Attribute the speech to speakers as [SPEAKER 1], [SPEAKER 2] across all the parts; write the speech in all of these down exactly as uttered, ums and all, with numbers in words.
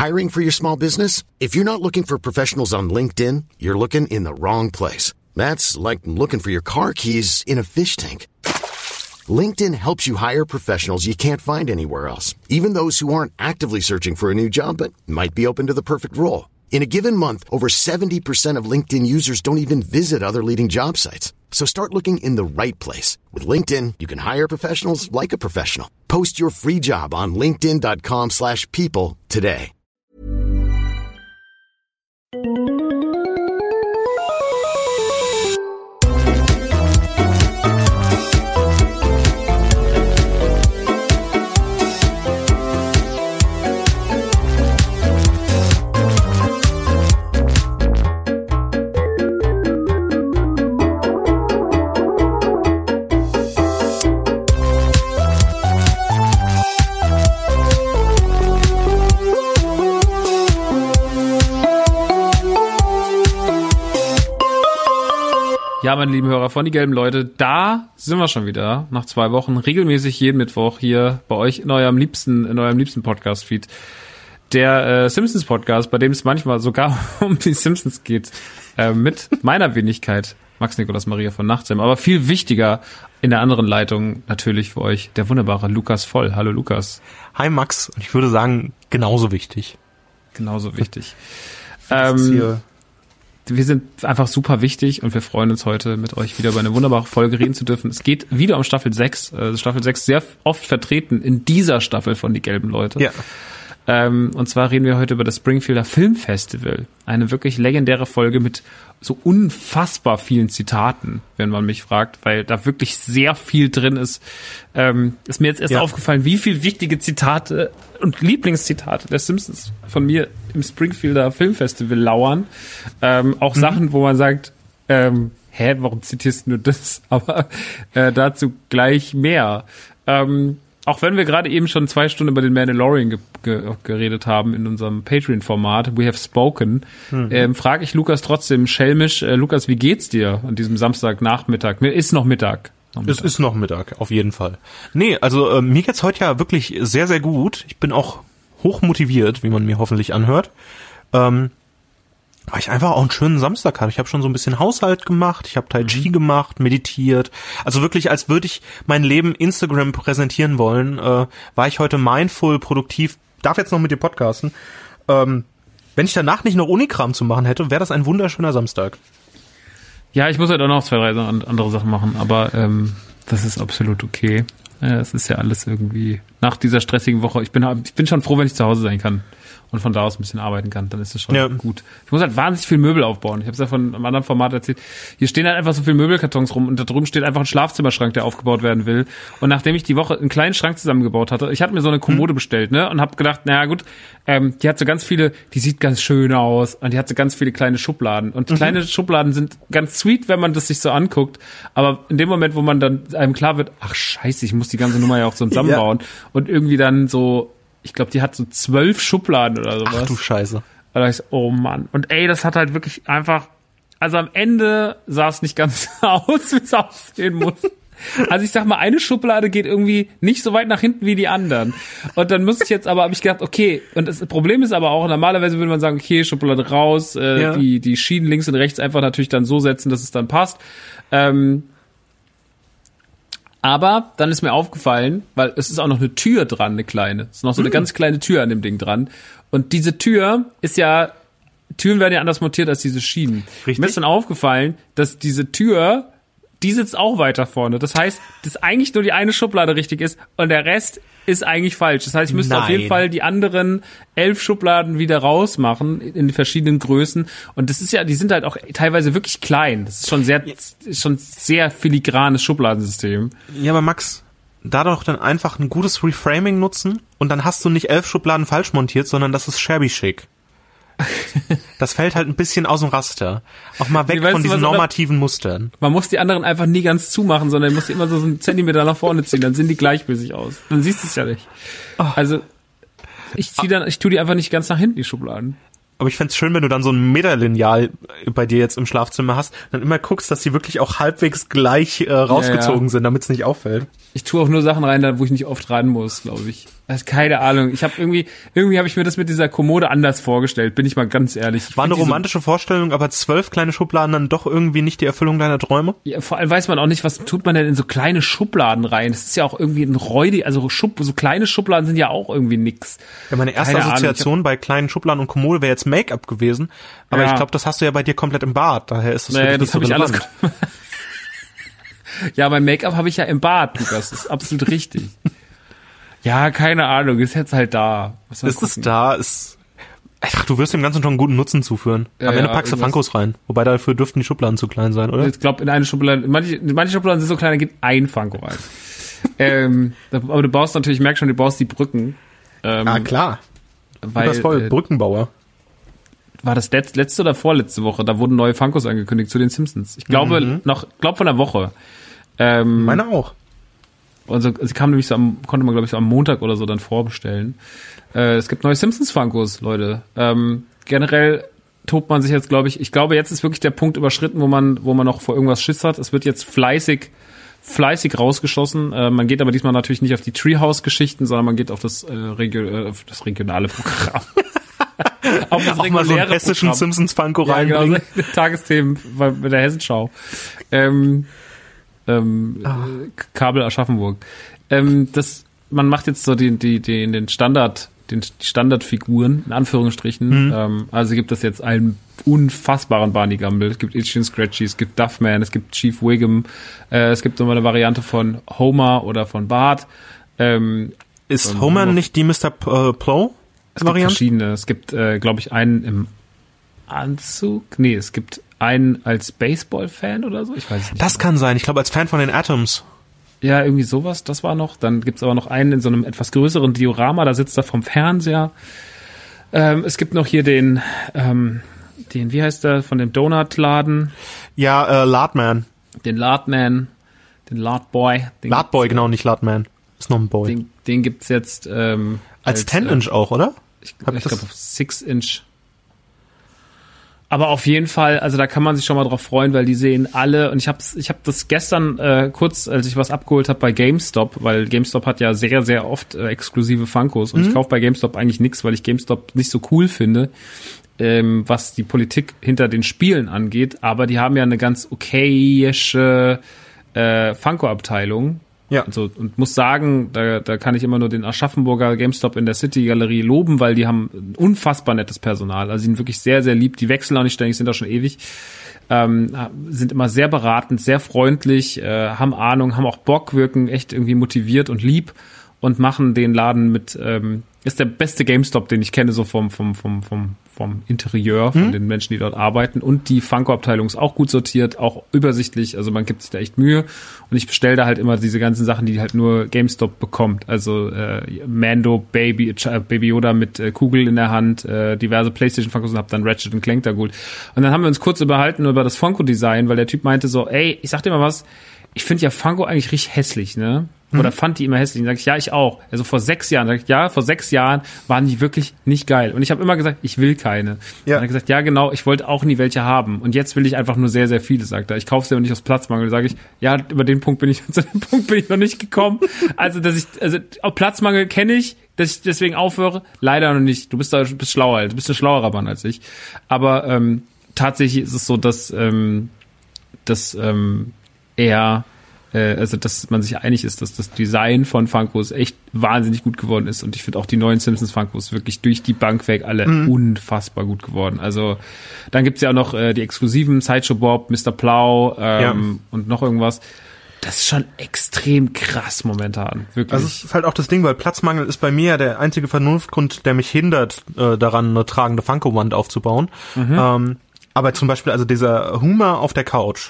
[SPEAKER 1] Hiring for your small business? If you're not looking for professionals on LinkedIn, you're looking in the wrong place. That's like looking for your car keys in a fish tank. LinkedIn helps you hire professionals you can't find anywhere else, even those who aren't actively searching for a new job but might be open to the perfect role. In a given month, over seventy percent of LinkedIn users don't even visit other leading job sites. So start looking in the right place. With LinkedIn, you can hire professionals like a professional. Post your free job on linkedin.com slash people today.
[SPEAKER 2] Ja, meine lieben Hörer von Die Gelben Leute, da sind wir schon wieder, nach zwei Wochen, regelmäßig jeden Mittwoch hier bei euch in eurem liebsten, in eurem liebsten Podcast-Feed. Der äh, Simpsons-Podcast, bei dem es manchmal sogar um die Simpsons geht, äh, mit meiner Wenigkeit, Max Nikolaus Maria von Nachtsheim. Aber viel wichtiger in der anderen Leitung natürlich für euch, der wunderbare Lukas Voll. Hallo Lukas.
[SPEAKER 3] Hi Max, und ich würde sagen, genauso wichtig.
[SPEAKER 2] Genauso wichtig. ähm, Wir sind einfach super wichtig und wir freuen uns heute mit euch wieder über eine wunderbare Folge reden zu dürfen. Es geht wieder um Staffel sechs. Äh, Staffel sechs sehr oft vertreten in dieser Staffel von Die Gelben Leute.
[SPEAKER 3] Ja.
[SPEAKER 2] Ähm, und zwar reden wir heute über das Springfielder Filmfestival. Eine wirklich legendäre Folge mit so unfassbar vielen Zitaten, wenn man mich fragt, weil da wirklich sehr viel drin ist. Ähm, ist mir jetzt erst ja. aufgefallen, wie viel wichtige Zitate und Lieblingszitate der Simpsons von mir im Springfielder Filmfestival lauern. Ähm, auch mhm. Sachen, wo man sagt, ähm, hä, warum zitierst du das? Aber äh, dazu gleich mehr. Ähm, Auch wenn wir gerade eben schon zwei Stunden über den Mandalorian ge- ge- geredet haben in unserem Patreon-Format, We Have Spoken, mhm. ähm, frage ich Lukas trotzdem schelmisch, äh, Lukas, wie geht's dir an diesem Samstagnachmittag? Ne, ist noch Mittag. noch Mittag.
[SPEAKER 3] Es ist noch Mittag, auf jeden Fall. Nee, also äh, mir geht's heute ja wirklich sehr, sehr gut. Ich bin auch hoch motiviert, wie man mir hoffentlich anhört. Ähm, weil ich einfach auch einen schönen Samstag hatte. Ich habe schon so ein bisschen Haushalt gemacht, ich habe Tai Chi mhm. gemacht, meditiert. Also wirklich, als würde ich mein Leben Instagram präsentieren wollen, äh, war ich heute mindful, produktiv, darf jetzt noch mit dir podcasten. Ähm, wenn ich danach nicht noch Unikram zu machen hätte, wäre das ein wunderschöner Samstag.
[SPEAKER 2] Ja, ich muss halt auch noch zwei, drei andere Sachen machen, aber ähm, das ist absolut okay. Ja, es ist ja alles irgendwie nach dieser stressigen Woche. Ich bin, ich bin schon froh, wenn ich zu Hause sein kann und von da aus ein bisschen arbeiten kann, dann ist es schon ja. gut. Ich muss halt wahnsinnig viel Möbel aufbauen. Ich habe es ja von einem anderen Format erzählt. Hier stehen halt einfach so viele Möbelkartons rum und da drüben steht einfach ein Schlafzimmerschrank, der aufgebaut werden will. Und nachdem ich die Woche einen kleinen Schrank zusammengebaut hatte, ich hatte mir so eine Kommode hm. bestellt, ne, und habe gedacht, naja gut, ähm, die hat so ganz viele, die sieht ganz schön aus und die hat so ganz viele kleine Schubladen. Und mhm. kleine Schubladen sind ganz sweet, wenn man das sich so anguckt. Aber in dem Moment, wo man dann einem klar wird, ach scheiße, ich muss die ganze Nummer ja auch so zusammenbauen ja. und irgendwie dann so, ich glaube, die hat so zwölf Schubladen oder sowas.
[SPEAKER 3] Ach du Scheiße.
[SPEAKER 2] Da dachte ich so, oh Mann. Und ey, das hat halt wirklich einfach, also am Ende sah es nicht ganz aus, wie es aussehen muss. Also ich sag mal, eine Schublade geht irgendwie nicht so weit nach hinten wie die anderen. Und dann muss ich jetzt aber, habe ich gedacht, okay, und das Problem ist aber auch, normalerweise würde man sagen, okay, Schublade raus, äh, ja. die die Schienen links und rechts einfach natürlich dann so setzen, dass es dann passt. Ähm, Aber dann ist mir aufgefallen, weil es ist auch noch eine Tür dran, eine kleine. Es ist noch so eine mm. ganz kleine Tür an dem Ding dran. Und diese Tür ist ja, Türen werden ja anders montiert als diese Schienen. Richtig. Mir ist dann aufgefallen, dass diese Tür, die sitzt auch weiter vorne. Das heißt, dass eigentlich nur die eine Schublade richtig ist und der Rest ist eigentlich falsch. Das heißt, ich müsste Nein. auf jeden Fall die anderen elf Schubladen wieder rausmachen in verschiedenen Größen. Und das ist ja, die sind halt auch teilweise wirklich klein. Das ist schon sehr, ist schon sehr filigranes Schubladensystem.
[SPEAKER 3] Ja, aber Max, da doch dann einfach ein gutes Reframing nutzen und dann hast du nicht elf Schubladen falsch montiert, sondern das ist shabby chic. Das fällt halt ein bisschen aus dem Raster. Auch mal weg nee, von diesen normativen Mustern.
[SPEAKER 2] Man muss die anderen einfach nie ganz zumachen, sondern man muss die immer so einen Zentimeter nach vorne ziehen, dann sehen die gleichmäßig aus. Dann siehst du es ja nicht. Also ich zieh dann, ich tue die einfach nicht ganz nach hinten, die Schubladen.
[SPEAKER 3] Aber ich fänd's schön, wenn du dann so ein Meterlineal bei dir jetzt im Schlafzimmer hast, dann immer guckst, dass die wirklich auch halbwegs gleich äh, rausgezogen ja, ja. sind, damit es nicht auffällt.
[SPEAKER 2] Ich tue auch nur Sachen rein, da wo ich nicht oft rein muss, glaube ich. Also keine Ahnung. Ich habe irgendwie, irgendwie habe ich mir das mit dieser Kommode anders vorgestellt, bin ich mal ganz ehrlich. Ich
[SPEAKER 3] War eine romantische so, Vorstellung, aber zwölf kleine Schubladen dann doch irgendwie nicht die Erfüllung deiner Träume?
[SPEAKER 2] Ja, vor allem weiß man auch nicht, was tut man denn in so kleine Schubladen rein? Das ist ja auch irgendwie ein räudig, also Schub, so kleine Schubladen sind ja auch irgendwie nix.
[SPEAKER 3] Ja, meine erste keine Assoziation Ahnung, bei kleinen Schubladen und Kommode wäre jetzt Make-up gewesen, aber ja. ich glaube, das hast du ja bei dir komplett im Bad, daher ist das
[SPEAKER 2] naja,
[SPEAKER 3] für dich
[SPEAKER 2] das
[SPEAKER 3] nicht so
[SPEAKER 2] hab ich alles. Ja, mein Make-up habe ich ja im Bad, Lukas, das ist absolut richtig. Ja, keine Ahnung, ist jetzt halt da.
[SPEAKER 3] Ist es da? Ist, ach, du wirst dem Ganzen schon einen guten Nutzen zuführen. Ja, Am Ende ja, packst du Funkos rein. Wobei dafür dürften die Schubladen zu klein sein, oder?
[SPEAKER 2] Ich glaube, in eine Schublade, manche, manche Schubladen sind so klein, da geht ein Funko rein. ähm, aber du baust natürlich, ich merke schon, du baust die Brücken. Ähm,
[SPEAKER 3] ah, klar.
[SPEAKER 2] Weil,
[SPEAKER 3] das voll, äh, Brückenbauer.
[SPEAKER 2] War das letzt, letzte oder vorletzte Woche? Da wurden neue Funkos angekündigt zu den Simpsons. Ich glaube, mhm. noch, glaub von der Woche. Ähm,
[SPEAKER 3] Meine auch.
[SPEAKER 2] Also sie kam nämlich so am, konnte man glaube ich so am Montag oder so dann vorbestellen. Äh, es gibt neue Simpsons-Funkos, Leute. Ähm, generell tobt man sich jetzt, glaube ich, ich glaube, jetzt ist wirklich der Punkt überschritten, wo man, wo man noch vor irgendwas Schiss hat. Es wird jetzt fleißig, fleißig rausgeschossen. Äh, man geht aber diesmal natürlich nicht auf die Treehouse-Geschichten, sondern man geht auf das, äh, Regio- äh, auf das regionale Programm. Auf das
[SPEAKER 3] auch mal so einen hessischen Simpsons-Funko
[SPEAKER 2] ja,
[SPEAKER 3] reinbringen.
[SPEAKER 2] Genau, Tagesthemen bei, bei der Hessenschau. Ähm, Ähm, ah. Kabel Aschaffenburg. Ähm, das, man macht jetzt so die, die, die, den Standard, den, die Standardfiguren, in Anführungsstrichen. Mhm. Ähm, also gibt es jetzt einen unfassbaren Barney Gumble. Es gibt Itchy and Scratchy, es gibt Duffman, es gibt Chief Wiggum, äh, es gibt nochmal eine Variante von Homer oder von Bart. Ähm,
[SPEAKER 3] Ist Homer nicht die Mister P- äh, Plow?
[SPEAKER 2] Es gibt verschiedene. Es gibt, äh, glaube ich, einen im Anzug. Nee, es gibt einen als Baseball-Fan oder so. Ich weiß es nicht.
[SPEAKER 3] Das mehr. Kann sein. Ich glaube, als Fan von den Atoms.
[SPEAKER 2] Ja, irgendwie sowas. Das war noch. Dann gibt's aber noch einen in so einem etwas größeren Diorama. Da sitzt er vom Fernseher. Ähm, es gibt noch hier den, ähm, den, wie heißt der, von dem Donutladen?
[SPEAKER 3] Ja, äh, Lardman.
[SPEAKER 2] Den Lardman. Den Lardboy.
[SPEAKER 3] Lardboy, genau, nicht Lardman. Ist noch ein Boy.
[SPEAKER 2] Den, den gibt's jetzt, ähm,
[SPEAKER 3] als, als ten-Inch äh, auch, oder?
[SPEAKER 2] Ich, ich glaube auf six-Inch. Aber auf jeden Fall, also da kann man sich schon mal drauf freuen, weil die sehen alle, und ich habe ich hab das gestern äh, kurz, als ich was abgeholt habe bei GameStop, weil GameStop hat ja sehr, sehr oft äh, exklusive Funkos und mhm. ich kaufe bei GameStop eigentlich nichts, weil ich GameStop nicht so cool finde, ähm, was die Politik hinter den Spielen angeht, aber die haben ja eine ganz okayische äh, Funko-Abteilung. Ja. Also, und muss sagen, da, da kann ich immer nur den Aschaffenburger GameStop in der City Galerie loben, weil die haben ein unfassbar nettes Personal. Also, die sind wirklich sehr, sehr lieb. Die wechseln auch nicht ständig, sind auch schon ewig. Ähm, sind immer sehr beratend, sehr freundlich, äh, haben Ahnung, haben auch Bock, wirken echt irgendwie motiviert und lieb und machen den Laden mit, ähm, ist der beste GameStop, den ich kenne, so vom, vom, vom, vom, vom Interieur, von hm? den Menschen, die dort arbeiten. Und die Funko-Abteilung ist auch gut sortiert, auch übersichtlich. Also man gibt sich da echt Mühe. Und ich bestelle da halt immer diese ganzen Sachen, die halt nur GameStop bekommt. Also äh, Mando, Baby, äh, Baby Yoda mit äh, Kugel in der Hand, äh, diverse PlayStation-Funkos und hab dann Ratchet und Clank da geholt. Und dann haben wir uns kurz überhalten über das Funko-Design, weil der Typ meinte so, ey, ich sag dir mal was, ich finde ja Funko eigentlich richtig hässlich, ne? Oder mhm. fand die immer hässlich. Und sag ich, ja, ich auch. Also vor sechs Jahren, sag ich, ja, vor sechs Jahren waren die wirklich nicht geil. Und ich habe immer gesagt, ich will keine. Ja. Und er hat gesagt, ja, genau, ich wollte auch nie welche haben. Und jetzt will ich einfach nur sehr, sehr viele, sagt er. Ich kaufe sie aber nicht aus Platzmangel. Sage ich, ja, über den Punkt bin ich, zu dem Punkt bin ich noch nicht gekommen. Also, dass ich, also, auf Platzmangel kenne ich, dass ich deswegen aufhöre. Leider noch nicht. Du bist da, du bist schlauer, du bist ein schlauerer Mann als ich. Aber, ähm, tatsächlich ist es so, dass, ähm, dass, ähm, er, also dass man sich einig ist, dass das Design von Funkos echt wahnsinnig gut geworden ist und ich finde auch die neuen Simpsons Funkos wirklich durch die Bank weg alle mhm. unfassbar gut geworden. Also dann gibt's ja auch noch äh, die exklusiven Sideshow Bob, Mister Plow ähm, ja. und noch irgendwas. Das ist schon extrem krass momentan, wirklich.
[SPEAKER 3] Also es ist halt auch das Ding, weil Platzmangel ist bei mir ja der einzige Vernunftgrund, der mich hindert, äh, daran eine tragende Funko-Wand aufzubauen. Mhm. Ähm, aber zum Beispiel also dieser Humor auf der Couch,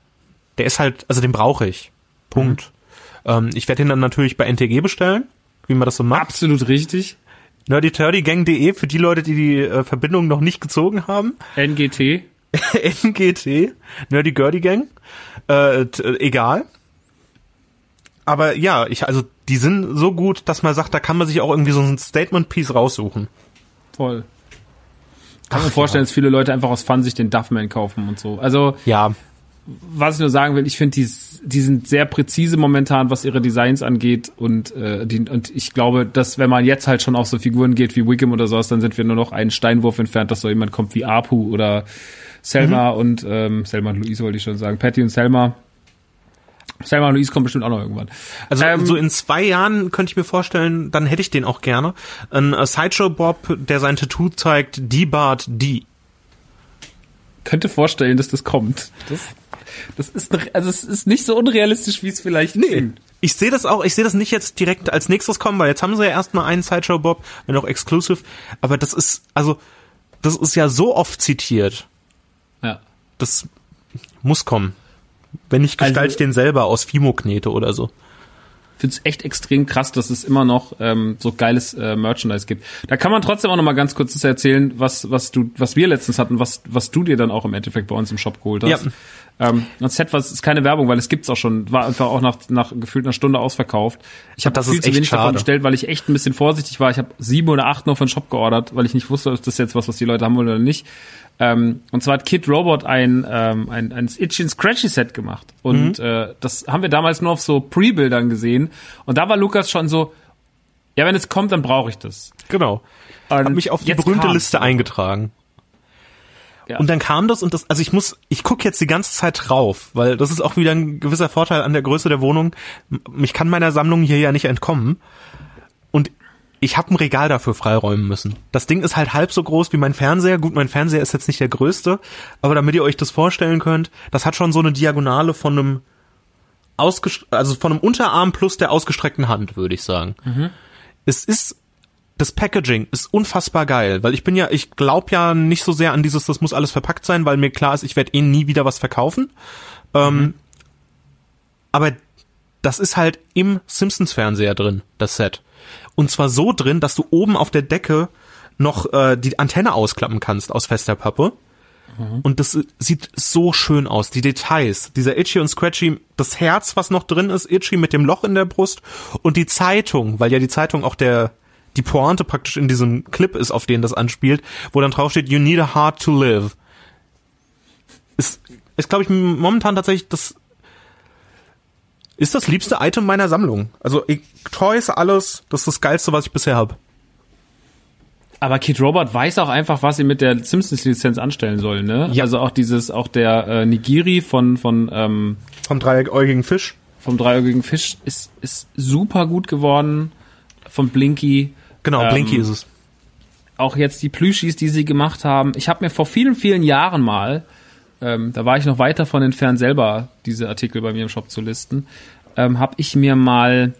[SPEAKER 3] der ist halt, also den brauche ich. Punkt. Mhm. Ähm, ich werde ihn dann natürlich bei N T G bestellen, wie man das so macht.
[SPEAKER 2] Absolut richtig.
[SPEAKER 3] nerdy turdy gang punkt de für die Leute, die die äh, Verbindung noch nicht gezogen haben.
[SPEAKER 2] N G T.
[SPEAKER 3] N G T. Nerdy Gurdy Gang. Äh, t- äh, egal. Aber ja, ich, also die sind so gut, dass man sagt, da kann man sich auch irgendwie so ein Statement-Piece raussuchen.
[SPEAKER 2] Voll. Kann Ach, mir vorstellen, ja. dass viele Leute einfach aus Fun sich den Duffman kaufen und so. Also
[SPEAKER 3] ja.
[SPEAKER 2] was ich nur sagen will, ich finde, die, die sind sehr präzise momentan, was ihre Designs angeht und, äh, die, und ich glaube, dass wenn man jetzt halt schon auf so Figuren geht wie Wiggum oder sowas, dann sind wir nur noch einen Steinwurf entfernt, dass so jemand kommt wie Apu oder Selma mhm. und ähm, Selma und Louise wollte ich schon sagen, Patty und Selma. Selma und Louise kommen bestimmt auch noch irgendwann.
[SPEAKER 3] Also
[SPEAKER 2] ähm,
[SPEAKER 3] so in zwei Jahren könnte ich mir vorstellen, dann hätte ich den auch gerne. Ein uh, Sideshow Bob, der sein Tattoo zeigt, D-Bart D.
[SPEAKER 2] Könnte vorstellen, dass das kommt. Das, das ist, also es ist nicht so unrealistisch, wie es vielleicht
[SPEAKER 3] nee.
[SPEAKER 2] klingt.
[SPEAKER 3] Ich sehe das auch, ich sehe das nicht jetzt direkt als nächstes kommen, weil jetzt haben sie ja erstmal einen Sideshow Bob, wenn auch exclusive, aber das ist, also, das ist ja so oft zitiert.
[SPEAKER 2] Ja.
[SPEAKER 3] Das muss kommen. Wenn nicht, gestalte
[SPEAKER 2] also,
[SPEAKER 3] ich den selber aus Fimo-Knete oder so.
[SPEAKER 2] Ich finde es echt extrem krass, dass es immer noch ähm, so geiles äh, Merchandise gibt. Da kann man trotzdem auch noch mal ganz kurz erzählen, was was du, was wir letztens hatten, was was du dir dann auch im Endeffekt bei uns im Shop geholt hast. Ja. Ähm, das Set was ist keine Werbung, weil es gibt's auch schon, war einfach auch nach nach gefühlt einer Stunde ausverkauft. Ich habe viel zu wenig schade. davon bestellt, weil ich echt ein bisschen vorsichtig war. Ich habe sieben oder acht noch von Shop geordert, weil ich nicht wusste, ist das jetzt was, was die Leute haben wollen oder nicht. Ähm, und zwar hat Kid Robot ein ähm, ein, ein Itchy and Scratchy Set gemacht und mhm. äh, das haben wir damals nur auf so Pre-Bildern gesehen und da war Lukas schon so, ja, wenn es kommt, dann brauche ich das.
[SPEAKER 3] Genau. Ich habe mich auf die berühmte kam's. Liste eingetragen. Ja. Und dann kam das und das, also ich muss, ich gucke jetzt die ganze Zeit drauf, weil das ist auch wieder ein gewisser Vorteil an der Größe der Wohnung. Ich kann meiner Sammlung hier ja nicht entkommen und ich habe ein Regal dafür freiräumen müssen. Das Ding ist halt halb so groß wie mein Fernseher. Gut, mein Fernseher ist jetzt nicht der größte, aber damit ihr euch das vorstellen könnt, das hat schon so eine Diagonale von einem ausgest- also von einem Unterarm plus der ausgestreckten Hand, würde ich sagen. Mhm. Es ist, das Packaging ist unfassbar geil, weil ich bin ja, ich glaube ja nicht so sehr an dieses, das muss alles verpackt sein, weil mir klar ist, ich werde eh nie wieder was verkaufen. Mhm. Ähm, aber das ist halt im Simpsons-Fernseher drin, das Set. Und zwar so drin, dass du oben auf der Decke noch äh, die Antenne ausklappen kannst aus fester Pappe. Mhm. Und das sieht so schön aus. Die Details, dieser Itchy und Scratchy, das Herz, was noch drin ist, Itchy mit dem Loch in der Brust und die Zeitung, weil ja die Zeitung auch der die Pointe praktisch in diesem Clip ist, auf den das anspielt, wo dann drauf steht, you need a heart to live. Ist, ist glaube ich, momentan tatsächlich das ist das liebste Item meiner Sammlung. Also ich, Toys, alles, das ist das Geilste, was ich bisher habe.
[SPEAKER 2] Aber Kid Robot weiß auch einfach, was sie mit der Simpsons-Lizenz anstellen sollen, ne? Ja. Also auch dieses, auch der äh, Nigiri von von ähm,
[SPEAKER 3] vom dreiäugigen Fisch.
[SPEAKER 2] Vom dreiäugigen Fisch ist ist super gut geworden. Von Blinky.
[SPEAKER 3] Genau, ähm, Blinky ist es.
[SPEAKER 2] Auch jetzt die Plüschis, die sie gemacht haben. Ich habe mir vor vielen, vielen Jahren mal Ähm, da war ich noch weit davon entfernt, selber diese Artikel bei mir im Shop zu listen, ähm, habe ich mir mal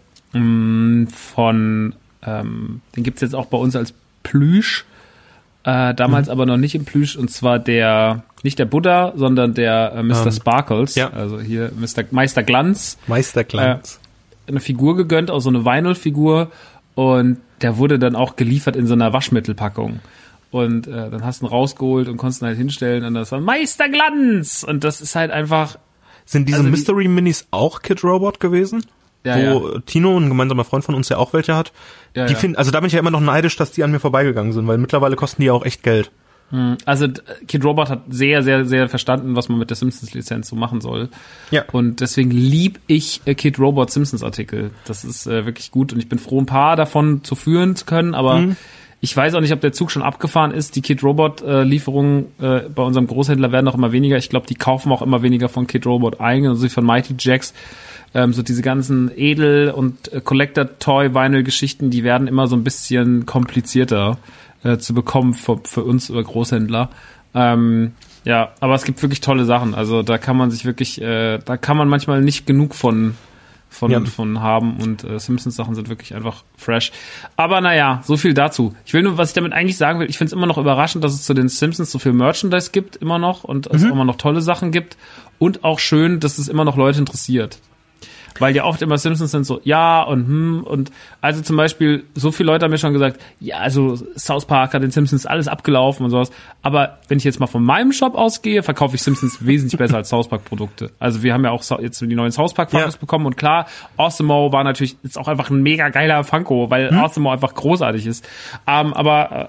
[SPEAKER 2] mh, von, ähm, den gibt's jetzt auch bei uns als Plüsch, äh, damals mhm. aber noch nicht im Plüsch, und zwar der, nicht der Buddha, sondern der äh, Mister Um, Sparkles, ja. Also hier Mister Meister Glanz.
[SPEAKER 3] Meister Glanz.
[SPEAKER 2] Äh, eine Figur gegönnt, auch so eine Vinyl-Figur, und der wurde dann auch geliefert in so einer Waschmittelpackung. Und äh, dann hast du ihn rausgeholt und konntest ihn halt hinstellen und das war Meister Glanz. Und das ist halt einfach...
[SPEAKER 3] Sind diese also die, Mystery Minis auch Kid Robot gewesen?
[SPEAKER 2] Ja,
[SPEAKER 3] wo
[SPEAKER 2] ja.
[SPEAKER 3] Tino, ein gemeinsamer Freund von uns, ja auch welche hat.
[SPEAKER 2] Ja,
[SPEAKER 3] die
[SPEAKER 2] ja.
[SPEAKER 3] finden, also da bin ich ja immer noch neidisch, dass die an mir vorbeigegangen sind, weil mittlerweile kosten die ja auch echt Geld.
[SPEAKER 2] Also Kid Robot hat sehr, sehr, sehr verstanden, was man mit der Simpsons-Lizenz so machen soll.
[SPEAKER 3] Ja.
[SPEAKER 2] Und deswegen lieb ich äh, Kid Robot Simpsons-Artikel. Das ist äh, wirklich gut und ich bin froh, ein paar davon zu führen zu können, aber... Mhm. Ich weiß auch nicht, ob der Zug schon abgefahren ist. Die Kid Robot äh, Lieferungen äh, bei unserem Großhändler werden auch immer weniger. Ich glaube, die kaufen auch immer weniger von Kid Robot ein, also von Mighty Jacks. Ähm, so diese ganzen Edel- und äh, Collector-Toy-Vinyl-Geschichten, die werden immer so ein bisschen komplizierter äh, zu bekommen für, für uns über Großhändler. Ähm, ja, aber es gibt wirklich tolle Sachen. Also da kann man sich wirklich, äh, da kann man manchmal nicht genug von Von, ja. von haben und äh, Simpsons-Sachen sind wirklich einfach fresh. Aber naja, so viel dazu. Ich will nur, was ich damit eigentlich sagen will, ich finde es immer noch überraschend, dass es zu den Simpsons so viel Merchandise gibt, immer noch, und mhm. es immer noch tolle Sachen gibt und auch schön, dass es immer noch Leute interessiert. Weil ja oft immer Simpsons sind so, ja und hm und also zum Beispiel, so viele Leute haben mir schon gesagt, ja, also South Park hat den Simpsons alles abgelaufen und sowas, aber wenn ich jetzt mal von meinem Shop ausgehe, verkaufe ich Simpsons wesentlich besser als South Park Produkte. Also wir haben ja auch jetzt die neuen South Park Funkos ja. bekommen und klar, Awesemo war natürlich, ist auch einfach ein mega geiler Funko, weil hm? Awesemo einfach großartig ist. Ähm, aber äh,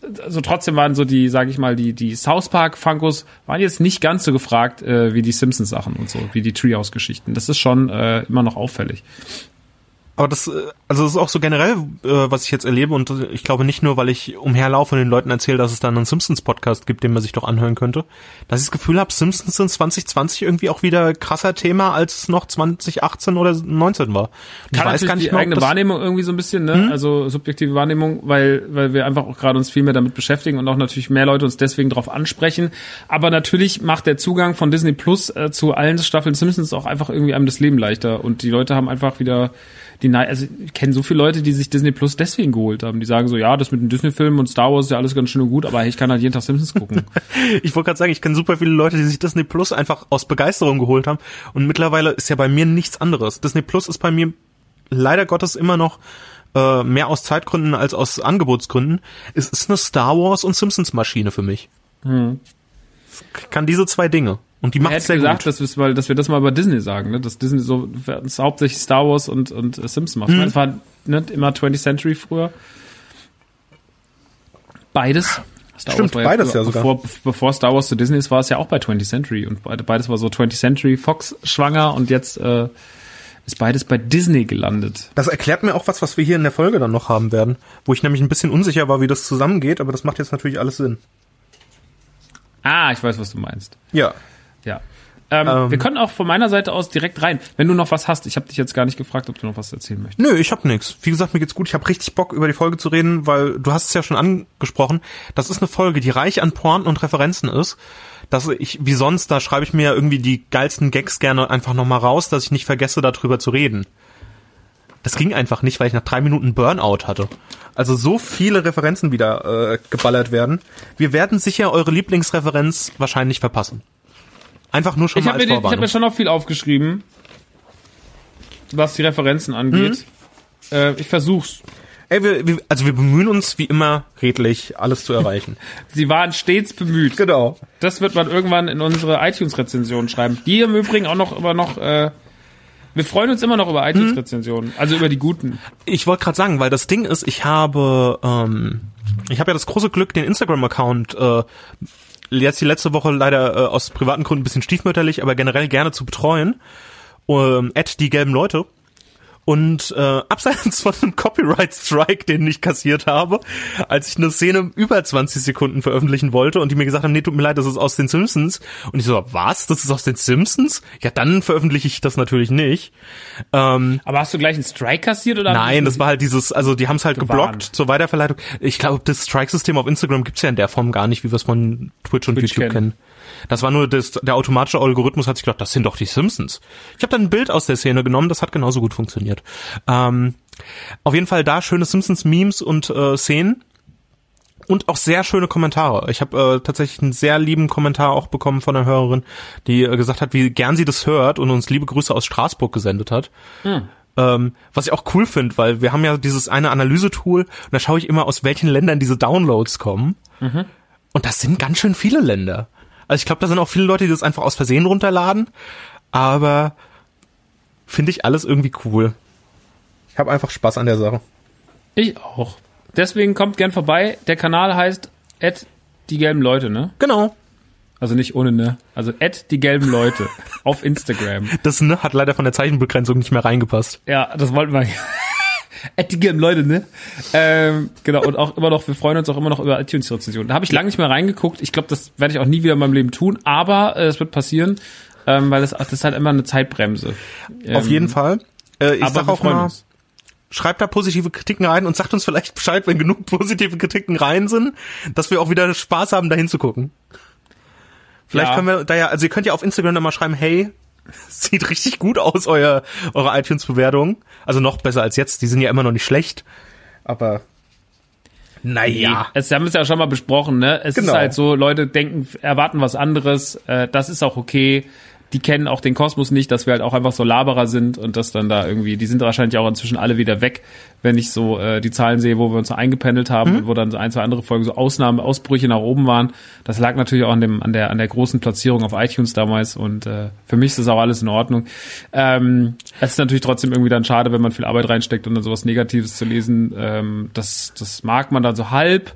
[SPEAKER 2] also trotzdem waren so die, sag ich mal, die die South Park Funkos waren jetzt nicht ganz so gefragt äh, wie die Simpsons Sachen und so, wie die Treehouse Geschichten. Das ist schon äh, immer noch auffällig.
[SPEAKER 3] Aber das, also das ist auch so generell, äh, was ich jetzt erlebe, und ich glaube nicht nur, weil ich umherlaufe und den Leuten erzähle, dass es dann einen Simpsons-Podcast gibt, den man sich doch anhören könnte, dass ich das Gefühl habe, Simpsons in zwanzig zwanzig irgendwie auch wieder krasser Thema, als es noch zwanzig achtzehn oder neunzehn war.
[SPEAKER 2] Ich Kann weiß gar nicht die mehr, eigene Wahrnehmung irgendwie so ein bisschen, ne? Hm? Also subjektive Wahrnehmung, weil weil wir einfach auch gerade uns viel mehr damit beschäftigen und auch natürlich mehr Leute uns deswegen drauf ansprechen. Aber natürlich macht der Zugang von Disney Plus äh, zu allen Staffeln Simpsons auch einfach irgendwie einem das Leben leichter. Und die Leute haben einfach wieder die, also ich kenne so viele Leute, die sich Disney Plus deswegen geholt haben. Die sagen so, ja, das mit den Disney-Filmen und Star Wars ist ja alles ganz schön und gut, aber hey, ich kann halt jeden Tag Simpsons gucken.
[SPEAKER 3] Ich wollte gerade sagen, ich kenne super viele Leute, die sich Disney Plus einfach aus Begeisterung geholt haben. Und mittlerweile ist ja bei mir nichts anderes. Disney Plus ist bei mir leider Gottes immer noch äh, mehr aus Zeitgründen als aus Angebotsgründen. Es ist eine Star Wars und Simpsons-Maschine für mich. Hm. Ich kann diese zwei Dinge. Und die macht es sehr gesagt,
[SPEAKER 2] gut. Dass, mal, dass wir das mal über Disney sagen, ne? Dass Disney so hauptsächlich Star Wars und, und äh, Simpsons macht. Hm. Ich meine, es war ne, immer twentieth Century früher. Beides.
[SPEAKER 3] Star Stimmt, Wars beides ja, ja sogar.
[SPEAKER 2] Bevor, bevor Star Wars zu Disney ist, war es ja auch bei twentieth Century. Und beides war so twentieth Century Fox schwanger und jetzt äh, ist beides bei Disney gelandet.
[SPEAKER 3] Das erklärt mir auch was, was wir hier in der Folge dann noch haben werden. Wo ich nämlich ein bisschen unsicher war, wie das zusammengeht, aber das macht jetzt natürlich alles Sinn.
[SPEAKER 2] Ah, ich weiß, was du meinst.
[SPEAKER 3] Ja.
[SPEAKER 2] Ja. Ähm, ähm, wir können auch von meiner Seite aus direkt rein, wenn du noch was hast. Ich habe dich jetzt gar nicht gefragt, ob du noch was erzählen möchtest.
[SPEAKER 3] Nö, ich habe nichts. Wie gesagt, mir geht's gut. Ich habe richtig Bock, über die Folge zu reden, weil du hast es ja schon angesprochen. Das ist eine Folge, die reich an Pointen und Referenzen ist. Dass ich, wie sonst, da schreibe ich mir ja irgendwie die geilsten Gags gerne einfach nochmal raus, dass ich nicht vergesse, darüber zu reden. Das ging einfach nicht, weil ich nach drei Minuten Burnout hatte. Also so viele Referenzen wieder äh, geballert werden. Wir werden sicher eure Lieblingsreferenz wahrscheinlich verpassen. Einfach nur schon
[SPEAKER 2] ich
[SPEAKER 3] mal als
[SPEAKER 2] mir
[SPEAKER 3] Vorwarnung.
[SPEAKER 2] Ich habe mir schon noch viel aufgeschrieben, was die Referenzen angeht. Mhm. Äh, ich versuch's.
[SPEAKER 3] Ey, wir, wir, also wir bemühen uns wie immer redlich, alles zu erreichen.
[SPEAKER 2] Sie waren stets bemüht.
[SPEAKER 3] Genau.
[SPEAKER 2] Das wird man irgendwann in unsere iTunes-Rezensionen schreiben. Die im Übrigen auch noch immer noch... Äh, wir freuen uns immer noch über iTunes-Rezensionen, mhm. also über die guten.
[SPEAKER 3] Ich wollte gerade sagen, weil das Ding ist, ich habe ähm, ich habe ja das große Glück, den Instagram-Account äh, jetzt die letzte Woche leider äh, aus privaten Gründen ein bisschen stiefmütterlich, aber generell gerne zu betreuen. Ähm, at die gelben Leute. Und äh, abseits von einem Copyright-Strike, den ich kassiert habe, als ich eine Szene über zwanzig Sekunden veröffentlichen wollte und die mir gesagt haben, nee, tut mir leid, das ist aus den Simpsons. Und ich so, was? Das ist aus den Simpsons? Ja, dann veröffentliche ich das natürlich nicht. Ähm,
[SPEAKER 2] Aber hast du gleich einen Strike kassiert? Oder?
[SPEAKER 3] Nein, das war halt dieses, also die haben es halt gewarnt. Geblockt zur Weiterverleitung. Ich glaube, das Strike-System auf Instagram gibt's ja in der Form gar nicht, wie wir es von Twitch und Twitch YouTube kennen. kennen. Das war nur das, der automatische Algorithmus hat sich gedacht, das sind doch die Simpsons. Ich habe dann ein Bild aus der Szene genommen, das hat genauso gut funktioniert. Ähm, auf jeden Fall da schöne Simpsons-Memes und äh, Szenen und auch sehr schöne Kommentare. Ich habe äh, tatsächlich einen sehr lieben Kommentar auch bekommen von einer Hörerin, die äh, gesagt hat, wie gern sie das hört und uns liebe Grüße aus Straßburg gesendet hat. Hm. Ähm, was ich auch cool finde, weil wir haben ja dieses eine Analysetool und da schaue ich immer, aus welchen Ländern diese Downloads kommen. Mhm. Und das sind ganz schön viele Länder. Also ich glaube, da sind auch viele Leute, die das einfach aus Versehen runterladen, aber finde ich alles irgendwie cool. Ich habe einfach Spaß an der Sache.
[SPEAKER 2] Ich auch. Deswegen kommt gern vorbei. Der Kanal heißt at die gelben Leute, ne?
[SPEAKER 3] Genau.
[SPEAKER 2] Also nicht ohne ne. Also at die gelben Leute auf Instagram.
[SPEAKER 3] Das ne hat leider von der Zeichenbegrenzung nicht mehr reingepasst.
[SPEAKER 2] Ja, das wollten wir. at die gelben Leute, ne? Ähm, genau, und auch immer noch, wir freuen uns auch immer noch über iTunes-Rezensionen. Da habe ich lange nicht mehr reingeguckt. Ich glaube, das werde ich auch nie wieder in meinem Leben tun, aber äh, es wird passieren, ähm, weil das, das ist halt immer eine Zeitbremse. Ähm,
[SPEAKER 3] Auf jeden Fall. Äh, ich sag auch mal, uns. Schreibt da positive Kritiken rein und sagt uns vielleicht Bescheid, wenn genug positive Kritiken rein sind, dass wir auch wieder Spaß haben, da hinzugucken. Vielleicht ja. können wir da ja, also ihr könnt ja auf Instagram dann mal schreiben, hey, sieht richtig gut aus, euer, eure iTunes-Bewertung. Also noch besser als jetzt. Die sind ja immer noch nicht schlecht. Aber naja.
[SPEAKER 2] Das haben wir es ja schon mal besprochen, ne? Es genau. ist halt so, Leute denken, erwarten was anderes. Äh, das ist auch okay. Die kennen auch den Kosmos nicht, dass wir halt auch einfach so Laberer sind und dass dann da irgendwie, die sind wahrscheinlich auch inzwischen alle wieder weg, wenn ich so äh, die Zahlen sehe, wo wir uns so eingependelt haben mhm. und wo dann so ein, zwei andere Folgen so Ausnahmen, Ausbrüche nach oben waren. Das lag natürlich auch an dem, an der, an der großen Platzierung auf iTunes damals und äh, für mich ist das auch alles in Ordnung. Ähm, es ist natürlich trotzdem irgendwie dann schade, wenn man viel Arbeit reinsteckt und dann sowas Negatives zu lesen. Ähm, das, das mag man dann so halb.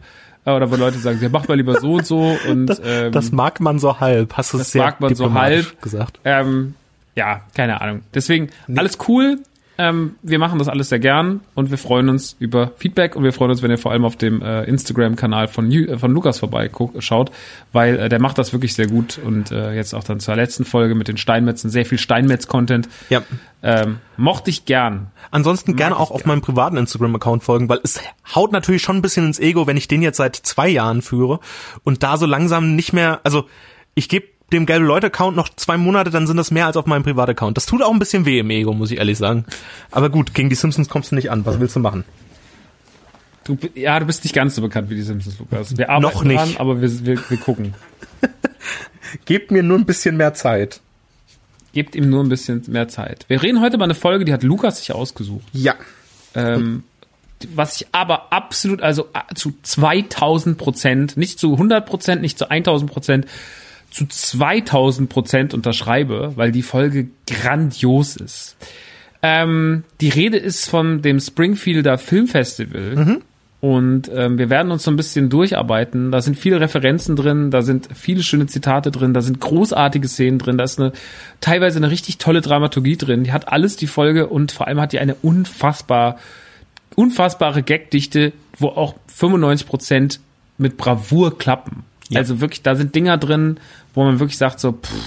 [SPEAKER 2] oder wo Leute sagen, ja, mach mal lieber so und so. Und
[SPEAKER 3] das,
[SPEAKER 2] ähm,
[SPEAKER 3] das mag man so halb, hast du es sehr
[SPEAKER 2] mag man so halb
[SPEAKER 3] gesagt.
[SPEAKER 2] Ähm, ja, keine Ahnung. Deswegen, nee. Alles cool. Ähm, wir machen das alles sehr gern und wir freuen uns über Feedback und wir freuen uns, wenn ihr vor allem auf dem äh, Instagram-Kanal von, äh, von Lukas vorbeischaut, weil äh, der macht das wirklich sehr gut und äh, jetzt auch dann zur letzten Folge mit den Steinmetzen, sehr viel Steinmetz-Content.
[SPEAKER 3] Ja.
[SPEAKER 2] Ähm, mochte ich gern.
[SPEAKER 3] Ansonsten
[SPEAKER 2] Mag
[SPEAKER 3] gerne auch
[SPEAKER 2] gern.
[SPEAKER 3] auf meinem privaten Instagram-Account folgen, weil es haut natürlich schon ein bisschen ins Ego, wenn ich den jetzt seit zwei Jahren führe und da so langsam nicht mehr, also ich gebe dem gelbe Leute-Account noch zwei Monate, dann sind das mehr als auf meinem Privataccount. Das tut auch ein bisschen weh im Ego, muss ich ehrlich sagen. Aber gut, gegen die Simpsons kommst du nicht an. Was willst du machen?
[SPEAKER 2] Du, ja, du bist nicht ganz so bekannt wie die Simpsons, Lukas. Wir arbeiten
[SPEAKER 3] noch nicht.
[SPEAKER 2] dran, aber wir, wir, wir gucken.
[SPEAKER 3] Gebt mir nur ein bisschen mehr Zeit.
[SPEAKER 2] Gebt ihm nur ein bisschen mehr Zeit. Wir reden heute über eine Folge, die hat Lukas sich ausgesucht.
[SPEAKER 3] Ja.
[SPEAKER 2] Ähm, was ich aber absolut, also zu zweitausend Prozent, nicht zu hundert Prozent, nicht zu tausend Prozent, zu zweitausend Prozent unterschreibe, weil die Folge grandios ist. Ähm, die Rede ist von dem Springfielder Filmfestival. Mhm. Und ähm, wir werden uns so ein bisschen durcharbeiten. Da sind viele Referenzen drin, da sind viele schöne Zitate drin, da sind großartige Szenen drin, da ist eine teilweise eine richtig tolle Dramaturgie drin. Die hat alles, die Folge, und vor allem hat die eine unfassbar, unfassbare Gagdichte, wo auch fünfundneunzig Prozent mit Bravour klappen. Ja. Also wirklich, da sind Dinger drin, wo man wirklich sagt so, pff,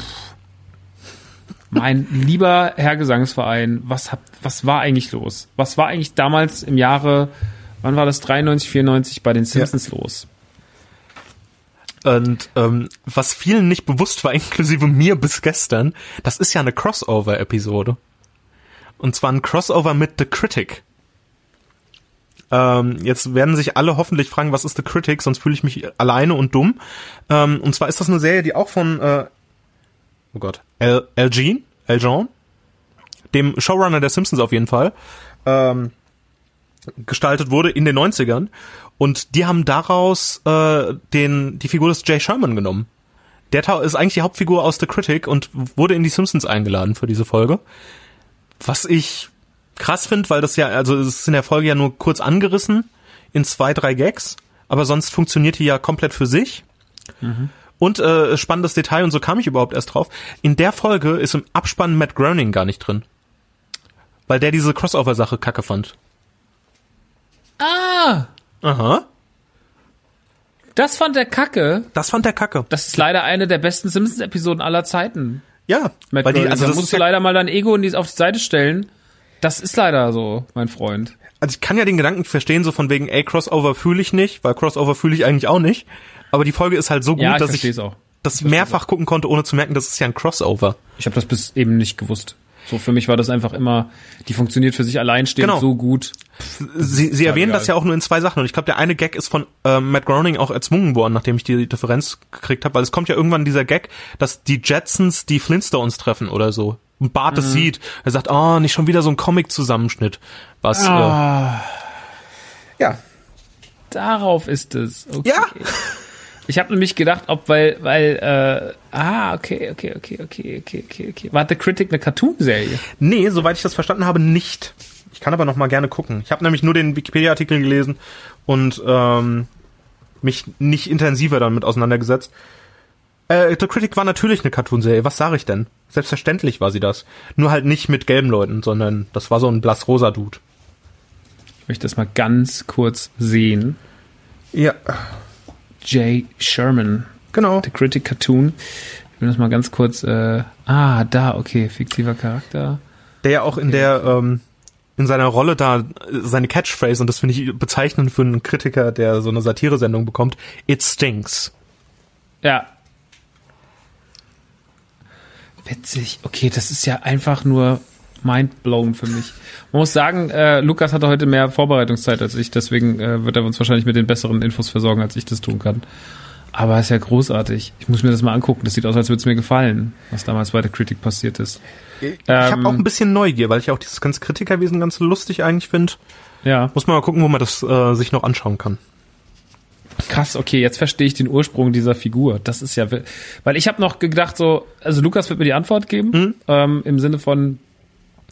[SPEAKER 2] mein lieber Herr Gesangsverein, was hab, was war eigentlich los? Was war eigentlich damals im Jahre, wann war das, dreiundneunzig, vierundneunzig bei den Simpsons ja. los?
[SPEAKER 3] Und ähm, was vielen nicht bewusst war, inklusive mir bis gestern, das ist ja eine Crossover-Episode. Und zwar ein Crossover mit The Critic. Ähm, jetzt werden sich alle hoffentlich fragen, was ist The Critic, sonst fühle ich mich alleine und dumm. Ähm, und zwar ist das eine Serie, die auch von äh, oh Gott, Al, Al Jean, Al Jean, dem Showrunner der Simpsons auf jeden Fall, ähm, gestaltet wurde in den neunzigern. Und die haben daraus äh, den die Figur des Jay Sherman genommen. Der ist eigentlich die Hauptfigur aus The Critic und wurde in die Simpsons eingeladen für diese Folge. Was ich krass finde, weil das ja, also es ist in der Folge ja nur kurz angerissen in zwei, drei Gags, aber sonst funktioniert die ja komplett für sich. Mhm. Und äh, spannendes Detail, und so kam ich überhaupt erst drauf, in der Folge ist im Abspann Matt Groening gar nicht drin. Weil der diese Crossover-Sache kacke fand.
[SPEAKER 2] Ah!
[SPEAKER 3] Aha.
[SPEAKER 2] Das fand der kacke?
[SPEAKER 3] Das fand der kacke.
[SPEAKER 2] Das ist leider eine der besten Simpsons-Episoden aller Zeiten.
[SPEAKER 3] Ja.
[SPEAKER 2] Matt weil die, also da musst du ja leider mal dein Ego in die, auf die Seite stellen. Das ist leider so, mein Freund.
[SPEAKER 3] Also ich kann ja den Gedanken verstehen, so von wegen, ey, Crossover fühle ich nicht, weil Crossover fühle ich eigentlich auch nicht. Aber die Folge ist halt so gut,
[SPEAKER 2] ja, ich
[SPEAKER 3] dass ich
[SPEAKER 2] auch.
[SPEAKER 3] das ich mehrfach auch. gucken konnte, ohne zu merken, das ist ja ein Crossover.
[SPEAKER 2] Ich habe das bis eben nicht gewusst. So, für mich war das einfach immer, die funktioniert für sich alleinstehend genau. so gut.
[SPEAKER 3] Sie, sie erwähnen das ja auch nur in zwei Sachen. Und ich glaube, der eine Gag ist von äh, Matt Groening auch erzwungen worden, nachdem ich die Differenz gekriegt habe. Weil es kommt ja irgendwann dieser Gag, dass die Jetsons die Flintstones treffen oder so. Und Bart das mhm. sieht. Er sagt, oh, nicht schon wieder so ein Comic-Zusammenschnitt. Was,
[SPEAKER 2] ah.
[SPEAKER 3] äh, ja.
[SPEAKER 2] Darauf ist es. Okay.
[SPEAKER 3] Ja.
[SPEAKER 2] Ich habe nämlich gedacht, ob, weil, weil, äh, ah, okay, okay, okay, okay, okay, okay, okay. War The Critic eine Cartoon-Serie?
[SPEAKER 3] Nee, soweit ich das verstanden habe, nicht. Ich kann aber noch mal gerne gucken. Ich habe nämlich nur den Wikipedia-Artikel gelesen und ähm, mich nicht intensiver damit auseinandergesetzt. Äh, The Critic war natürlich eine Cartoon-Serie. Was sage ich denn? Selbstverständlich war sie das. Nur halt nicht mit gelben Leuten, sondern das war so ein blass-rosa-Dude.
[SPEAKER 2] Ich möchte das mal ganz kurz sehen.
[SPEAKER 3] Ja.
[SPEAKER 2] Jay Sherman.
[SPEAKER 3] Genau.
[SPEAKER 2] The Critic Cartoon. Ich will das mal ganz kurz, äh, ah, da, okay, fiktiver Charakter.
[SPEAKER 3] Der ja auch in okay. der, ähm, in seiner Rolle da, seine Catchphrase, und das finde ich bezeichnend für einen Kritiker, der so eine Satire-Sendung bekommt, It stinks.
[SPEAKER 2] Ja. Witzig. Okay, das ist ja einfach nur mindblown für mich. Man muss sagen, äh, Lukas hatte heute mehr Vorbereitungszeit als ich, deswegen äh, wird er uns wahrscheinlich mit den besseren Infos versorgen, als ich das tun kann. Aber ist ja großartig. Ich muss mir das mal angucken. Das sieht aus, als würde es mir gefallen, was damals bei der Critic passiert ist.
[SPEAKER 3] Ich ähm, habe auch ein bisschen Neugier, weil ich auch dieses ganze Kritikerwesen ganz lustig eigentlich finde.
[SPEAKER 2] Ja.
[SPEAKER 3] Muss man mal gucken, wo man das äh, sich noch anschauen kann.
[SPEAKER 2] Krass, okay, jetzt verstehe ich den Ursprung dieser Figur. Das ist ja, weil ich habe noch gedacht so, also Lukas wird mir die Antwort geben, mhm. ähm, im Sinne von,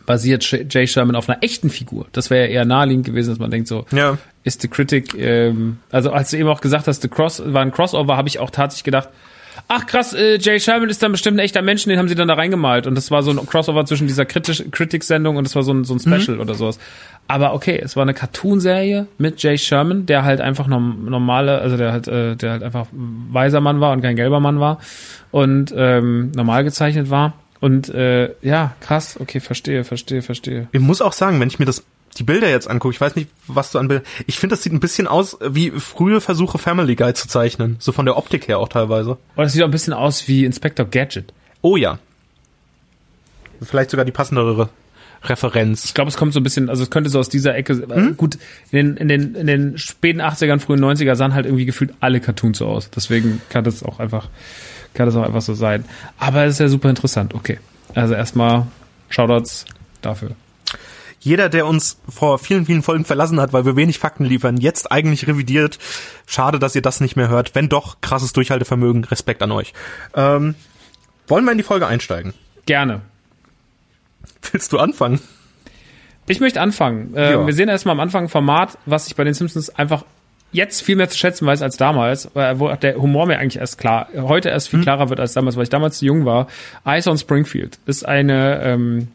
[SPEAKER 2] basiert Jay Sherman auf einer echten Figur. Das wäre ja eher naheliegend gewesen, dass man denkt so,
[SPEAKER 3] ja.
[SPEAKER 2] ist The Critic, ähm, also als du eben auch gesagt hast, The Cross war ein Crossover, habe ich auch tatsächlich gedacht, ach krass, äh, Jay Sherman ist dann bestimmt ein echter Mensch, den haben sie dann da reingemalt. Und das war so ein Crossover zwischen dieser Critic-Sendung und das war so ein, so ein Special mhm. oder sowas. Aber okay, es war eine Cartoon-Serie mit Jay Sherman, der halt einfach norm- normale, also der halt, äh, der halt einfach weißer Mann war und kein gelber Mann war und ähm, normal gezeichnet war. Und äh, ja, krass, okay, verstehe, verstehe, verstehe.
[SPEAKER 3] Ich muss auch sagen, wenn ich mir das die Bilder jetzt angucke, ich weiß nicht, was du an Bildern, ich finde, das sieht ein bisschen aus wie frühe Versuche Family Guy zu zeichnen, so von der Optik her auch teilweise.
[SPEAKER 2] Oder es sieht auch ein bisschen aus wie Inspector Gadget.
[SPEAKER 3] Oh ja. Vielleicht sogar die passendere Referenz.
[SPEAKER 2] Ich glaube, es kommt so ein bisschen, also es könnte so aus dieser Ecke, hm? gut, in den, in den, in den späten achtzigern, frühen neunziger sahen halt irgendwie gefühlt alle Cartoons so aus. Deswegen kann das auch einfach, kann das auch einfach so sein. Aber es ist ja super interessant, okay. Also erstmal Shoutouts dafür.
[SPEAKER 3] Jeder, der uns vor vielen, vielen Folgen verlassen hat, weil wir wenig Fakten liefern, jetzt eigentlich revidiert. Schade, dass ihr das nicht mehr hört. Wenn doch, krasses Durchhaltevermögen, Respekt an euch. Ähm, wollen wir in die Folge einsteigen?
[SPEAKER 2] Gerne.
[SPEAKER 3] Willst du anfangen?
[SPEAKER 2] Ich möchte anfangen. Äh, ja. Wir sehen erstmal am Anfang ein Format, was ich bei den Simpsons einfach jetzt viel mehr zu schätzen weiß als damals, wo der Humor mir eigentlich erst klar, heute erst viel klarer wird als damals, weil ich damals zu jung war. Eyes on Springfield ist eine, ähm,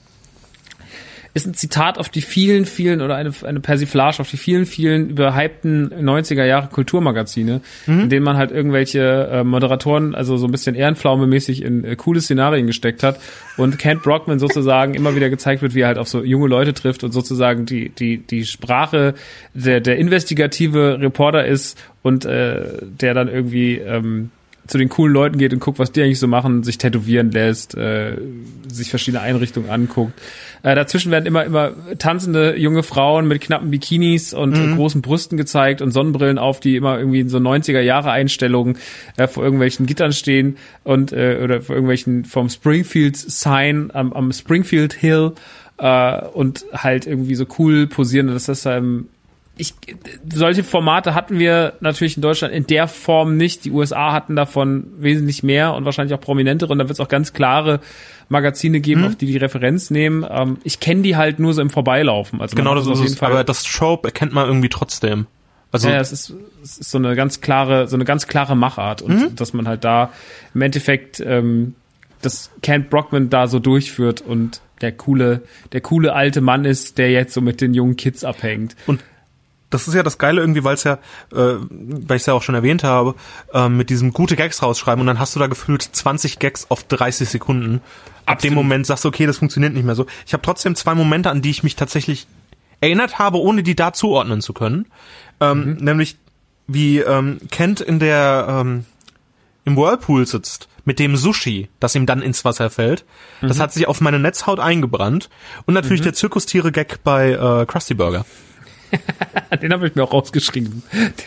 [SPEAKER 2] ist ein Zitat auf die vielen, vielen oder eine, eine Persiflage auf die vielen, vielen überhypten neunziger Jahre Kulturmagazine, mhm. in denen man halt irgendwelche äh, Moderatoren, also so ein bisschen ehrenpflaumemäßig in äh, coole Szenarien gesteckt hat und Kent Brockman sozusagen immer wieder gezeigt wird, wie er halt auf so junge Leute trifft und sozusagen die, die, die Sprache der, der investigative Reporter ist und äh, der dann irgendwie, ähm, zu den coolen Leuten geht und guckt, was die eigentlich so machen, sich tätowieren lässt, äh, sich verschiedene Einrichtungen anguckt. Äh, dazwischen werden immer immer tanzende junge Frauen mit knappen Bikinis und mhm. äh, großen Brüsten gezeigt und Sonnenbrillen auf, die immer irgendwie in so neunziger Jahre Einstellungen äh, vor irgendwelchen Gittern stehen und äh, oder vor irgendwelchen vom Springfield Sign am, am Springfield Hill äh, und halt irgendwie so cool posieren. Das ist ähm, Ich, solche Formate hatten wir natürlich in Deutschland in der Form nicht. Die U S A hatten davon wesentlich mehr und wahrscheinlich auch prominentere. Und da wird es auch ganz klare Magazine geben, mhm. auf die die Referenz nehmen. Ähm, ich kenne die halt nur so im Vorbeilaufen. Also
[SPEAKER 3] genau, das ist auf jeden Fall. Aber das Trope erkennt man irgendwie trotzdem. Also
[SPEAKER 2] ja, es ist, es ist so eine ganz klare, so eine ganz klare Machart und mhm. dass man halt da im Endeffekt ähm, das Kent Brockman da so durchführt und der coole, der coole alte Mann ist, der jetzt so mit den jungen Kids abhängt.
[SPEAKER 3] Und das ist ja das Geile irgendwie, weil es ja, äh, weil ich es ja auch schon erwähnt habe, äh, mit diesem gute Gags rausschreiben und dann hast du da gefühlt zwanzig Gags auf dreißig Sekunden. Ab Absolut. Dem Moment sagst du, okay, das funktioniert nicht mehr so. Ich habe trotzdem zwei Momente, an die ich mich tatsächlich erinnert habe, ohne die da zuordnen zu können. Ähm, mhm. Nämlich wie ähm, Kent in der ähm, im Whirlpool sitzt mit dem Sushi, das ihm dann ins Wasser fällt. Mhm. Das hat sich auf meine Netzhaut eingebrannt. Und natürlich mhm. der Zirkustiere-Gag bei äh, Krusty Burger.
[SPEAKER 2] Den habe ich mir auch rausgeschrieben.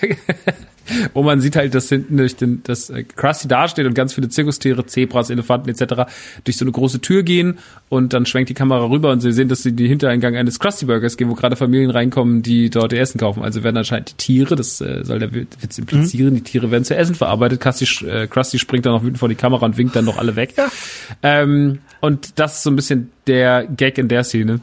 [SPEAKER 2] Wo man sieht halt, dass hinten durch den, dass Krusty dasteht und ganz viele Zirkustiere, Zebras, Elefanten et cetera durch so eine große Tür gehen und dann schwenkt die Kamera rüber und sie sehen, dass sie in den Hintereingang eines Krusty Burgers gehen, wo gerade Familien reinkommen, die dort ihr Essen kaufen. Also werden anscheinend die Tiere, das äh, soll der Witz implizieren, mhm. die Tiere werden zu Essen verarbeitet. Krusty, äh, Krusty springt dann noch wütend vor die Kamera und winkt dann noch alle weg. Ja. Ähm, und das ist so ein bisschen der Gag in der Szene.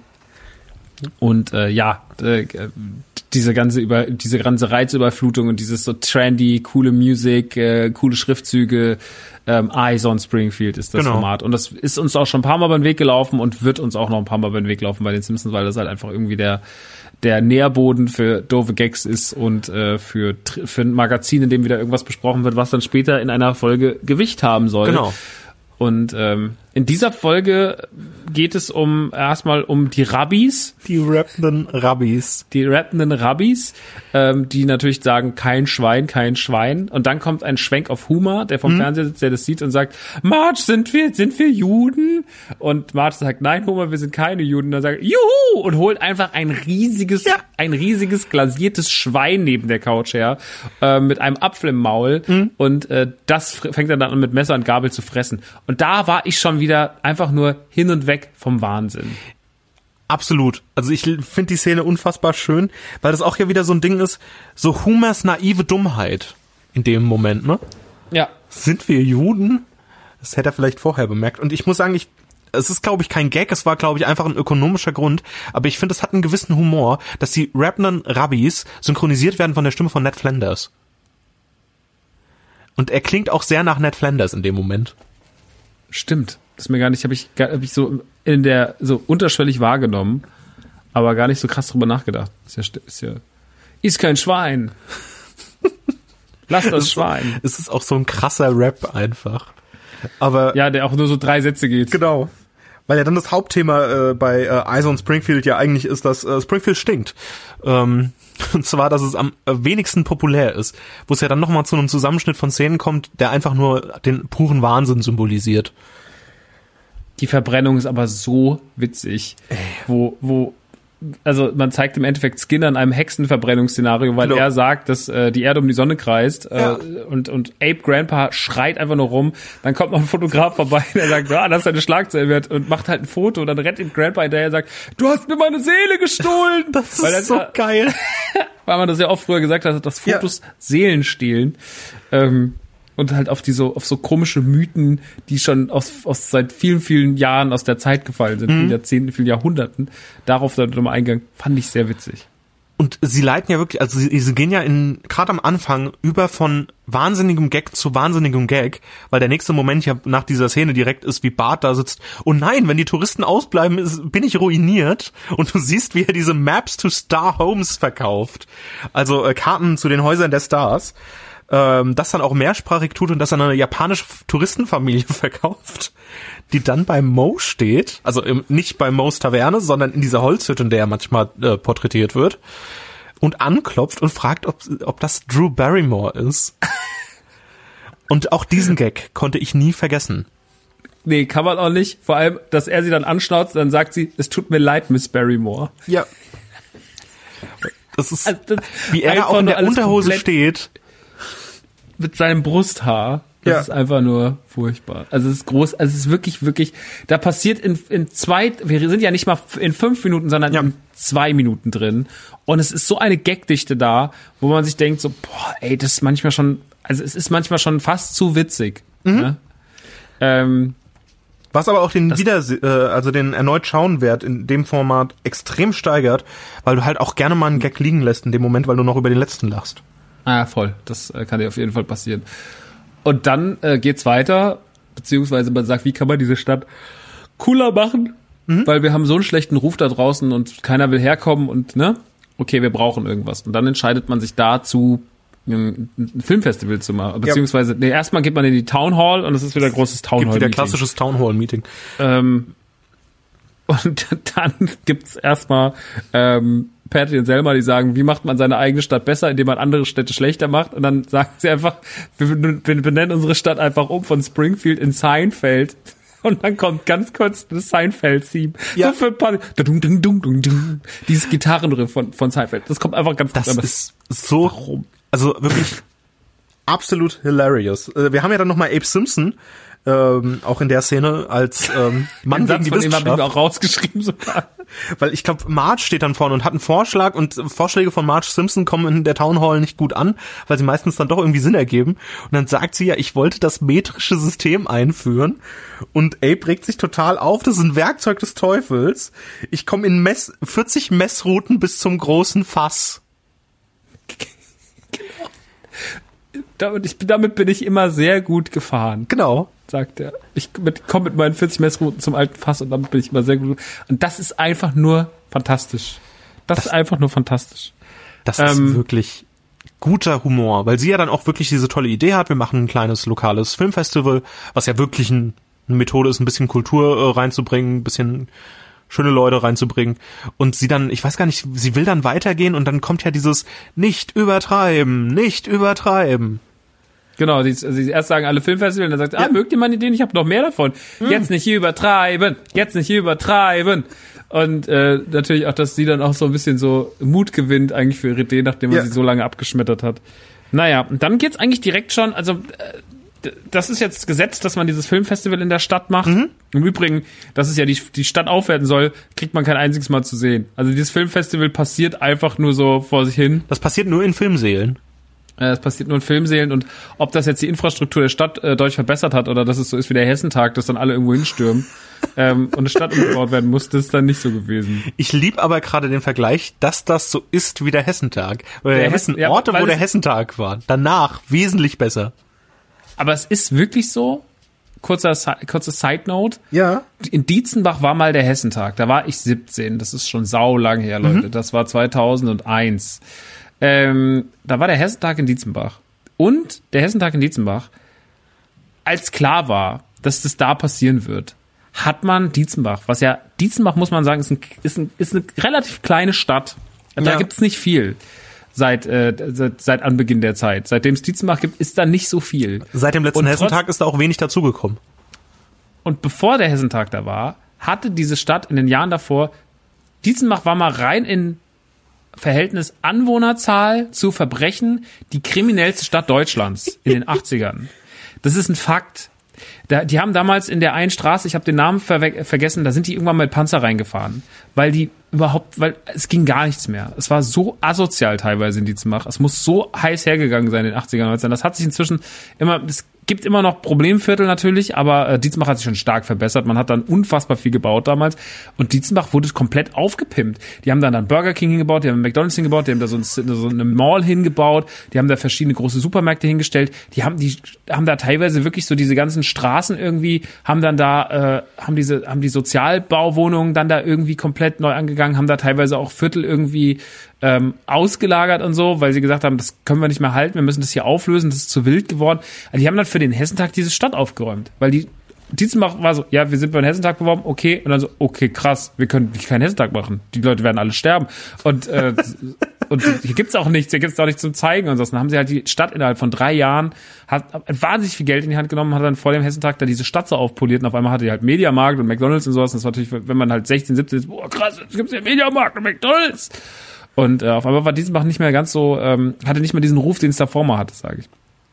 [SPEAKER 2] Und äh, ja, äh, diese ganze über diese ganze Reizüberflutung und dieses so trendy, coole Musik, äh, coole Schriftzüge, ähm, Eyes on Springfield ist das genau. Format. Und das ist uns auch schon ein paar Mal über den Weg gelaufen und wird uns auch noch ein paar Mal über den Weg laufen bei den Simpsons, weil das halt einfach irgendwie der der Nährboden für doofe Gags ist und äh, für für ein Magazin, in dem wieder irgendwas besprochen wird, was dann später in einer Folge Gewicht haben soll.
[SPEAKER 3] Genau.
[SPEAKER 2] Und ähm, in dieser Folge geht es um erstmal um die Rabbis.
[SPEAKER 3] Die rappenden Rabbis.
[SPEAKER 2] Die rappenden Rabbis, ähm, die natürlich sagen, kein Schwein, kein Schwein. Und dann kommt ein Schwenk auf Homer, der vom mhm. Fernseher sitzt, der das sieht und sagt, Marge, sind wir, sind wir Juden? Und Marge sagt, nein, Homer, wir sind keine Juden. Und dann sagt, juhu! Und holt einfach ein riesiges, ja. ein riesiges glasiertes Schwein neben der Couch her, äh, mit einem Apfel im Maul. Mhm. Und äh, das fängt er dann an, mit Messer und Gabel zu fressen. Und da war ich schon wieder einfach nur hin und weg vom Wahnsinn.
[SPEAKER 3] Absolut. Also ich finde die Szene unfassbar schön, weil das auch ja wieder so ein Ding ist, so Homers naive Dummheit in dem Moment, ne?
[SPEAKER 2] Ja.
[SPEAKER 3] Sind wir Juden? Das hätte er vielleicht vorher bemerkt. Und ich muss sagen, ich es ist, glaube ich, kein Gag, es war, glaube ich, einfach ein ökonomischer Grund, aber ich finde, es hat einen gewissen Humor, dass die rappenden Rabbis synchronisiert werden von der Stimme von Ned Flanders. Und er klingt auch sehr nach Ned Flanders in dem Moment.
[SPEAKER 2] Stimmt. Das ist mir gar nicht, habe ich, hab ich so in der, so unterschwellig wahrgenommen, aber gar nicht so krass drüber nachgedacht. Ist ja, ist ja, ist kein Schwein. Lass das Schwein.
[SPEAKER 3] Es ist auch so ein krasser Rap einfach. Aber
[SPEAKER 2] ja, der auch nur so drei Sätze geht.
[SPEAKER 3] Genau. Weil ja dann das Hauptthema äh, bei äh, Eyes on Springfield ja eigentlich ist, dass äh, Springfield stinkt. Ähm, und zwar, dass es am äh, wenigsten populär ist. Wo es ja dann nochmal zu einem Zusammenschnitt von Szenen kommt, der einfach nur den puren Wahnsinn symbolisiert.
[SPEAKER 2] Die Verbrennung ist aber so witzig. Ey. Wo, wo, also man zeigt im Endeffekt Skinner in einem Hexenverbrennungsszenario, weil genau. er sagt, dass äh, die Erde um die Sonne kreist ja. äh, und, und Abe Grandpa schreit einfach nur rum. Dann kommt noch ein Fotograf vorbei, der sagt, ja, das ist eine Schlagzeile wert und macht halt ein Foto und dann rennt ihm Grandpa hinterher und sagt, du hast mir meine Seele gestohlen.
[SPEAKER 3] Das ist weil so ja, geil.
[SPEAKER 2] Weil man das ja oft früher gesagt hat, dass Fotos ja. Seelen stehlen. Ähm, und halt auf die so, auf so komische Mythen, die schon aus, aus seit vielen, vielen Jahren aus der Zeit gefallen sind, mhm. vielen Jahrzehnten, vielen Jahrhunderten. Darauf dann nochmal Eingang, fand ich sehr witzig.
[SPEAKER 3] Und sie leiten ja wirklich, also sie, sie gehen ja in, gerade am Anfang, über von wahnsinnigem Gag zu wahnsinnigem Gag, weil der nächste Moment ja nach dieser Szene direkt ist, wie Bart da sitzt. Oh nein, wenn die Touristen ausbleiben, ist, bin ich ruiniert. Und du siehst, wie er diese Maps to Star Homes verkauft. Also äh, Karten zu den Häusern der Stars. Das dann auch mehrsprachig tut und das an eine japanische Touristenfamilie verkauft, die dann bei Moe steht, also im, nicht bei Moes Taverne, sondern in dieser Holzhütte, in der er manchmal äh, porträtiert wird, und anklopft und fragt, ob, ob das Drew Barrymore ist. Und auch diesen Gag konnte ich nie vergessen.
[SPEAKER 2] Nee, kann man auch nicht. Vor allem, dass er sie dann anschnauzt, dann sagt sie, es tut mir leid, Miss Barrymore.
[SPEAKER 3] Ja. Das ist, also das wie er auch in der Unterhose steht.
[SPEAKER 2] Mit seinem Brusthaar. Das ja. ist einfach nur furchtbar. Also es ist groß, also es ist wirklich, wirklich, da passiert in, in zwei, wir sind ja nicht mal in fünf Minuten, sondern ja. in zwei Minuten drin. Und es ist so eine Gagdichte da, wo man sich denkt so, boah, ey, das ist manchmal schon, also es ist manchmal schon fast zu witzig. Mhm. Ne? Ähm,
[SPEAKER 3] Was aber auch den wieder, äh, also den erneut Schauenwert in dem Format extrem steigert, weil du halt auch gerne mal einen Gag liegen lässt in dem Moment, weil du noch über den letzten lachst.
[SPEAKER 2] Ah, voll. Das äh, kann dir auf jeden Fall passieren. Und dann äh, geht's weiter, beziehungsweise man sagt, wie kann man diese Stadt cooler machen? Mhm. Weil wir haben so einen schlechten Ruf da draußen und keiner will herkommen und, ne? Okay, wir brauchen irgendwas. Und dann entscheidet man sich dazu, ein, ein Filmfestival zu machen. Beziehungsweise, ja. nee, erstmal geht man in die Town Hall und es ist wieder ein großes Town Hall Meeting.
[SPEAKER 3] Gibt wieder klassisches Town Hall Meeting.
[SPEAKER 2] Ähm, und dann gibt's erstmal, ähm, Patty und Selma, die sagen, wie macht man seine eigene Stadt besser, indem man andere Städte schlechter macht. Und dann sagen sie einfach, wir, wir benennen unsere Stadt einfach um von Springfield in Seinfeld. Und dann kommt ganz kurz das Seinfeld-Theme.
[SPEAKER 3] Ja.
[SPEAKER 2] So für ein paar, dung, dung, dung, dung, dung. Dieses Gitarrenriff von, von Seinfeld. Das kommt einfach ganz kurz.
[SPEAKER 3] Das ist so, warum? Also wirklich absolut hilarious. Wir haben ja dann nochmal Abe Simpson, ähm, auch in der Szene als ähm, Mann gegen die
[SPEAKER 2] von
[SPEAKER 3] Wissenschaft.
[SPEAKER 2] Dem habe ich mir auch rausgeschrieben sogar.
[SPEAKER 3] Weil ich glaube, Marge steht dann vorne und hat einen Vorschlag und Vorschläge von Marge Simpson kommen in der Town Hall nicht gut an, weil sie meistens dann doch irgendwie Sinn ergeben. Und dann sagt sie ja, ich wollte das metrische System einführen und Abe regt sich total auf, das ist ein Werkzeug des Teufels. Ich komme in Mess, vierzig Messrouten bis zum großen Fass.
[SPEAKER 2] Genau. Damit, ich, damit bin ich immer sehr gut gefahren.
[SPEAKER 3] Genau.
[SPEAKER 2] Sagt er. Ich komme mit meinen vierzig Messrouten zum alten Fass und damit bin ich immer sehr gut. Und das ist einfach nur fantastisch. Das, das ist einfach nur fantastisch.
[SPEAKER 3] Das ähm, ist wirklich guter Humor, weil sie ja dann auch wirklich diese tolle Idee hat, wir machen ein kleines lokales Filmfestival, was ja wirklich ein, eine Methode ist, ein bisschen Kultur äh, reinzubringen, ein bisschen schöne Leute reinzubringen. Und sie dann, ich weiß gar nicht, sie will dann weitergehen und dann kommt ja dieses nicht übertreiben, nicht übertreiben.
[SPEAKER 2] Genau, sie, sie erst sagen alle Filmfestivals und dann sagt, ja. ah, mögt ihr meine Ideen? Ich habe noch mehr davon. Hm. Jetzt nicht hier übertreiben, jetzt nicht hier übertreiben. Und äh, natürlich auch, dass sie dann auch so ein bisschen so Mut gewinnt eigentlich für ihre Idee, nachdem man ja. sie so lange abgeschmettert hat. Naja, und dann geht's eigentlich direkt schon, also äh, das ist jetzt Gesetz, dass man dieses Filmfestival in der Stadt macht. Mhm. Im Übrigen, dass es ja die, die Stadt aufwerten soll, kriegt man kein einziges Mal zu sehen. Also dieses Filmfestival passiert einfach nur so vor sich hin.
[SPEAKER 3] Das passiert nur in Filmsälen.
[SPEAKER 2] Es passiert nur in Filmsälen und ob das jetzt die Infrastruktur der Stadt äh, deutlich verbessert hat oder dass es so ist wie der Hessentag, dass dann alle irgendwo hinstürmen ähm, und eine Stadt umgebaut werden muss, das ist dann nicht so gewesen.
[SPEAKER 3] Ich lieb aber gerade den Vergleich, dass das so ist wie der Hessentag. Oder der, der Hessen, ja, Orte, wo der Hessentag war. Danach wesentlich besser.
[SPEAKER 2] Aber es ist wirklich so, kurzer kurze Side Note.
[SPEAKER 3] Ja.
[SPEAKER 2] In Dietzenbach war mal der Hessentag. Da war ich siebzehn. Das ist schon sau lang her, Leute. Mhm. Das war zweitausendeins. Ähm, da war der Hessentag in Dietzenbach. Und der Hessentag in Dietzenbach, als klar war, dass das da passieren wird, hat man Dietzenbach, was ja, Dietzenbach muss man sagen, ist, ein, ist, ein, ist eine relativ kleine Stadt. Da ja. gibt's nicht viel seit, äh, seit, seit Anbeginn der Zeit. Seitdem es Dietzenbach gibt, ist da nicht so viel.
[SPEAKER 3] Seit dem letzten und Hessentag trotz, ist da auch wenig dazugekommen.
[SPEAKER 2] Und bevor der Hessentag da war, hatte diese Stadt in den Jahren davor, Dietzenbach war mal rein in Verhältnis Anwohnerzahl zu Verbrechen die kriminellste Stadt Deutschlands in den achtzigern. Das ist ein Fakt. Da, die haben damals in der einen Straße, ich habe den Namen ver- vergessen, da sind die irgendwann mal mit Panzer reingefahren, weil die überhaupt, weil es ging gar nichts mehr. Es war so asozial teilweise in Dietzenbach. Es muss so heiß hergegangen sein in den achtzigern, neunzigern. Das hat sich inzwischen immer, es gibt immer noch Problemviertel natürlich, aber äh, Dietzenbach hat sich schon stark verbessert. Man hat dann unfassbar viel gebaut damals und Dietzenbach wurde komplett aufgepimpt. Die haben dann dann Burger King hingebaut, die haben McDonald's hingebaut, die haben da so, ein, so eine Mall hingebaut, die haben da verschiedene große Supermärkte hingestellt. Die haben die haben da teilweise wirklich so diese ganzen Straßen irgendwie, haben dann da äh, haben diese haben die Sozialbauwohnungen dann da irgendwie komplett neu angegangen, haben da teilweise auch Viertel irgendwie ähm, ausgelagert und so, weil sie gesagt haben, das können wir nicht mehr halten, wir müssen das hier auflösen, das ist zu wild geworden. Also die haben dann für den Hessentag diese Stadt aufgeräumt, weil die Dietzenbach war so, ja, wir sind beim Hessentag beworben, okay, und dann so, okay, krass, wir können keinen Hessentag machen, die Leute werden alle sterben und äh, und hier gibt's auch nichts, hier gibt's auch nichts zum Zeigen und so. Dann haben sie halt die Stadt innerhalb von drei Jahren, hat wahnsinnig viel Geld in die Hand genommen, hat dann vor dem Hessentag da diese Stadt so aufpoliert und auf einmal hatte die halt Mediamarkt und McDonald's und sowas. Und das war natürlich, wenn man halt sechzehn, siebzehn ist, boah krass, jetzt gibt's ja Mediamarkt und McDonald's. Und äh, auf einmal war Dietzenbach nicht mehr ganz so, ähm, hatte nicht mehr diesen Ruf, den es davor mal hatte, sage ich.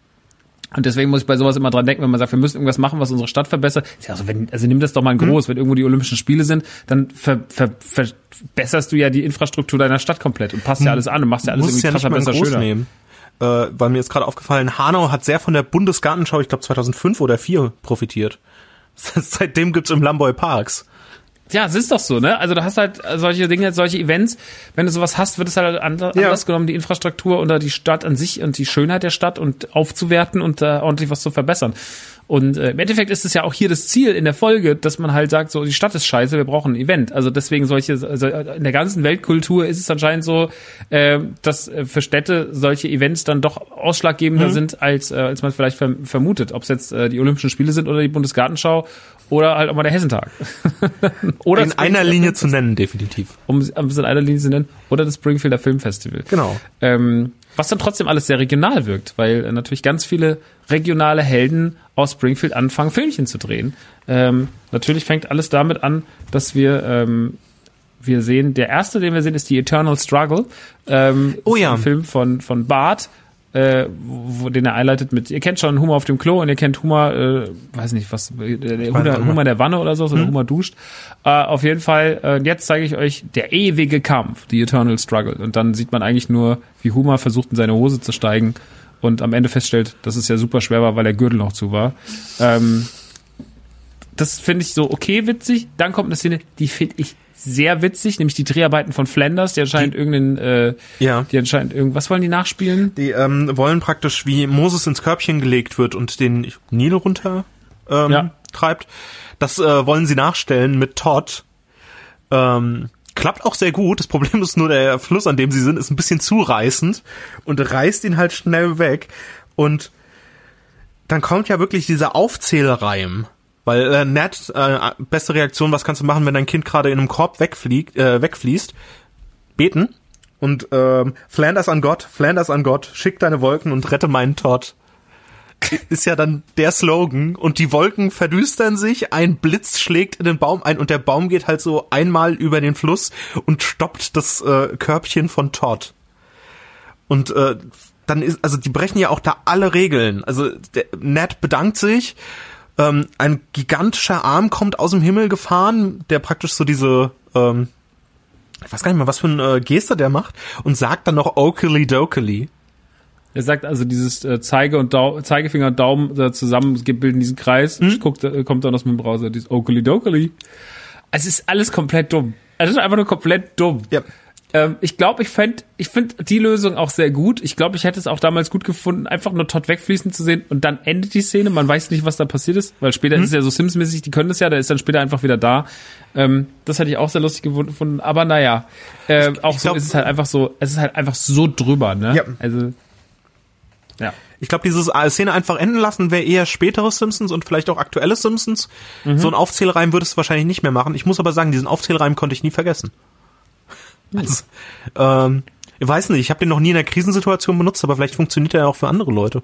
[SPEAKER 2] Und deswegen muss ich bei sowas immer dran denken, wenn man sagt, wir müssen irgendwas machen, was unsere Stadt verbessert. Ja, also, wenn, also nimm das doch mal groß, mhm. wenn irgendwo die Olympischen Spiele sind, dann ver, ver, verbesserst du ja die Infrastruktur deiner Stadt komplett und passt ja alles an und machst ja alles irgendwie krasser, besser, schöner.
[SPEAKER 3] Nehmen. Äh, weil mir jetzt gerade aufgefallen, Hanau hat sehr von der Bundesgartenschau, ich glaube zweitausendfünf oder vier profitiert. Seitdem gibt's im Lamboy Parks.
[SPEAKER 2] Ja, es ist doch so, ne? Also du hast halt solche Dinge, solche Events, wenn du sowas hast, wird es halt anders ja. genommen, die Infrastruktur oder die Stadt an sich und die Schönheit der Stadt und aufzuwerten und äh, ordentlich was zu verbessern. Und äh, im Endeffekt ist es ja auch hier das Ziel in der Folge, dass man halt sagt, so die Stadt ist scheiße, wir brauchen ein Event. Also deswegen solche, also in der ganzen Weltkultur ist es anscheinend so, äh, dass für Städte solche Events dann doch ausschlaggebender mhm. sind, als äh, als man vielleicht verm- vermutet. Ob es jetzt äh, die Olympischen Spiele sind oder die Bundesgartenschau oder halt auch mal der Hessentag.
[SPEAKER 3] Oder in einer Linie zu nennen, definitiv.
[SPEAKER 2] Um es in einer Linie zu nennen. Oder das Springfielder Filmfestival.
[SPEAKER 3] Genau.
[SPEAKER 2] Ähm, was dann trotzdem alles sehr regional wirkt, weil äh, natürlich ganz viele regionale Helden aus Springfield anfangen, Filmchen zu drehen. Ähm, natürlich fängt alles damit an, dass wir ähm, wir sehen, der erste, den wir sehen, ist die Eternal Struggle. Ähm,
[SPEAKER 3] oh ja.
[SPEAKER 2] Ein Film von von Bart, äh, wo, den er einleitet mit, ihr kennt schon Humor auf dem Klo und ihr kennt Humor, äh, weiß nicht was, äh, der Humor, Humor der Wanne oder so, so hm. Humor duscht. Äh, auf jeden Fall, äh, jetzt zeige ich euch der ewige Kampf, die Eternal Struggle. Und dann sieht man eigentlich nur, wie Humor versucht, in seine Hose zu steigen und am Ende feststellt, dass es ja super schwer war, weil der Gürtel noch zu war. Ähm, das finde ich so okay witzig. Dann kommt eine Szene, die finde ich sehr witzig, nämlich die Dreharbeiten von Flanders, die anscheinend die, irgendeinen, äh,
[SPEAKER 3] ja.
[SPEAKER 2] die anscheinend irgendwas wollen die nachspielen?
[SPEAKER 3] Die ähm, wollen praktisch, wie Moses ins Körbchen gelegt wird und den Nil runter ähm, ja. treibt. Das äh, wollen sie nachstellen mit Todd. Ähm, klappt auch sehr gut. Das Problem ist nur, der Fluss, an dem sie sind, ist ein bisschen zu reißend und reißt ihn halt schnell weg. Und dann kommt ja wirklich dieser Aufzählreim. Weil äh, Ned, äh, beste Reaktion, was kannst du machen, wenn dein Kind gerade in einem Korb wegfliegt, äh, wegfließt? Beten. Und ähm, Flanders an Gott, Flanders an Gott, schick deine Wolken und rette meinen Todd. Ist ja dann der Slogan. Und die Wolken verdüstern sich, ein Blitz schlägt in den Baum ein und der Baum geht halt so einmal über den Fluss und stoppt das äh, Körbchen von Todd. Und äh, dann ist, also die brechen ja auch da alle Regeln. Also der Ned bedankt sich, ähm, ein gigantischer Arm kommt aus dem Himmel gefahren, der praktisch so diese, ähm, ich weiß gar nicht mehr, was für eine äh, Geste der macht und sagt dann noch Oakley Dokley.
[SPEAKER 2] Er sagt also dieses äh, Zeige und Dau- Zeigefinger und Daumen äh, zusammen bilden diesen Kreis.
[SPEAKER 3] Mhm.
[SPEAKER 2] Guckt, äh, kommt dann aus dem Browser, dieses Oakley Dokley. Es ist alles komplett dumm. Es ist einfach nur komplett dumm.
[SPEAKER 3] Ja.
[SPEAKER 2] Ähm, ich glaube, ich fände ich find die Lösung auch sehr gut. Ich glaube, ich hätte es auch damals gut gefunden, einfach nur Todd wegfließen zu sehen und dann endet die Szene. Man weiß nicht, was da passiert ist, weil später mhm. ist es ja so Sims-mäßig, die können das ja, der ist dann später einfach wieder da. Ähm, das hätte ich auch sehr lustig gefunden. Aber naja, äh, auch ich glaub, so ist es halt einfach so, es ist halt einfach so drüber, ne?
[SPEAKER 3] Ja.
[SPEAKER 2] Also, ja.
[SPEAKER 3] Ich glaube, diese Szene einfach enden lassen wäre eher spätere Simpsons und vielleicht auch aktuelle Simpsons. Mhm. So ein Aufzählreim würdest du wahrscheinlich nicht mehr machen. Ich muss aber sagen, diesen Aufzählreim konnte ich nie vergessen. Mhm. Also, ähm, ich weiß nicht, ich habe den noch nie in einer Krisensituation benutzt, aber vielleicht funktioniert er ja auch für andere Leute.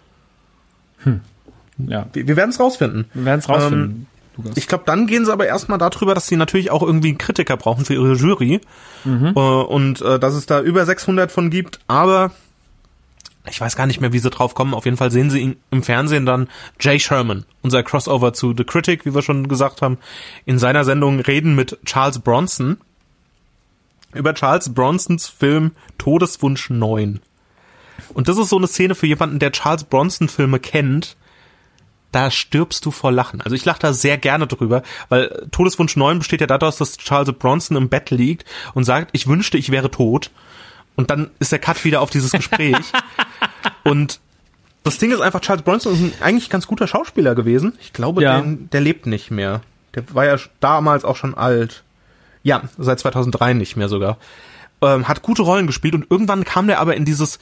[SPEAKER 2] Hm. Ja.
[SPEAKER 3] Wir, wir werden es rausfinden.
[SPEAKER 2] Wir werden es rausfinden.
[SPEAKER 3] Ähm, ich glaube, dann gehen sie aber erstmal darüber, dass sie natürlich auch irgendwie einen Kritiker brauchen für ihre Jury. Mhm. Äh, und äh, dass es da über sechshundert von gibt, aber ich weiß gar nicht mehr, wie sie drauf kommen. Auf jeden Fall sehen sie ihn im Fernsehen dann Jay Sherman, unser Crossover zu The Critic, wie wir schon gesagt haben, in seiner Sendung reden mit Charles Bronson über Charles Bronsons Film Todeswunsch neun. Und das ist so eine Szene für jemanden, der Charles Bronson Filme kennt. Da stirbst du vor Lachen. Also ich lache da sehr gerne drüber, weil Todeswunsch neun besteht ja daraus, dass Charles Bronson im Bett liegt und sagt, ich wünschte, ich wäre tot. Und dann ist der Cut wieder auf dieses Gespräch. Und das Ding ist einfach, Charles Bronson ist ein eigentlich ganz guter Schauspieler gewesen. Ich glaube,
[SPEAKER 2] ja.
[SPEAKER 3] der, der lebt nicht mehr. Der war ja damals auch schon alt. Ja, seit zweitausenddrei nicht mehr sogar. Ähm, hat gute Rollen gespielt und irgendwann kam der aber in dieses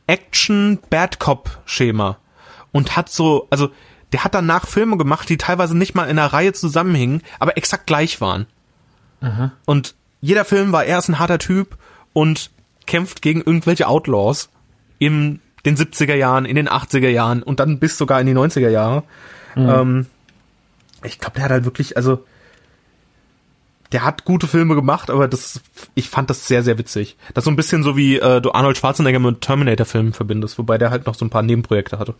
[SPEAKER 3] Action-Bad-Cop-Schema. Und hat so, also der hat danach Filme gemacht, die teilweise nicht mal in einer Reihe zusammenhingen, aber exakt gleich waren.
[SPEAKER 2] Aha.
[SPEAKER 3] Und jeder Film war erst ein harter Typ und kämpft gegen irgendwelche Outlaws in den siebziger Jahren, in den achtziger Jahren und dann bis sogar in die neunziger Jahre. Mhm. Ähm, ich glaube, der hat halt wirklich, also der hat gute Filme gemacht, aber das, ich fand das sehr, sehr witzig. Das ist so ein bisschen so wie äh, du Arnold Schwarzenegger mit Terminator-Filmen verbindest, wobei der halt noch so ein paar Nebenprojekte hatte.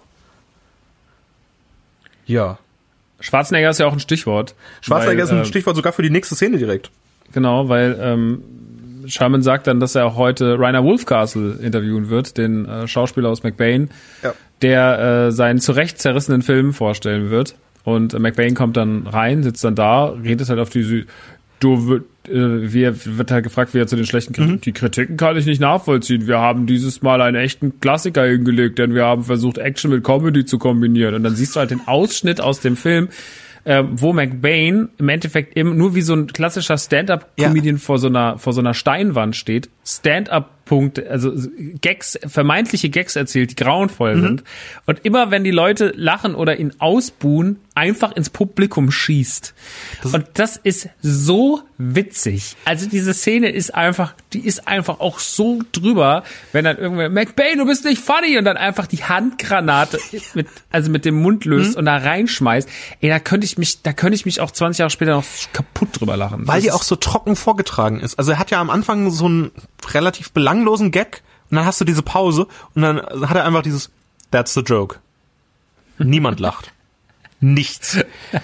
[SPEAKER 3] Ja.
[SPEAKER 2] Schwarzenegger ist ja auch ein Stichwort.
[SPEAKER 3] Schwarzenegger
[SPEAKER 2] weil,
[SPEAKER 3] ist ein
[SPEAKER 2] äh,
[SPEAKER 3] Stichwort sogar für die nächste Szene direkt.
[SPEAKER 2] Genau, weil ähm, Sherman sagt dann, dass er auch heute Rainer Wolfcastle interviewen wird, den äh, Schauspieler aus McBain, ja. der äh, seinen zu Recht zerrissenen Film vorstellen wird. Und äh, McBain kommt dann rein, sitzt dann da, redet halt auf die, du wird, äh, wie er, wird halt gefragt, wie er zu den schlechten Kritiken, mhm. die Kritiken kann ich nicht nachvollziehen. Wir haben dieses Mal einen echten Klassiker hingelegt, denn wir haben versucht, Action mit Comedy zu kombinieren. Und dann siehst du halt den Ausschnitt aus dem Film, äh, wo McBain im Endeffekt eben nur wie so ein klassischer Stand-up-Comedian ja. vor so einer vor so einer Steinwand steht, Stand-up-Punkte, also Gags, vermeintliche Gags erzählt, die grauenvoll mhm. sind. Und immer wenn die Leute lachen oder ihn ausbuhen, einfach ins Publikum schießt. Das und das ist so witzig. Also diese Szene ist einfach, die ist einfach auch so drüber, wenn dann irgendwer, McBain, du bist nicht funny, und dann einfach die Handgranate mit, also mit dem Mund löst mhm. und da reinschmeißt. Ey, da könnte ich mich, da könnte ich mich auch zwanzig Jahre später noch kaputt drüber lachen.
[SPEAKER 3] Weil
[SPEAKER 2] das
[SPEAKER 3] die auch so trocken vorgetragen ist. Also er hat ja am Anfang so einen relativ belanglosen Gag und dann hast du diese Pause und dann hat er einfach dieses That's the joke. Niemand lacht. Nichts.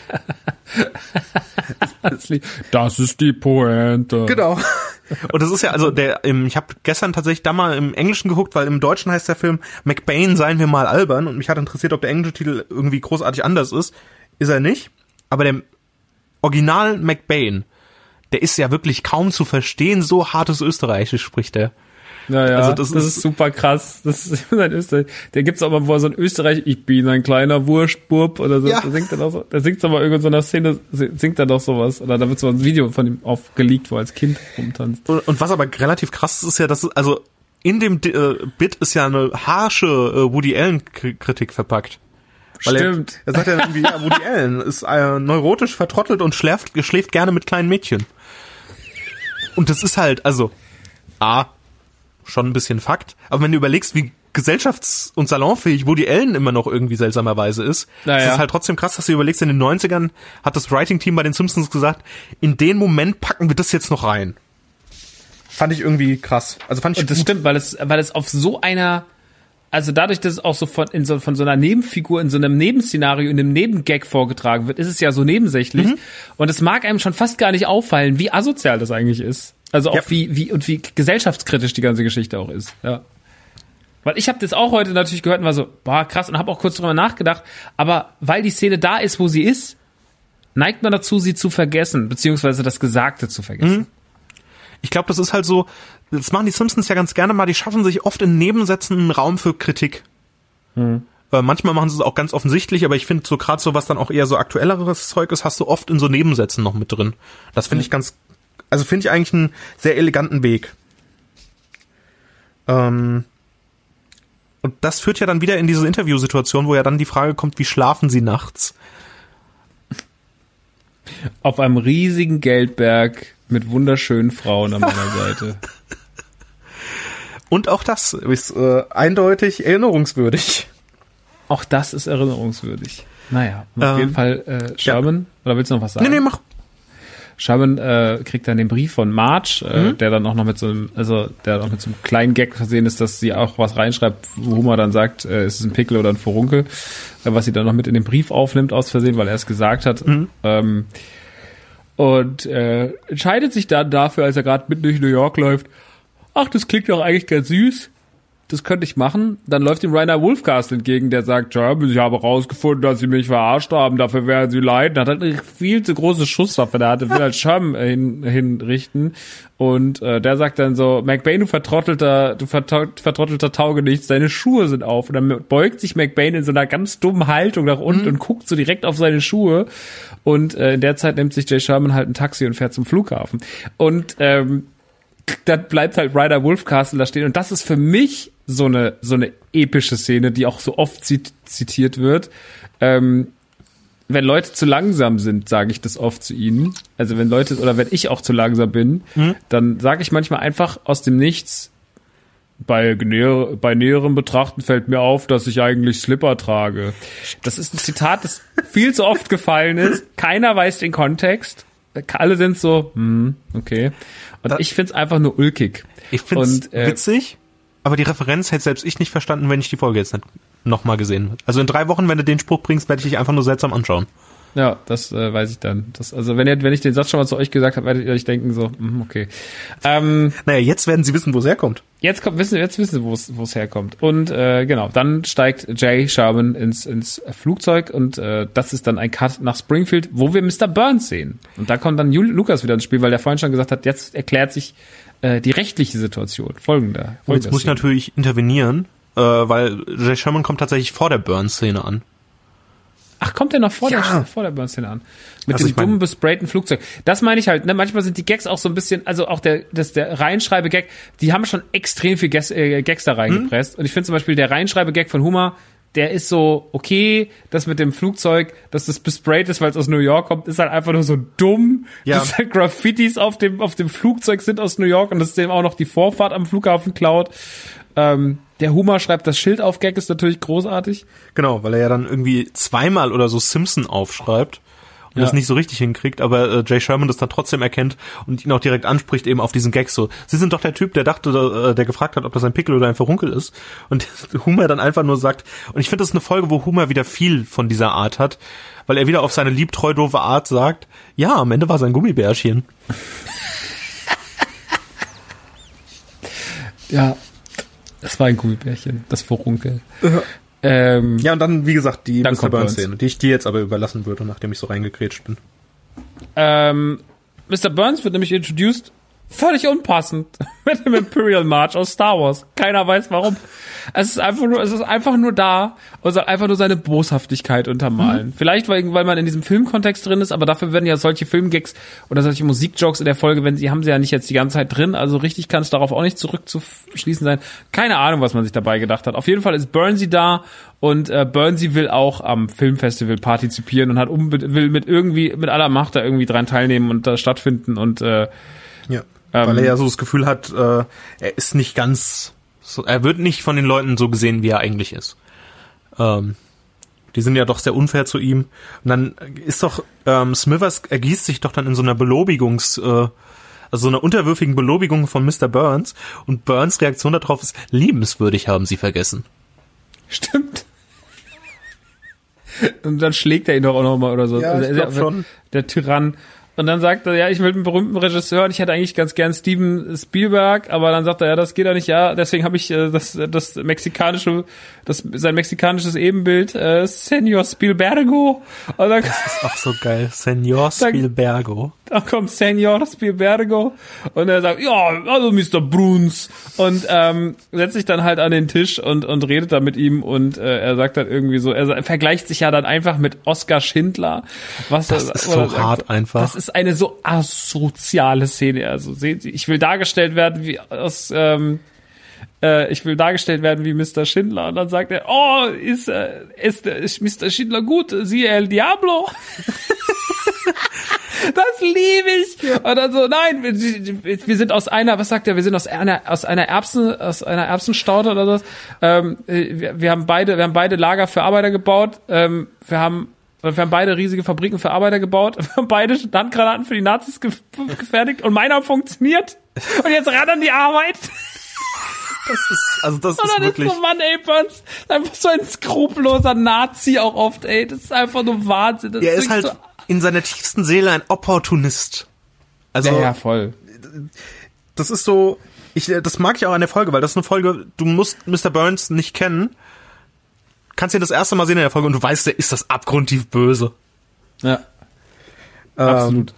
[SPEAKER 2] Das ist die Pointe.
[SPEAKER 3] Genau. Und das ist ja, also der, im, ich habe gestern tatsächlich da mal im Englischen geguckt, weil im Deutschen heißt der Film McBain, seien wir mal albern, und mich hat interessiert, ob der englische Titel irgendwie großartig anders ist. Ist er nicht. Aber der Original McBain, der ist ja wirklich kaum zu verstehen, so hartes Österreichisch spricht er.
[SPEAKER 2] Naja, also das, das ist, ist super krass. Das ist ein Österreich. Der gibt's aber wo so ein Österreich, ich bin ein kleiner Wurstbub oder so. Ja. Der singt dann auch so, der singt aber irgendwo in so einer Szene, singt er doch sowas. Oder da wird so ein Video von ihm aufgelegt, wo er als Kind rumtanzt.
[SPEAKER 3] Und, und was aber relativ krass ist, ist ja, dass, also in dem äh, Bit ist ja eine harsche äh, Woody Allen Kritik verpackt. Weil
[SPEAKER 2] Stimmt.
[SPEAKER 3] Er, er sagt ja irgendwie, ja, Woody Allen ist äh, neurotisch vertrottelt und schläft, schläft gerne mit kleinen Mädchen. Und das ist halt, also, A, schon ein bisschen Fakt, aber wenn du überlegst, wie gesellschafts- und salonfähig Woody Allen immer noch irgendwie seltsamerweise ist, naja. ist es halt trotzdem krass, dass du überlegst, in den neunzigern hat das Writing-Team bei den Simpsons gesagt, in den Moment packen wir das jetzt noch rein. Fand ich irgendwie krass. Also fand ich
[SPEAKER 2] und das
[SPEAKER 3] gut.
[SPEAKER 2] Stimmt, weil es, weil es auf so einer, also dadurch, dass es auch so von, in so, von so einer Nebenfigur, in so einem Nebenszenario, in einem Nebengag vorgetragen wird, ist es ja so nebensächlich. Mhm. Und es mag einem schon fast gar nicht auffallen, wie asozial das eigentlich ist. Also auch ja. wie, wie, und wie gesellschaftskritisch die ganze Geschichte auch ist, ja. Weil ich habe das auch heute natürlich gehört und war so, boah, krass, und habe auch kurz drüber nachgedacht. Aber weil die Szene da ist, wo sie ist, neigt man dazu, sie zu vergessen, beziehungsweise das Gesagte zu vergessen.
[SPEAKER 3] Mhm. Ich glaube, das ist halt so, das machen die Simpsons ja ganz gerne mal, die schaffen sich oft in Nebensätzen einen Raum für Kritik.
[SPEAKER 2] Mhm.
[SPEAKER 3] Äh, manchmal machen sie es auch ganz offensichtlich, aber ich finde so gerade so, was dann auch eher so aktuelleres Zeug ist, hast du oft in so Nebensätzen noch mit drin. Das finde mhm. ich ganz, also finde ich eigentlich einen sehr eleganten Weg. Ähm, und das führt ja dann wieder in diese Interviewsituation, wo ja dann die Frage kommt, wie schlafen sie nachts?
[SPEAKER 2] Auf einem riesigen Geldberg mit wunderschönen Frauen an meiner Seite.
[SPEAKER 3] Und auch das ist äh, eindeutig erinnerungswürdig.
[SPEAKER 2] Auch das ist erinnerungswürdig. Naja, auf
[SPEAKER 3] ähm,
[SPEAKER 2] jeden Fall äh, Sherman, ja. Oder willst du noch was sagen?
[SPEAKER 3] Nee, nee, mach.
[SPEAKER 2] Sherman äh, kriegt dann den Brief von Marge, äh,
[SPEAKER 3] mhm.
[SPEAKER 2] der dann auch noch mit so einem, also der auch mit so einem kleinen Gag versehen ist, dass sie auch was reinschreibt, wo Homer dann sagt, äh, ist es ein Pickel oder ein Furunkel, äh, was sie dann noch mit in den Brief aufnimmt aus Versehen, weil er es gesagt hat. Mhm. Ähm, und äh, entscheidet sich dann dafür, als er gerade mitten durch New York läuft, ach, das klingt doch eigentlich ganz süß. Das könnte ich machen. Dann läuft ihm Rainer Wolfcastle entgegen, der sagt, ja, ich habe rausgefunden, dass sie mich verarscht haben, dafür werden sie leiden. Er hat halt eine viel zu große Schusswaffe, der hatte, will halt Sherman hin, hinrichten. Und äh, der sagt dann so, McBain, du vertrottelter, du vertrottelter Taugenichts, deine Schuhe sind auf. Und dann beugt sich McBain in so einer ganz dummen Haltung nach unten mhm. und guckt so direkt auf seine Schuhe. Und äh, in der Zeit nimmt sich Jay Sherman halt ein Taxi und fährt zum Flughafen. Und ähm, dann bleibt halt Ryder Wolfcastle da stehen. Und das ist für mich so eine so eine epische Szene, die auch so oft zit- zitiert wird. Ähm, wenn Leute zu langsam sind, sage ich das oft zu ihnen. Also wenn Leute, oder wenn ich auch zu langsam bin, mhm. dann sage ich manchmal einfach aus dem Nichts, bei, näher, bei näherem Betrachten fällt mir auf, dass ich eigentlich Slipper trage. Das ist ein Zitat, das viel zu oft gefallen ist. Keiner weiß den Kontext. Alle sind so, hm, okay. Und das, ich find's einfach nur ulkig.
[SPEAKER 3] Ich find's und, äh, witzig, aber die Referenz hätte selbst ich nicht verstanden, wenn ich die Folge jetzt nicht nochmal gesehen hätte. Also in drei Wochen, wenn du den Spruch bringst, werde ich dich einfach nur seltsam anschauen.
[SPEAKER 2] Ja, das äh, weiß ich dann. Das, also wenn, ihr, wenn ich den Satz schon mal zu euch gesagt habe, werdet ihr euch denken so, mm, okay. Ähm,
[SPEAKER 3] naja, jetzt werden sie wissen, wo es herkommt.
[SPEAKER 2] Jetzt kommt, wissen, jetzt wissen sie, wo es wo es herkommt. Und äh, genau, dann steigt Jay Sherman ins ins Flugzeug und äh, das ist dann ein Cut nach Springfield, wo wir Mister Burns sehen. Und da kommt dann Jul- Lukas wieder ins Spiel, weil der vorhin schon gesagt hat, jetzt erklärt sich äh, die rechtliche Situation. Folgender.
[SPEAKER 3] Und jetzt muss ich natürlich intervenieren, äh, weil Jay Sherman kommt tatsächlich vor der Burns-Szene an.
[SPEAKER 2] Ach, kommt der noch vor ja. der vor der Burns-Szene an? Mit
[SPEAKER 3] also
[SPEAKER 2] dem dummen, besprayten Flugzeug. Das meine ich halt, ne? Manchmal sind die Gags auch so ein bisschen, also auch der das der Reinschreibe-Gag, die haben schon extrem viel Gags, äh, Gags da reingepresst. Hm? Und ich finde zum Beispiel der Reinschreibe-Gag von Homer, der ist so, okay, das mit dem Flugzeug, dass das besprayt ist, weil es aus New York kommt, ist halt einfach nur so dumm. Ja. Dass halt Graffitis auf dem auf dem Flugzeug sind aus New York und das dem auch noch die Vorfahrt am Flughafen klaut. Ähm, der Homer schreibt das Schild auf, Gag ist natürlich großartig.
[SPEAKER 3] Genau, weil er ja dann irgendwie zweimal oder so Simpson aufschreibt und ja. das nicht so richtig hinkriegt, aber äh, Jay Sherman das dann trotzdem erkennt und ihn auch direkt anspricht eben auf diesen Gag so. Sie sind doch der Typ, der dachte, äh, der gefragt hat, ob das ein Pickel oder ein Verunkel ist. Und Homer dann einfach nur sagt, und ich finde, das ist eine Folge, wo Homer wieder viel von dieser Art hat, weil er wieder auf seine liebtreu doofe Art sagt, ja, am Ende war es ein Gummibärchen.
[SPEAKER 2] Ja. Das war ein Gummibärchen, das Furunkel.
[SPEAKER 3] Ja.
[SPEAKER 2] Ähm,
[SPEAKER 3] ja, und dann, wie gesagt, die Mister Burns-Szene, die ich dir jetzt aber überlassen würde, nachdem ich so reingekrätscht bin.
[SPEAKER 2] Ähm, Mister Burns wird nämlich introduced, völlig unpassend, mit dem Imperial March aus Star Wars. Keiner weiß warum. Es ist einfach nur, es ist einfach nur da und soll einfach nur seine Boshaftigkeit untermalen. Mhm. Vielleicht, weil, weil man in diesem Filmkontext drin ist, aber dafür werden ja solche Filmgags oder solche Musikjokes in der Folge, wenn sie haben sie ja nicht jetzt die ganze Zeit drin, also richtig kann es darauf auch nicht zurückzuschließen sein. Keine Ahnung, was man sich dabei gedacht hat. Auf jeden Fall ist Burnsy da und äh, Burnsy will auch am Filmfestival partizipieren und hat um, will mit irgendwie, mit aller Macht da irgendwie dran teilnehmen und da stattfinden und äh,
[SPEAKER 3] ja. Weil er ja so das Gefühl hat, äh, er ist nicht ganz, so, er wird nicht von den Leuten so gesehen, wie er eigentlich ist. Ähm, die sind ja doch sehr unfair zu ihm. Und dann ist doch, ähm, Smithers ergießt sich doch dann in so einer Belobigungs, äh, also so einer unterwürfigen Belobigung von Mister Burns. Und Burns' Reaktion darauf ist, liebenswürdig haben sie vergessen.
[SPEAKER 2] Stimmt. Und dann schlägt er ihn doch auch nochmal oder so.
[SPEAKER 3] Ja,
[SPEAKER 2] also,
[SPEAKER 3] ich glaub
[SPEAKER 2] der,
[SPEAKER 3] schon.
[SPEAKER 2] Der Tyrann. Und dann sagt er, ja, ich will einen berühmten Regisseur und ich hätte eigentlich ganz gern Steven Spielberg, aber dann sagt er, ja, das geht doch nicht, ja, deswegen habe ich äh, das das mexikanische, das sein mexikanisches Ebenbild, äh, Senor Spielbergo. Und dann,
[SPEAKER 3] das ist auch so geil, Senor Spielbergo.
[SPEAKER 2] Da kommt Senor Spielbergo und er sagt, ja, also Mister Bruns und ähm, setzt sich dann halt an den Tisch und und redet da mit ihm und äh, er sagt dann irgendwie so, er vergleicht sich ja dann einfach mit Oskar Schindler. Was
[SPEAKER 3] das
[SPEAKER 2] er,
[SPEAKER 3] ist so
[SPEAKER 2] sagt,
[SPEAKER 3] hart einfach.
[SPEAKER 2] Das ist eine so asoziale Szene. Also sehen Sie, ich will dargestellt werden wie aus, ähm, äh, ich will dargestellt werden wie Mister Schindler. Und dann sagt er, oh, ist, äh, ist, ist Mister Schindler gut? Sie El Diablo? Das liebe ich. Und dann so, nein, wir, wir sind aus einer, was sagt er, wir sind aus einer, aus einer Erbsen, aus einer Erbsenstaude oder so. Ähm, wir, wir haben beide, wir haben beide Lager für Arbeiter gebaut. Ähm, wir haben Wir haben beide riesige Fabriken für Arbeiter gebaut. Wir haben beide Handgranaten für die Nazis ge- gefertigt. Und meiner funktioniert. Und jetzt ran an die Arbeit.
[SPEAKER 3] Das ist, also das
[SPEAKER 2] und
[SPEAKER 3] ist
[SPEAKER 2] dann
[SPEAKER 3] wirklich...
[SPEAKER 2] ist so, Mann, ey, Burns, einfach so ein skrupelloser Nazi auch oft, ey. Das ist einfach nur Wahnsinn. Das
[SPEAKER 3] er ist halt
[SPEAKER 2] so
[SPEAKER 3] in seiner tiefsten Seele ein Opportunist. Also,
[SPEAKER 2] ja, ja, voll.
[SPEAKER 3] Das ist so... Ich, das mag ich auch an der Folge, weil das ist eine Folge, du musst Mister Burns nicht kennen, kannst ihn das erste Mal sehen in der Folge und du weißt, der ist das abgrundtief böse.
[SPEAKER 2] Ja,
[SPEAKER 3] ähm,
[SPEAKER 2] absolut.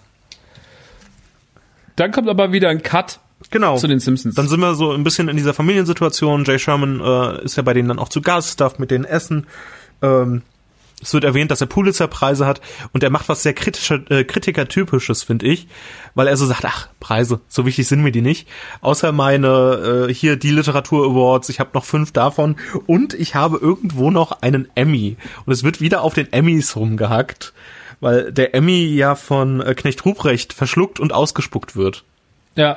[SPEAKER 2] Dann kommt aber wieder ein Cut
[SPEAKER 3] genau.
[SPEAKER 2] zu den Simpsons.
[SPEAKER 3] Dann sind wir so ein bisschen in dieser Familiensituation. Jay Sherman äh, ist ja bei denen dann auch zu Gast, darf mit denen essen. Ähm, es wird erwähnt, dass er Pulitzer-Preise hat und er macht was sehr kritischer, äh, Kritiker-typisches, finde ich, weil er so sagt, ach, Preise, so wichtig sind mir die nicht. Außer meine, äh, hier die Literatur-Awards, ich habe noch fünf davon und ich habe irgendwo noch einen Emmy. Und es wird wieder auf den Emmys rumgehackt, weil der Emmy ja von äh, Knecht Ruprecht verschluckt und ausgespuckt wird.
[SPEAKER 2] Ja.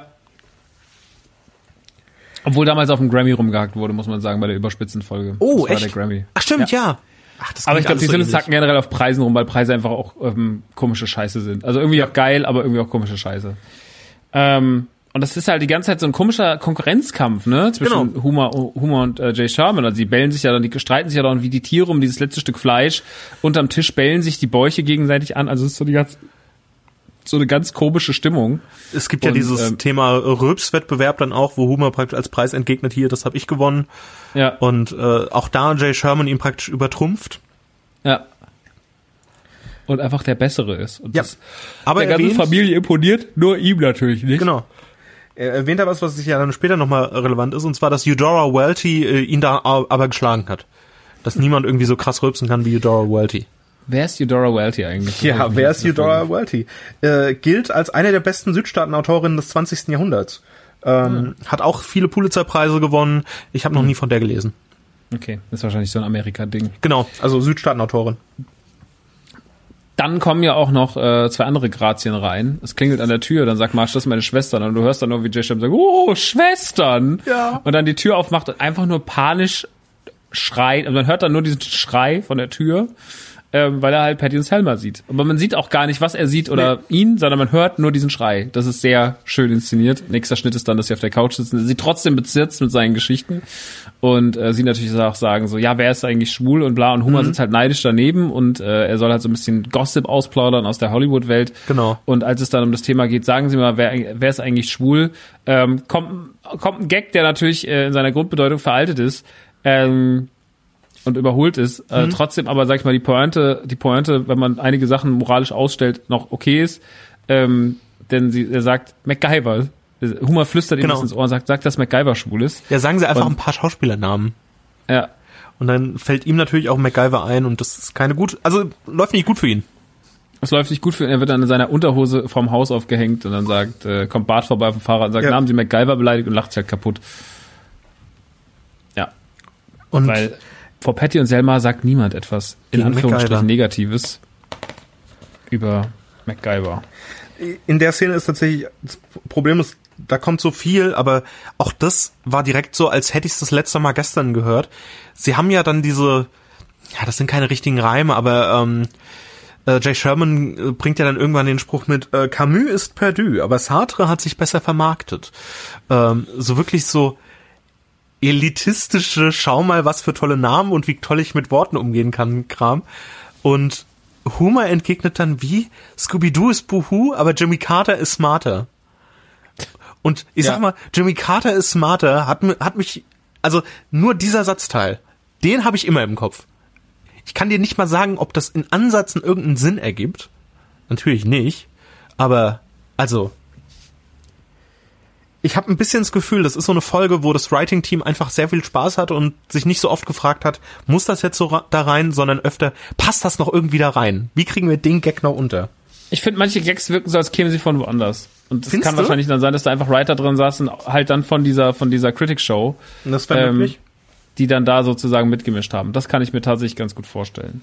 [SPEAKER 2] Obwohl damals auf dem Grammy rumgehackt wurde, muss man sagen, bei der Überspitzenfolge.
[SPEAKER 3] Oh,
[SPEAKER 2] das war
[SPEAKER 3] echt?
[SPEAKER 2] der Grammy.
[SPEAKER 3] Ach, stimmt, ja.
[SPEAKER 2] ja.
[SPEAKER 3] Ach, das
[SPEAKER 2] aber ich glaube, die
[SPEAKER 3] so
[SPEAKER 2] Simpsons hacken generell auf Preisen rum, weil Preise einfach auch ähm, komische Scheiße sind. Also irgendwie
[SPEAKER 3] ja.
[SPEAKER 2] auch geil, aber irgendwie auch komische Scheiße. Ähm, und das ist halt die ganze Zeit so ein komischer Konkurrenzkampf, ne? Zwischen
[SPEAKER 3] genau.
[SPEAKER 2] Homer, Homer und äh, Jay Sherman. Also die bellen sich ja dann, die streiten sich ja dann wie die Tiere um dieses letzte Stück Fleisch. Unterm Tisch bellen sich die Bäuche gegenseitig an. Also es ist so die ganz, so eine ganz komische Stimmung.
[SPEAKER 3] Es gibt ja
[SPEAKER 2] und,
[SPEAKER 3] dieses
[SPEAKER 2] ähm,
[SPEAKER 3] Thema Rülps-Wettbewerb dann auch, wo Homer praktisch als Preis entgegnet, hier, das habe ich gewonnen.
[SPEAKER 2] Ja.
[SPEAKER 3] Und äh, auch da Jay Sherman ihn praktisch übertrumpft.
[SPEAKER 2] Ja. Und einfach der Bessere ist. Und
[SPEAKER 3] ja.
[SPEAKER 2] das
[SPEAKER 3] Aber
[SPEAKER 2] der ganzen
[SPEAKER 3] erwähnt,
[SPEAKER 2] Familie imponiert, nur ihm natürlich nicht.
[SPEAKER 3] Genau. Er erwähnt aber was, was sich ja dann später nochmal relevant ist, und zwar, dass Eudora Welty äh, ihn da aber geschlagen hat. Dass niemand irgendwie so krass rülpsen kann wie Eudora Welty.
[SPEAKER 2] Wer ist Eudora Welty eigentlich?
[SPEAKER 3] Ja, wer ist Eudora Welty? Äh, gilt als eine der besten Südstaaten-Autorinnen des zwanzigsten Jahrhunderts. Ähm, hm. Hat auch viele Pulitzer-Preise gewonnen. Ich habe noch hm. nie von der gelesen.
[SPEAKER 2] Okay, das ist wahrscheinlich so ein Amerika-Ding.
[SPEAKER 3] Genau, also Südstaaten-Autorin.
[SPEAKER 2] Dann kommen ja auch noch äh, zwei andere Grazien rein. Es klingelt an der Tür, dann sagt Marge, das sind meine Schwestern. Und du hörst dann nur, wie Jay Sherman sagt, oh, Schwestern!
[SPEAKER 3] Ja.
[SPEAKER 2] Und dann die Tür aufmacht und einfach nur panisch schreit. Und man hört dann nur diesen Schrei von der Tür, ähm, weil er halt Patty und Selma sieht. Aber man sieht auch gar nicht, was er sieht oder nee. ihn, sondern man hört nur diesen Schrei. Das ist sehr schön inszeniert. Nächster Schnitt ist dann, dass sie auf der Couch sitzen. Sie trotzdem bezirzt mit seinen Geschichten. Und äh, sie natürlich auch sagen so, ja, wer ist eigentlich schwul und bla. Und Homer mhm. sitzt halt neidisch daneben und äh, er soll halt so ein bisschen Gossip ausplaudern aus der Hollywood-Welt.
[SPEAKER 3] Genau.
[SPEAKER 2] Und als es dann um das Thema geht, sagen sie mal, wer, wer ist eigentlich schwul? Ähm, kommt, kommt ein Gag, der natürlich äh, in seiner Grundbedeutung veraltet ist. Ähm, und überholt ist, äh, mhm. trotzdem aber, sag ich mal, die Pointe, die Pointe, wenn man einige Sachen moralisch ausstellt, noch okay ist, ähm, denn sie, er sagt, MacGyver, Homer flüstert ihm
[SPEAKER 3] genau.
[SPEAKER 2] ins Ohr und sagt, sagt, dass MacGyver schwul ist.
[SPEAKER 3] Ja, sagen sie einfach
[SPEAKER 2] und,
[SPEAKER 3] ein paar Schauspielernamen.
[SPEAKER 2] Ja.
[SPEAKER 3] Und dann fällt ihm natürlich auch MacGyver ein und das ist keine gut, also läuft nicht gut für ihn.
[SPEAKER 2] Es läuft nicht gut für ihn, er wird dann in seiner Unterhose vom Haus aufgehängt und dann sagt, äh, kommt Bart vorbei auf dem Fahrrad und sagt, ja. na, haben sie MacGyver beleidigt und lacht sich halt kaputt. Ja.
[SPEAKER 3] Und
[SPEAKER 2] weil vor Patty und Selma sagt niemand etwas, in Anführungsstrichen MacGyver. Negatives, über MacGyver.
[SPEAKER 3] In der Szene ist tatsächlich, das Problem ist, da kommt so viel, aber auch das war direkt so, als hätte ich es das letzte Mal gestern gehört. Sie haben ja dann diese, ja, das sind keine richtigen Reime, aber ähm, äh, Jay Sherman äh, bringt ja dann irgendwann den Spruch mit, äh, Camus ist perdu, aber Sartre hat sich besser vermarktet. Ähm, so wirklich so elitistische, schau mal, was für tolle Namen und wie toll ich mit Worten umgehen kann, Kram. Und Homer entgegnet dann wie, Scooby-Doo ist Buhu, aber Jimmy Carter ist smarter. Und ich ja. sag mal, Jimmy Carter ist smarter hat, hat mich, also nur dieser Satzteil, den habe ich immer im Kopf. Ich kann dir nicht mal sagen, ob das in Ansätzen irgendeinen Sinn ergibt. Natürlich nicht. Aber, also, ich habe ein bisschen das Gefühl, das ist so eine Folge, wo das Writing-Team einfach sehr viel Spaß hat und sich nicht so oft gefragt hat, muss das jetzt so da rein, sondern öfter, passt das noch irgendwie da rein? Wie kriegen wir den Gag noch unter?
[SPEAKER 2] Ich finde, manche Gags wirken so, als kämen sie von woanders. Und es kann
[SPEAKER 3] du?
[SPEAKER 2] wahrscheinlich dann sein, dass da einfach Writer drin saßen, halt dann von dieser, von dieser Critic-Show.
[SPEAKER 3] Das wäre
[SPEAKER 2] ähm,
[SPEAKER 3] möglich.
[SPEAKER 2] Die dann da sozusagen mitgemischt haben. Das kann ich mir tatsächlich ganz gut vorstellen.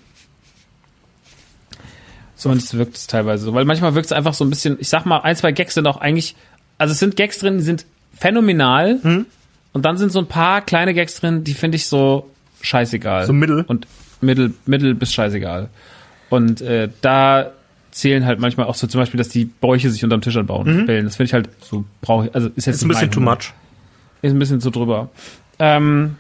[SPEAKER 2] Zumindest wirkt es teilweise so. Weil manchmal wirkt es einfach so ein bisschen, ich sag mal, ein, zwei Gags sind auch eigentlich, also es sind Gags drin, die sind phänomenal. Hm? Und dann sind so ein paar kleine Gags drin, die finde ich so scheißegal.
[SPEAKER 3] So mittel?
[SPEAKER 2] Und mittel, mittel bis scheißegal. Und äh, da zählen halt manchmal auch so zum Beispiel, dass die Bäuche sich unterm Tisch anbauen. Mhm. Das finde ich halt so, brauche ich, also ist jetzt
[SPEAKER 3] ist ein bisschen too much.
[SPEAKER 2] Ist ein bisschen zu drüber. Ähm,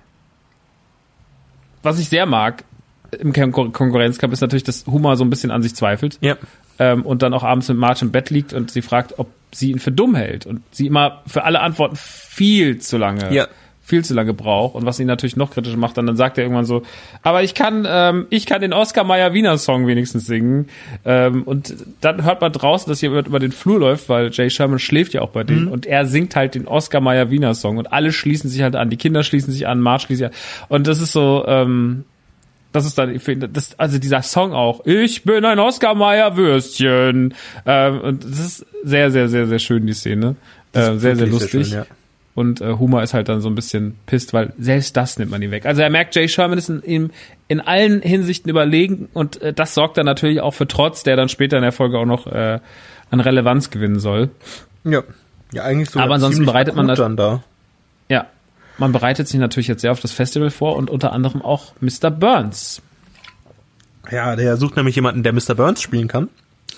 [SPEAKER 2] was ich sehr mag im Kon- Konkurrenzkampf ist natürlich, dass Homer so ein bisschen an sich zweifelt.
[SPEAKER 3] Ja.
[SPEAKER 2] Ähm, und dann auch abends mit Marge im Bett liegt und sie fragt, ob sie ihn für dumm hält. Und sie immer für alle Antworten viel zu lange,
[SPEAKER 3] ja. viel
[SPEAKER 2] zu lange braucht. Und was ihn natürlich noch kritischer macht, dann, dann sagt er irgendwann so, aber ich kann, ähm, ich kann den Oscar Mayer Wiener Song wenigstens singen. Ähm, und dann hört man draußen, dass jemand über den Flur läuft, weil Jay Sherman schläft ja auch bei denen. Mhm. Und er singt halt den Oscar Mayer Wiener Song. Und alle schließen sich halt an. Die Kinder schließen sich an, Marge schließt sich an. Und das ist so, ähm, das ist dann, das, also dieser Song auch, ich bin ein Oscar Mayer Würstchen. Ähm, und das ist sehr, sehr, sehr, sehr schön, die Szene. Äh, sehr, sehr lustig. Sehr schön, ja. Und äh, Homer ist halt dann so ein bisschen pisst, weil selbst das nimmt man ihm weg. Also er merkt, Jay Sherman ist in, in, in allen Hinsichten überlegen und äh, das sorgt dann natürlich auch für Trotz, der dann später in der Folge auch noch äh, an Relevanz gewinnen soll.
[SPEAKER 3] Ja, ja eigentlich so.
[SPEAKER 2] Aber ansonsten bereitet man das
[SPEAKER 3] dann da.
[SPEAKER 2] Ja, man bereitet sich natürlich jetzt sehr auf das Festival vor und unter anderem auch Mister Burns.
[SPEAKER 3] Ja, der sucht nämlich jemanden, der Mister Burns spielen kann.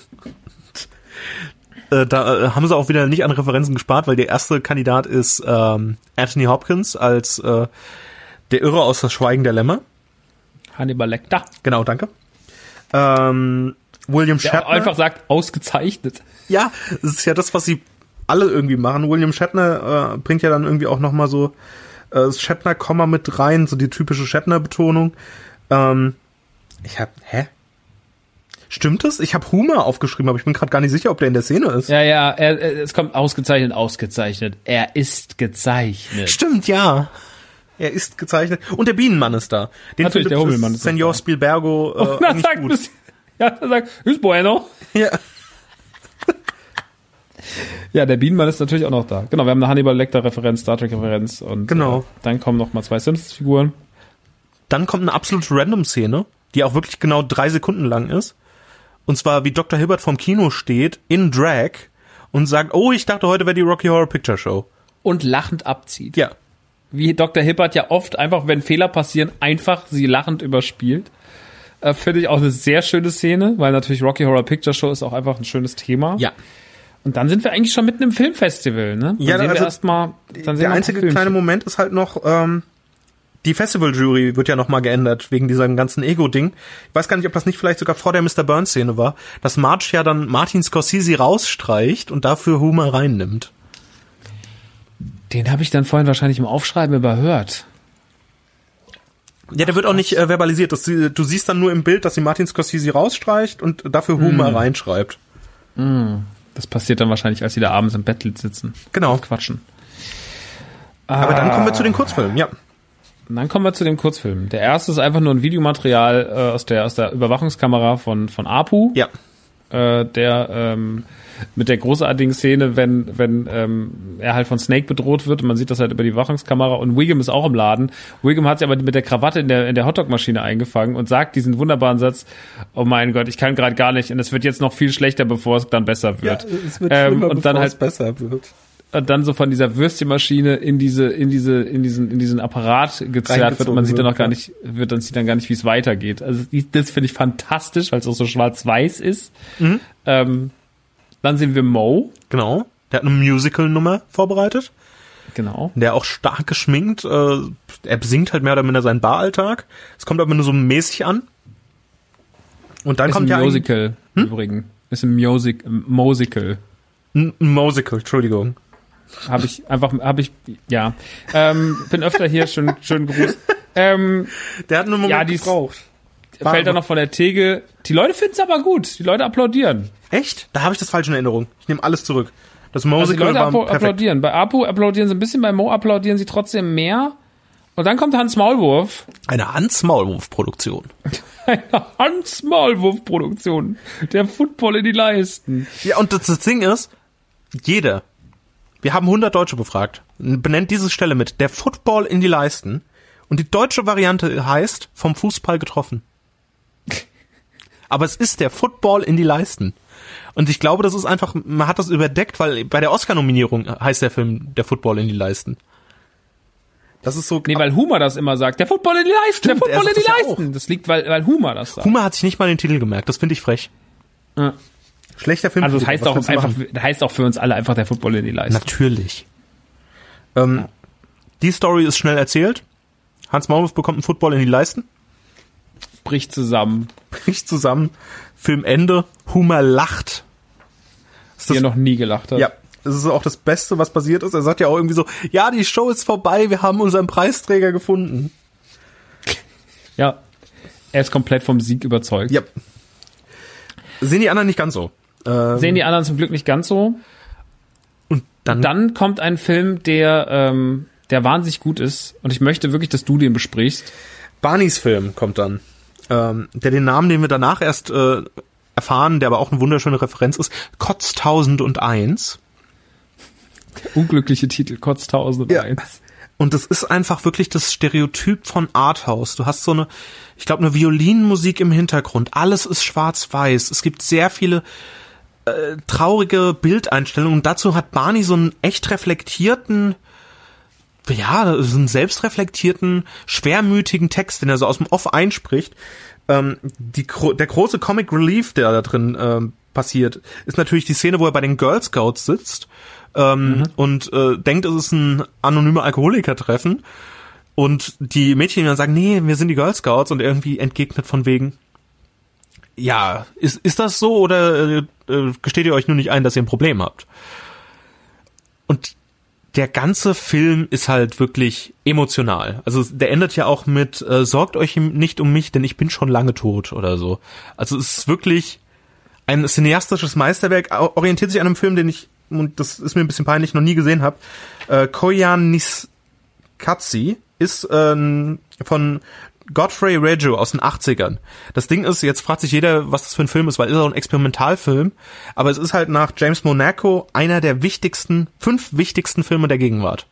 [SPEAKER 3] Äh, da äh, haben sie auch wieder nicht an Referenzen gespart, weil der erste Kandidat ist ähm, Anthony Hopkins als äh, der Irre aus Das Schweigen der Lämmer.
[SPEAKER 2] Hannibal Lecter.
[SPEAKER 3] Genau, danke. Ähm, William
[SPEAKER 2] der
[SPEAKER 3] Shatner.
[SPEAKER 2] einfach sagt, ausgezeichnet.
[SPEAKER 3] Ja, das ist ja das, was sie alle irgendwie machen. William Shatner äh, bringt ja dann irgendwie auch nochmal so äh, das Shatner-Komma mit rein, so die typische Shatner-Betonung. Ähm, ich hab, hä? Stimmt das? Ich habe Homer aufgeschrieben, aber ich bin gerade gar nicht sicher, ob der in der Szene ist.
[SPEAKER 2] Ja, ja, er, er, es kommt ausgezeichnet, ausgezeichnet. Er ist gezeichnet.
[SPEAKER 3] Stimmt, ja. Er ist gezeichnet. Und der Bienenmann ist da. Den
[SPEAKER 2] natürlich, der Hummelmann ist
[SPEAKER 3] Senor Spielbergo äh,
[SPEAKER 2] oh, na, sagt, gut. Bis, ja, er sagt, ist bueno.
[SPEAKER 3] Ja.
[SPEAKER 2] Ja, der Bienenmann ist natürlich auch noch da. Genau, wir haben eine Hannibal Lecter-Referenz, Star Trek-Referenz und
[SPEAKER 3] genau.
[SPEAKER 2] äh, dann kommen noch mal zwei Simpsons-Figuren.
[SPEAKER 3] Dann kommt eine absolute Random-Szene, die auch wirklich genau drei Sekunden lang ist. Und zwar, wie Doktor Hibbert vorm Kino steht, in Drag, und sagt, oh, ich dachte, heute wäre die Rocky Horror Picture Show.
[SPEAKER 2] Und lachend abzieht.
[SPEAKER 3] Ja.
[SPEAKER 2] Wie Doktor Hibbert ja oft einfach, wenn Fehler passieren, einfach sie lachend überspielt. Äh, finde ich auch eine sehr schöne Szene, weil natürlich Rocky Horror Picture Show ist auch einfach ein schönes Thema.
[SPEAKER 3] Ja.
[SPEAKER 2] Und dann sind wir eigentlich schon mitten im Filmfestival, ne? Dann
[SPEAKER 3] ja,
[SPEAKER 2] sehen
[SPEAKER 3] also
[SPEAKER 2] wir erst mal, dann sehen
[SPEAKER 3] der
[SPEAKER 2] wir
[SPEAKER 3] einzige kleine Moment ist halt noch, ähm, die Festival-Jury wird ja nochmal geändert, wegen diesem ganzen Ego-Ding. Ich weiß gar nicht, ob das nicht vielleicht sogar vor der Mister Burns-Szene war, dass Marge ja dann Martin Scorsese rausstreicht und dafür Homer reinnimmt.
[SPEAKER 2] Den habe ich dann vorhin wahrscheinlich im Aufschreiben überhört.
[SPEAKER 3] Ja, der wird auch nicht äh, verbalisiert. Das, du siehst dann nur im Bild, dass sie Martin Scorsese rausstreicht und dafür Homer mm. reinschreibt.
[SPEAKER 2] Mm. Das passiert dann wahrscheinlich, als sie da abends im Bett sitzen.
[SPEAKER 3] Genau.
[SPEAKER 2] Und quatschen.
[SPEAKER 3] Aber ah. dann kommen wir zu den Kurzfilmen, ja.
[SPEAKER 2] Und dann kommen wir zu dem Kurzfilm. Der erste ist einfach nur ein Videomaterial äh, aus der aus der Überwachungskamera von von Apu.
[SPEAKER 3] Ja.
[SPEAKER 2] Äh, der ähm, mit der großartigen Szene, wenn wenn ähm, er halt von Snake bedroht wird und man sieht das halt über die Überwachungskamera und Wiggum ist auch im Laden. Wiggum hat sich aber mit der Krawatte in der in der Hotdog-Maschine eingefangen und sagt diesen wunderbaren Satz: Oh mein Gott, ich kann gerade gar nicht und es wird jetzt noch viel schlechter, bevor es dann besser wird.
[SPEAKER 3] Ja, es wird
[SPEAKER 2] ähm,
[SPEAKER 3] schlimmer,
[SPEAKER 2] und dann
[SPEAKER 3] bevor
[SPEAKER 2] halt
[SPEAKER 3] es besser wird.
[SPEAKER 2] Und dann so von dieser Würstchenmaschine in diese, in diese, in diesen, in diesen Apparat gezerrt wird und man sieht dann noch gar nicht, wird dann sieht dann gar nicht, wie es weitergeht. Also das finde ich fantastisch, weil es auch so schwarz-weiß ist. Mhm. Ähm, dann sehen wir Mo.
[SPEAKER 3] Genau. Der hat eine Musical-Nummer vorbereitet.
[SPEAKER 2] Genau.
[SPEAKER 3] Der auch stark geschminkt. Äh, er besingt halt mehr oder minder seinen Baralltag. Es kommt aber nur so mäßig an. Und dann
[SPEAKER 2] ist
[SPEAKER 3] kommt
[SPEAKER 2] ein
[SPEAKER 3] ja
[SPEAKER 2] Musical
[SPEAKER 3] hm?
[SPEAKER 2] übrigens. Ist ein Music, ein Musical.
[SPEAKER 3] Ein Musical, Entschuldigung.
[SPEAKER 2] Habe ich einfach, habe ich, ja. Ähm, bin öfter hier, schön, schön Gruß. Ähm,
[SPEAKER 3] Der hat nur einen Moment
[SPEAKER 2] ja,
[SPEAKER 3] gebraucht.
[SPEAKER 2] Fällt dann noch von der Theke. Die Leute finden es aber gut. Die Leute applaudieren.
[SPEAKER 3] Echt? Da habe ich das falsch in Erinnerung. Ich nehme alles zurück. Das
[SPEAKER 2] Also die
[SPEAKER 3] Musical
[SPEAKER 2] Leute
[SPEAKER 3] war
[SPEAKER 2] appl-
[SPEAKER 3] perfekt.
[SPEAKER 2] applaudieren. Bei Apu applaudieren sie ein bisschen, bei Mo applaudieren sie trotzdem mehr. Und dann kommt Hans Maulwurf.
[SPEAKER 3] Eine Hans-Maulwurf-Produktion.
[SPEAKER 2] Eine Hans Maulwurf-Produktion. Der Football in die Leisten.
[SPEAKER 3] Ja, und das, das Ding ist, jeder, wir haben hundert Deutsche befragt, benennt diese Stelle mit der Football in die Leisten. Und die deutsche Variante heißt vom Fußball getroffen. Aber es ist der Football in die Leisten. Und ich glaube, das ist einfach, man hat das überdeckt, weil bei der Oscar-Nominierung heißt der Film der Football in die Leisten. Das ist so.
[SPEAKER 2] Nee, weil Humor das immer sagt. Der Football in die Leisten,
[SPEAKER 3] Stimmt,
[SPEAKER 2] der
[SPEAKER 3] er
[SPEAKER 2] Football in
[SPEAKER 3] sagt
[SPEAKER 2] die
[SPEAKER 3] das ja
[SPEAKER 2] Leisten. Das liegt, weil, weil Humor das sagt.
[SPEAKER 3] Humor hat sich nicht mal den Titel gemerkt, das finde ich frech.
[SPEAKER 2] Ja.
[SPEAKER 3] Schlechter Film.
[SPEAKER 2] Also das heißt
[SPEAKER 3] Was
[SPEAKER 2] auch
[SPEAKER 3] willst du
[SPEAKER 2] einfach,
[SPEAKER 3] machen?
[SPEAKER 2] das heißt auch für uns alle einfach der Football in die Leisten.
[SPEAKER 3] Natürlich. Ähm, die Story ist schnell erzählt. Hans Maulwurf bekommt einen Football in die Leisten.
[SPEAKER 2] Bricht zusammen.
[SPEAKER 3] Bricht zusammen. Filmende. Humor lacht. Ist
[SPEAKER 2] Die
[SPEAKER 3] das,
[SPEAKER 2] er noch nie gelacht hat.
[SPEAKER 3] ja, das ist auch das Beste, was passiert ist. Er sagt ja auch irgendwie so, ja, die Show ist vorbei, wir haben unseren Preisträger gefunden.
[SPEAKER 2] Ja. Er ist komplett vom Sieg überzeugt.
[SPEAKER 3] Ja. Sehen die anderen nicht ganz so. Ähm,
[SPEAKER 2] Sehen die anderen zum Glück nicht ganz so.
[SPEAKER 3] und dann,
[SPEAKER 2] Dann kommt ein Film, der, ähm, der wahnsinnig gut ist. Und ich möchte wirklich, dass du den besprichst.
[SPEAKER 3] Barneys Film kommt dann. Ähm, der den Namen, den wir danach erst äh, erfahren, der aber auch eine wunderschöne Referenz ist, Kotz tausendeins.
[SPEAKER 2] Unglückliche Titel, Kotz tausendeins.
[SPEAKER 3] Ja. Und das ist einfach wirklich das Stereotyp von Arthouse. Du hast so eine, ich glaube, eine Violinmusik im Hintergrund. Alles ist schwarz-weiß. Es gibt sehr viele äh, traurige Bildeinstellungen. Und dazu hat Barney so einen echt reflektierten, ja, so einen selbstreflektierten, schwermütigen Text, den er so aus dem Off einspricht. Ähm, die, der große Comic Relief, der da drin ähm, passiert, ist natürlich die Szene, wo er bei den Girl Scouts sitzt ähm, mhm. und äh, denkt, es ist ein anonymer Alkoholiker-Treffen. Und die Mädchen dann sagen, nee, wir sind die Girl Scouts, und irgendwie entgegnet von wegen, ja, ist, ist das so, oder äh, gesteht ihr euch nur nicht ein, dass ihr ein Problem habt? Und der ganze Film ist halt wirklich emotional. Also der endet ja auch mit äh, sorgt euch nicht um mich, denn ich bin schon lange tot oder so. Also es ist wirklich ein cineastisches Meisterwerk, orientiert sich an einem Film, den ich, und das ist mir ein bisschen peinlich, noch nie gesehen habe. Äh, Koyaanisqatsi ist äh, von Godfrey Reggio aus den achtzigern. Das Ding ist, jetzt fragt sich jeder, was das für ein Film ist, weil es ist auch ein Experimentalfilm, aber es ist halt nach James Monaco einer der wichtigsten, fünf wichtigsten Filme der Gegenwart.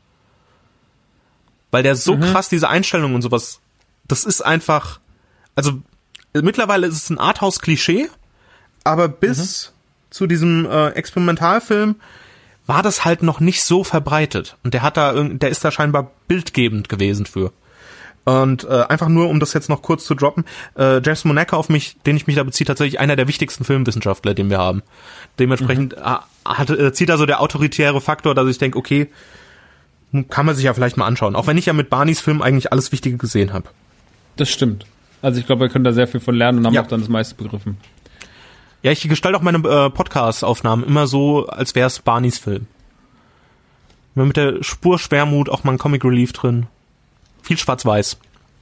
[SPEAKER 3] Weil der so mhm. krass diese Einstellungen und sowas, das ist einfach, also mittlerweile ist es ein Arthouse-Klischee, aber bis mhm. zu diesem äh, Experimentalfilm war das halt noch nicht so verbreitet. Und der hat da, der ist da scheinbar bildgebend gewesen für. Und äh, einfach nur, um das jetzt noch kurz zu droppen, äh, James Monaco, auf mich, den ich mich da beziehe, tatsächlich einer der wichtigsten Filmwissenschaftler, den wir haben. Dementsprechend mhm. äh, hat, äh, zieht da so der autoritäre Faktor, dass ich denke, okay, kann man sich ja vielleicht mal anschauen. Auch wenn ich ja mit Barneys Film eigentlich alles Wichtige gesehen habe.
[SPEAKER 2] Das stimmt. Also ich glaube, wir können da sehr viel von lernen und haben
[SPEAKER 3] ja.
[SPEAKER 2] auch dann das meiste begriffen.
[SPEAKER 3] Ja, ich gestalte auch meine äh, Podcast-Aufnahmen immer so, als wäre es Barneys Film. Immer mit der Spur Schwermut, auch mal ein Comic Relief drin. Viel schwarz-weiß.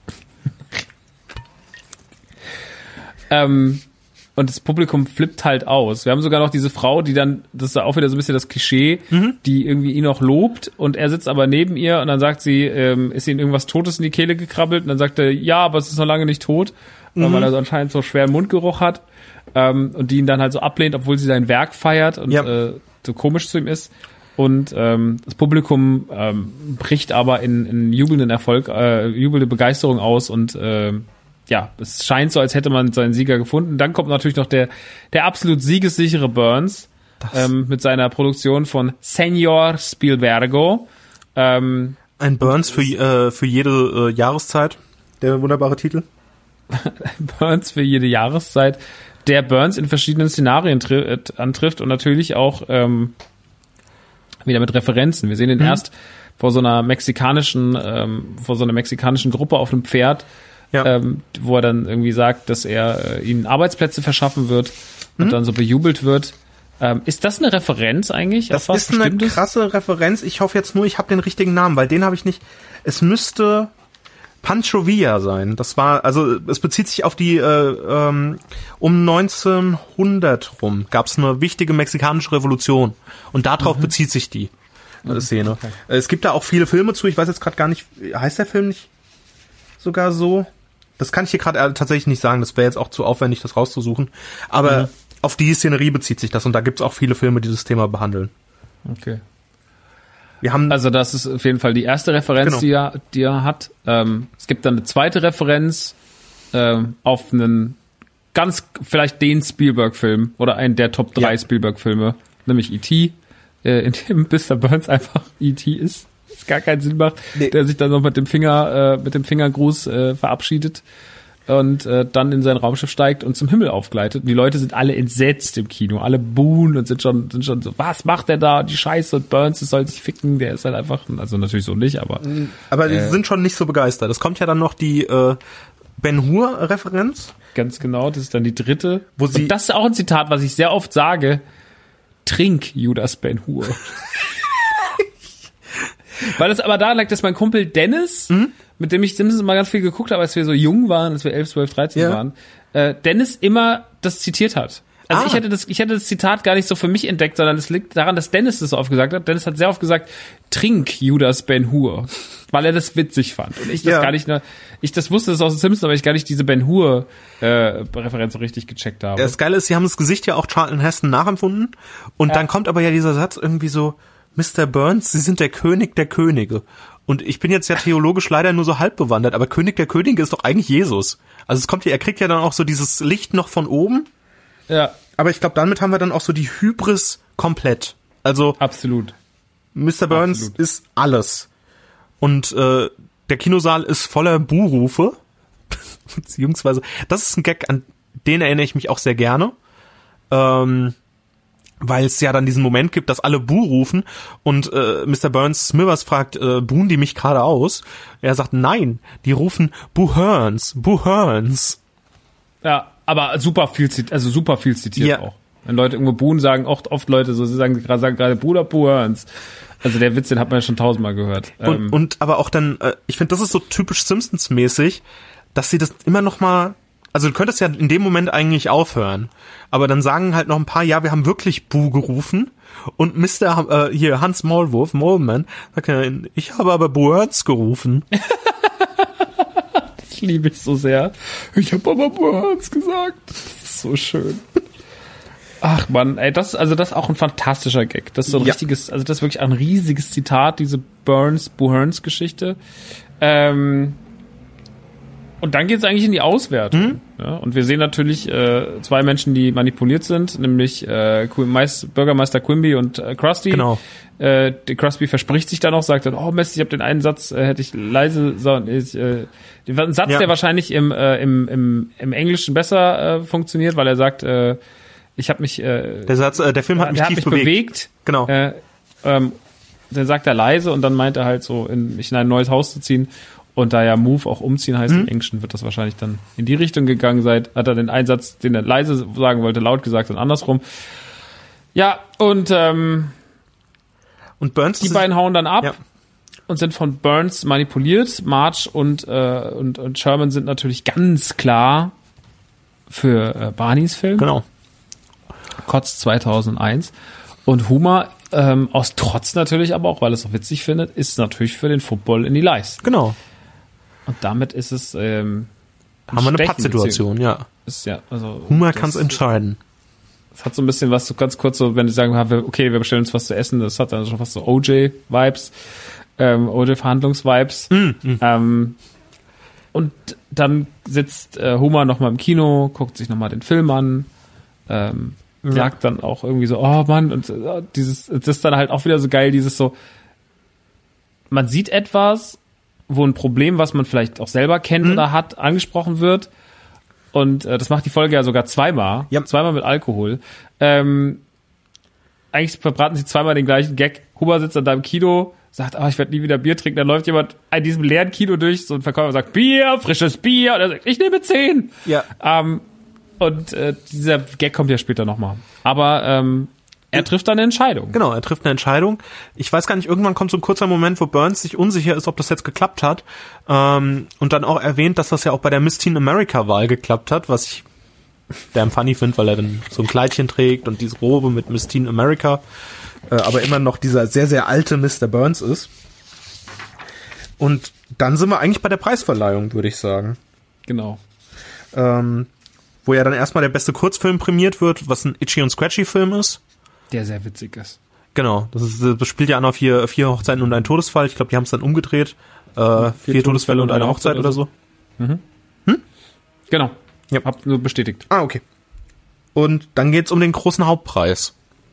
[SPEAKER 2] ähm, und das Publikum flippt halt aus. Wir haben sogar noch diese Frau, die dann, das ist auch wieder so ein bisschen das Klischee, mhm. die irgendwie ihn noch lobt, und er sitzt aber neben ihr, und dann sagt sie, ähm, ist ihnen irgendwas Totes in die Kehle gekrabbelt, und dann sagt er, ja, aber es ist noch lange nicht tot, mhm. weil er so anscheinend so schweren Mundgeruch hat, ähm, und die ihn dann halt so ablehnt, obwohl sie sein Werk feiert und ja. äh, so komisch zu ihm ist. Und ähm, das Publikum ähm, bricht aber in, in jubelnden Erfolg, äh, jubelnde Begeisterung aus, und äh, ja, es scheint so, als hätte man seinen Sieger gefunden. Dann kommt natürlich noch der der absolut siegessichere Burns ähm, mit seiner Produktion von Señor Spielbergo. Ähm,
[SPEAKER 3] Ein Burns für äh, für jede äh, Jahreszeit, der wunderbare Titel.
[SPEAKER 2] Burns für jede Jahreszeit, der Burns in verschiedenen Szenarien tri- antrifft und natürlich auch ähm, wieder mit Referenzen. Wir sehen ihn mhm. erst vor so einer mexikanischen, ähm, vor so einer mexikanischen Gruppe auf einem Pferd,
[SPEAKER 3] Ja.
[SPEAKER 2] ähm, wo er dann irgendwie sagt, dass er äh, ihnen Arbeitsplätze verschaffen wird und
[SPEAKER 3] Mhm.
[SPEAKER 2] dann so bejubelt wird. Ähm, ist das eine Referenz eigentlich?
[SPEAKER 3] Das
[SPEAKER 2] auf was
[SPEAKER 3] ist eine
[SPEAKER 2] Bestimmtes?
[SPEAKER 3] krasse Referenz. Ich hoffe jetzt nur, ich habe den richtigen Namen, weil den habe ich nicht. Es müsste Pancho Villa sein. Das war, also es bezieht sich auf die, äh, ähm, um neunzehnhundert rum gab es eine wichtige mexikanische Revolution. Und darauf mhm. bezieht sich die äh, Szene. Okay. Es gibt da auch viele Filme zu. Ich weiß jetzt gerade gar nicht, heißt der Film nicht sogar so? Das kann ich hier gerade tatsächlich nicht sagen. Das wäre jetzt auch zu aufwendig, das rauszusuchen. Aber mhm. auf die Szenerie bezieht sich das. Und da gibt es auch viele Filme, die das Thema behandeln.
[SPEAKER 2] Okay.
[SPEAKER 3] Wir haben
[SPEAKER 2] also das ist auf jeden Fall die erste Referenz,
[SPEAKER 3] genau.
[SPEAKER 2] die, er, die er hat. Ähm, es gibt dann eine zweite Referenz ähm, auf einen ganz, vielleicht den Spielberg-Film oder einen der Top drei ja. Spielberg-Filme, nämlich E T, äh, in dem Mister Burns einfach E T ist, was gar keinen Sinn macht, nee. der sich dann noch mit dem Finger, äh, mit dem Fingergruß äh, verabschiedet und äh, dann in sein Raumschiff steigt und zum Himmel aufgleitet. Und die Leute sind alle entsetzt im Kino, alle buhen und sind schon sind schon so, was macht der da? Die Scheiße, und Burns, das soll sich ficken, der ist halt einfach, also natürlich so nicht, aber
[SPEAKER 3] aber die
[SPEAKER 2] äh,
[SPEAKER 3] sind schon nicht so begeistert. Es kommt ja dann noch die äh, Ben-Hur-Referenz.
[SPEAKER 2] Ganz genau, das ist dann die dritte.
[SPEAKER 3] Wo sie
[SPEAKER 2] und das ist auch ein Zitat, was ich sehr oft sage: Trink, Judas Ben-Hur. Weil das aber daran lag, dass mein Kumpel Dennis, mhm. mit dem ich Simpsons mal ganz viel geguckt habe, als wir so jung waren, als wir elf, zwölf, dreizehn ja. waren, äh, Dennis immer das zitiert hat. Also ah. ich hätte das, ich hätte das Zitat gar nicht so für mich entdeckt, sondern es liegt daran, dass Dennis das so oft gesagt hat. Dennis hat sehr oft gesagt, trink Judas Ben-Hur, weil er das witzig fand. Und ich das ja. gar nicht, ich das wusste das aus den Simpsons, aber ich gar nicht diese Ben-Hur äh, Referenz so richtig gecheckt habe.
[SPEAKER 3] Das Geile ist, sie haben das Gesicht ja auch Charlton Heston nachempfunden und ja. dann kommt aber ja dieser Satz irgendwie so, Mister Burns, Sie sind der König der Könige. Und ich bin jetzt ja theologisch leider nur so halb bewandert, aber König der Könige ist doch eigentlich Jesus. Also es kommt ja, er kriegt ja dann auch so dieses Licht noch von oben.
[SPEAKER 2] Ja.
[SPEAKER 3] Aber ich glaube, damit haben wir dann auch so die Hybris komplett. Also
[SPEAKER 2] absolut.
[SPEAKER 3] Mister Burns absolut. Ist alles. Und äh, der Kinosaal ist voller Buhrufe. Beziehungsweise, das ist ein Gag, an den erinnere ich mich auch sehr gerne. Ähm, weil es ja dann diesen Moment gibt, dass alle Buh rufen und äh, Mister Burns Smithers fragt, äh, buhen die mich gerade aus? Er sagt, nein, die rufen Boo Hearns, Boo Hearns.
[SPEAKER 2] Ja, aber super viel, also super viel zitiert ja. auch. Wenn Leute irgendwo buhen, sagen oft, oft Leute so, sie sagen gerade sagen gerade Bruder Boo Hearns. Also der Witz, den hat man ja schon tausendmal gehört.
[SPEAKER 3] Und, ähm, und aber auch dann, äh, ich finde, das ist so typisch Simpsons-mäßig, dass sie das immer noch mal, also du könntest ja in dem Moment eigentlich aufhören, aber dann sagen halt noch ein paar, ja, wir haben wirklich Buh gerufen und Mister Äh, hier Hans Maulwurf, Moleman, sagt ja, ich habe aber Burns gerufen.
[SPEAKER 2] Das liebe ich so sehr. Ich habe aber Burns gesagt. Das ist so schön. Ach man, ey, das also das ist auch ein fantastischer Gag. Das ist so ein ja. richtiges, also das ist wirklich ein riesiges Zitat, diese Burns Burns Geschichte. Ähm Und dann geht es eigentlich in die Auswertung. Mhm. Ja, und wir sehen natürlich äh, zwei Menschen, die manipuliert sind, nämlich äh, Meist, Bürgermeister Quimby und äh, Krusty.
[SPEAKER 3] Genau.
[SPEAKER 2] Äh, der Krusty verspricht sich dann auch, sagt dann, oh Mist, ich habe den einen Satz, äh, hätte ich leise, so, ich, äh, den Satz, ja. der wahrscheinlich im, äh, im, im, im Englischen besser äh, funktioniert, weil er sagt, äh, ich habe mich... Äh,
[SPEAKER 3] der Satz, äh, der Film hat mich
[SPEAKER 2] der
[SPEAKER 3] tief
[SPEAKER 2] hat mich bewegt. bewegt.
[SPEAKER 3] Genau.
[SPEAKER 2] Äh, ähm, dann sagt er leise und dann meint er halt so, in, mich in ein neues Haus zu ziehen. Und da ja Move auch umziehen heißt, mhm. im Englischen wird das wahrscheinlich dann in die Richtung gegangen sein. Hat er den Einsatz, den er leise sagen wollte, laut gesagt und andersrum. Ja, und ähm,
[SPEAKER 3] und Burns
[SPEAKER 2] die beiden hauen dann ab ja. und sind von Burns manipuliert. Marge und, äh, und, und Sherman sind natürlich ganz klar für äh, Barneys Film.
[SPEAKER 3] Genau.
[SPEAKER 2] Kotz zweitausendeins. Und Homer, ähm, aus Trotz natürlich, aber auch, weil er es so witzig findet, ist natürlich für den Football in die Leiste.
[SPEAKER 3] Genau.
[SPEAKER 2] Und damit ist es ähm,
[SPEAKER 3] haben wir eine Pattsituation, ja.
[SPEAKER 2] Ist ja also
[SPEAKER 3] Homer kann es entscheiden.
[SPEAKER 2] Es hat so ein bisschen was, so ganz kurz so, wenn die sagen, okay, wir bestellen uns was zu essen, das hat dann schon fast so O J-Vibes, ähm, O J-Verhandlungs-Vibes. Mm, mm. Ähm, und dann sitzt äh, Homer nochmal im Kino, guckt sich nochmal den Film an, ähm, ja. sagt dann auch irgendwie so, oh Mann, und äh, dieses, das ist dann halt auch wieder so geil, dieses so, man sieht etwas, wo ein Problem, was man vielleicht auch selber kennt mhm. oder hat, angesprochen wird. Und äh, das macht die Folge ja sogar zweimal.
[SPEAKER 3] Ja.
[SPEAKER 2] Zweimal mit Alkohol. Ähm, eigentlich verbraten sie zweimal den gleichen Gag. Huber sitzt dann da im Kino, sagt, ah, ich werde nie wieder Bier trinken. Dann läuft jemand in diesem leeren Kino durch, so ein Verkäufer sagt, Bier, frisches Bier. Und er sagt, ich nehme zehn.
[SPEAKER 3] Ja.
[SPEAKER 2] Ähm, und äh, dieser Gag kommt ja später nochmal. Aber ähm, er trifft dann eine Entscheidung.
[SPEAKER 3] Genau, er trifft eine Entscheidung. Ich weiß gar nicht, irgendwann kommt so ein kurzer Moment, wo Burns sich unsicher ist, ob das jetzt geklappt hat. Ähm, und dann auch erwähnt, dass das ja auch bei der Miss Teen America-Wahl geklappt hat, was ich damn funny finde, weil er dann so ein Kleidchen trägt und diese Robe mit Miss Teen America, äh, aber immer noch dieser sehr, sehr alte Mister Burns ist. Und dann sind wir eigentlich bei der Preisverleihung, würde ich sagen.
[SPEAKER 2] Genau.
[SPEAKER 3] Ähm, wo ja dann erstmal der beste Kurzfilm prämiert wird, was ein Itchy und Scratchy Film ist.
[SPEAKER 2] Der sehr witzig ist.
[SPEAKER 3] Genau, das, ist, das spielt ja an auf vier, vier Hochzeiten und ein Todesfall. Ich glaube, die haben es dann umgedreht. Äh, vier, vier Todesfälle und eine Hochzeit oder so.
[SPEAKER 2] Mhm. Hm? Genau.
[SPEAKER 3] Ja.
[SPEAKER 2] Hab nur bestätigt.
[SPEAKER 3] Ah, okay. Und dann geht's um den großen Hauptpreis.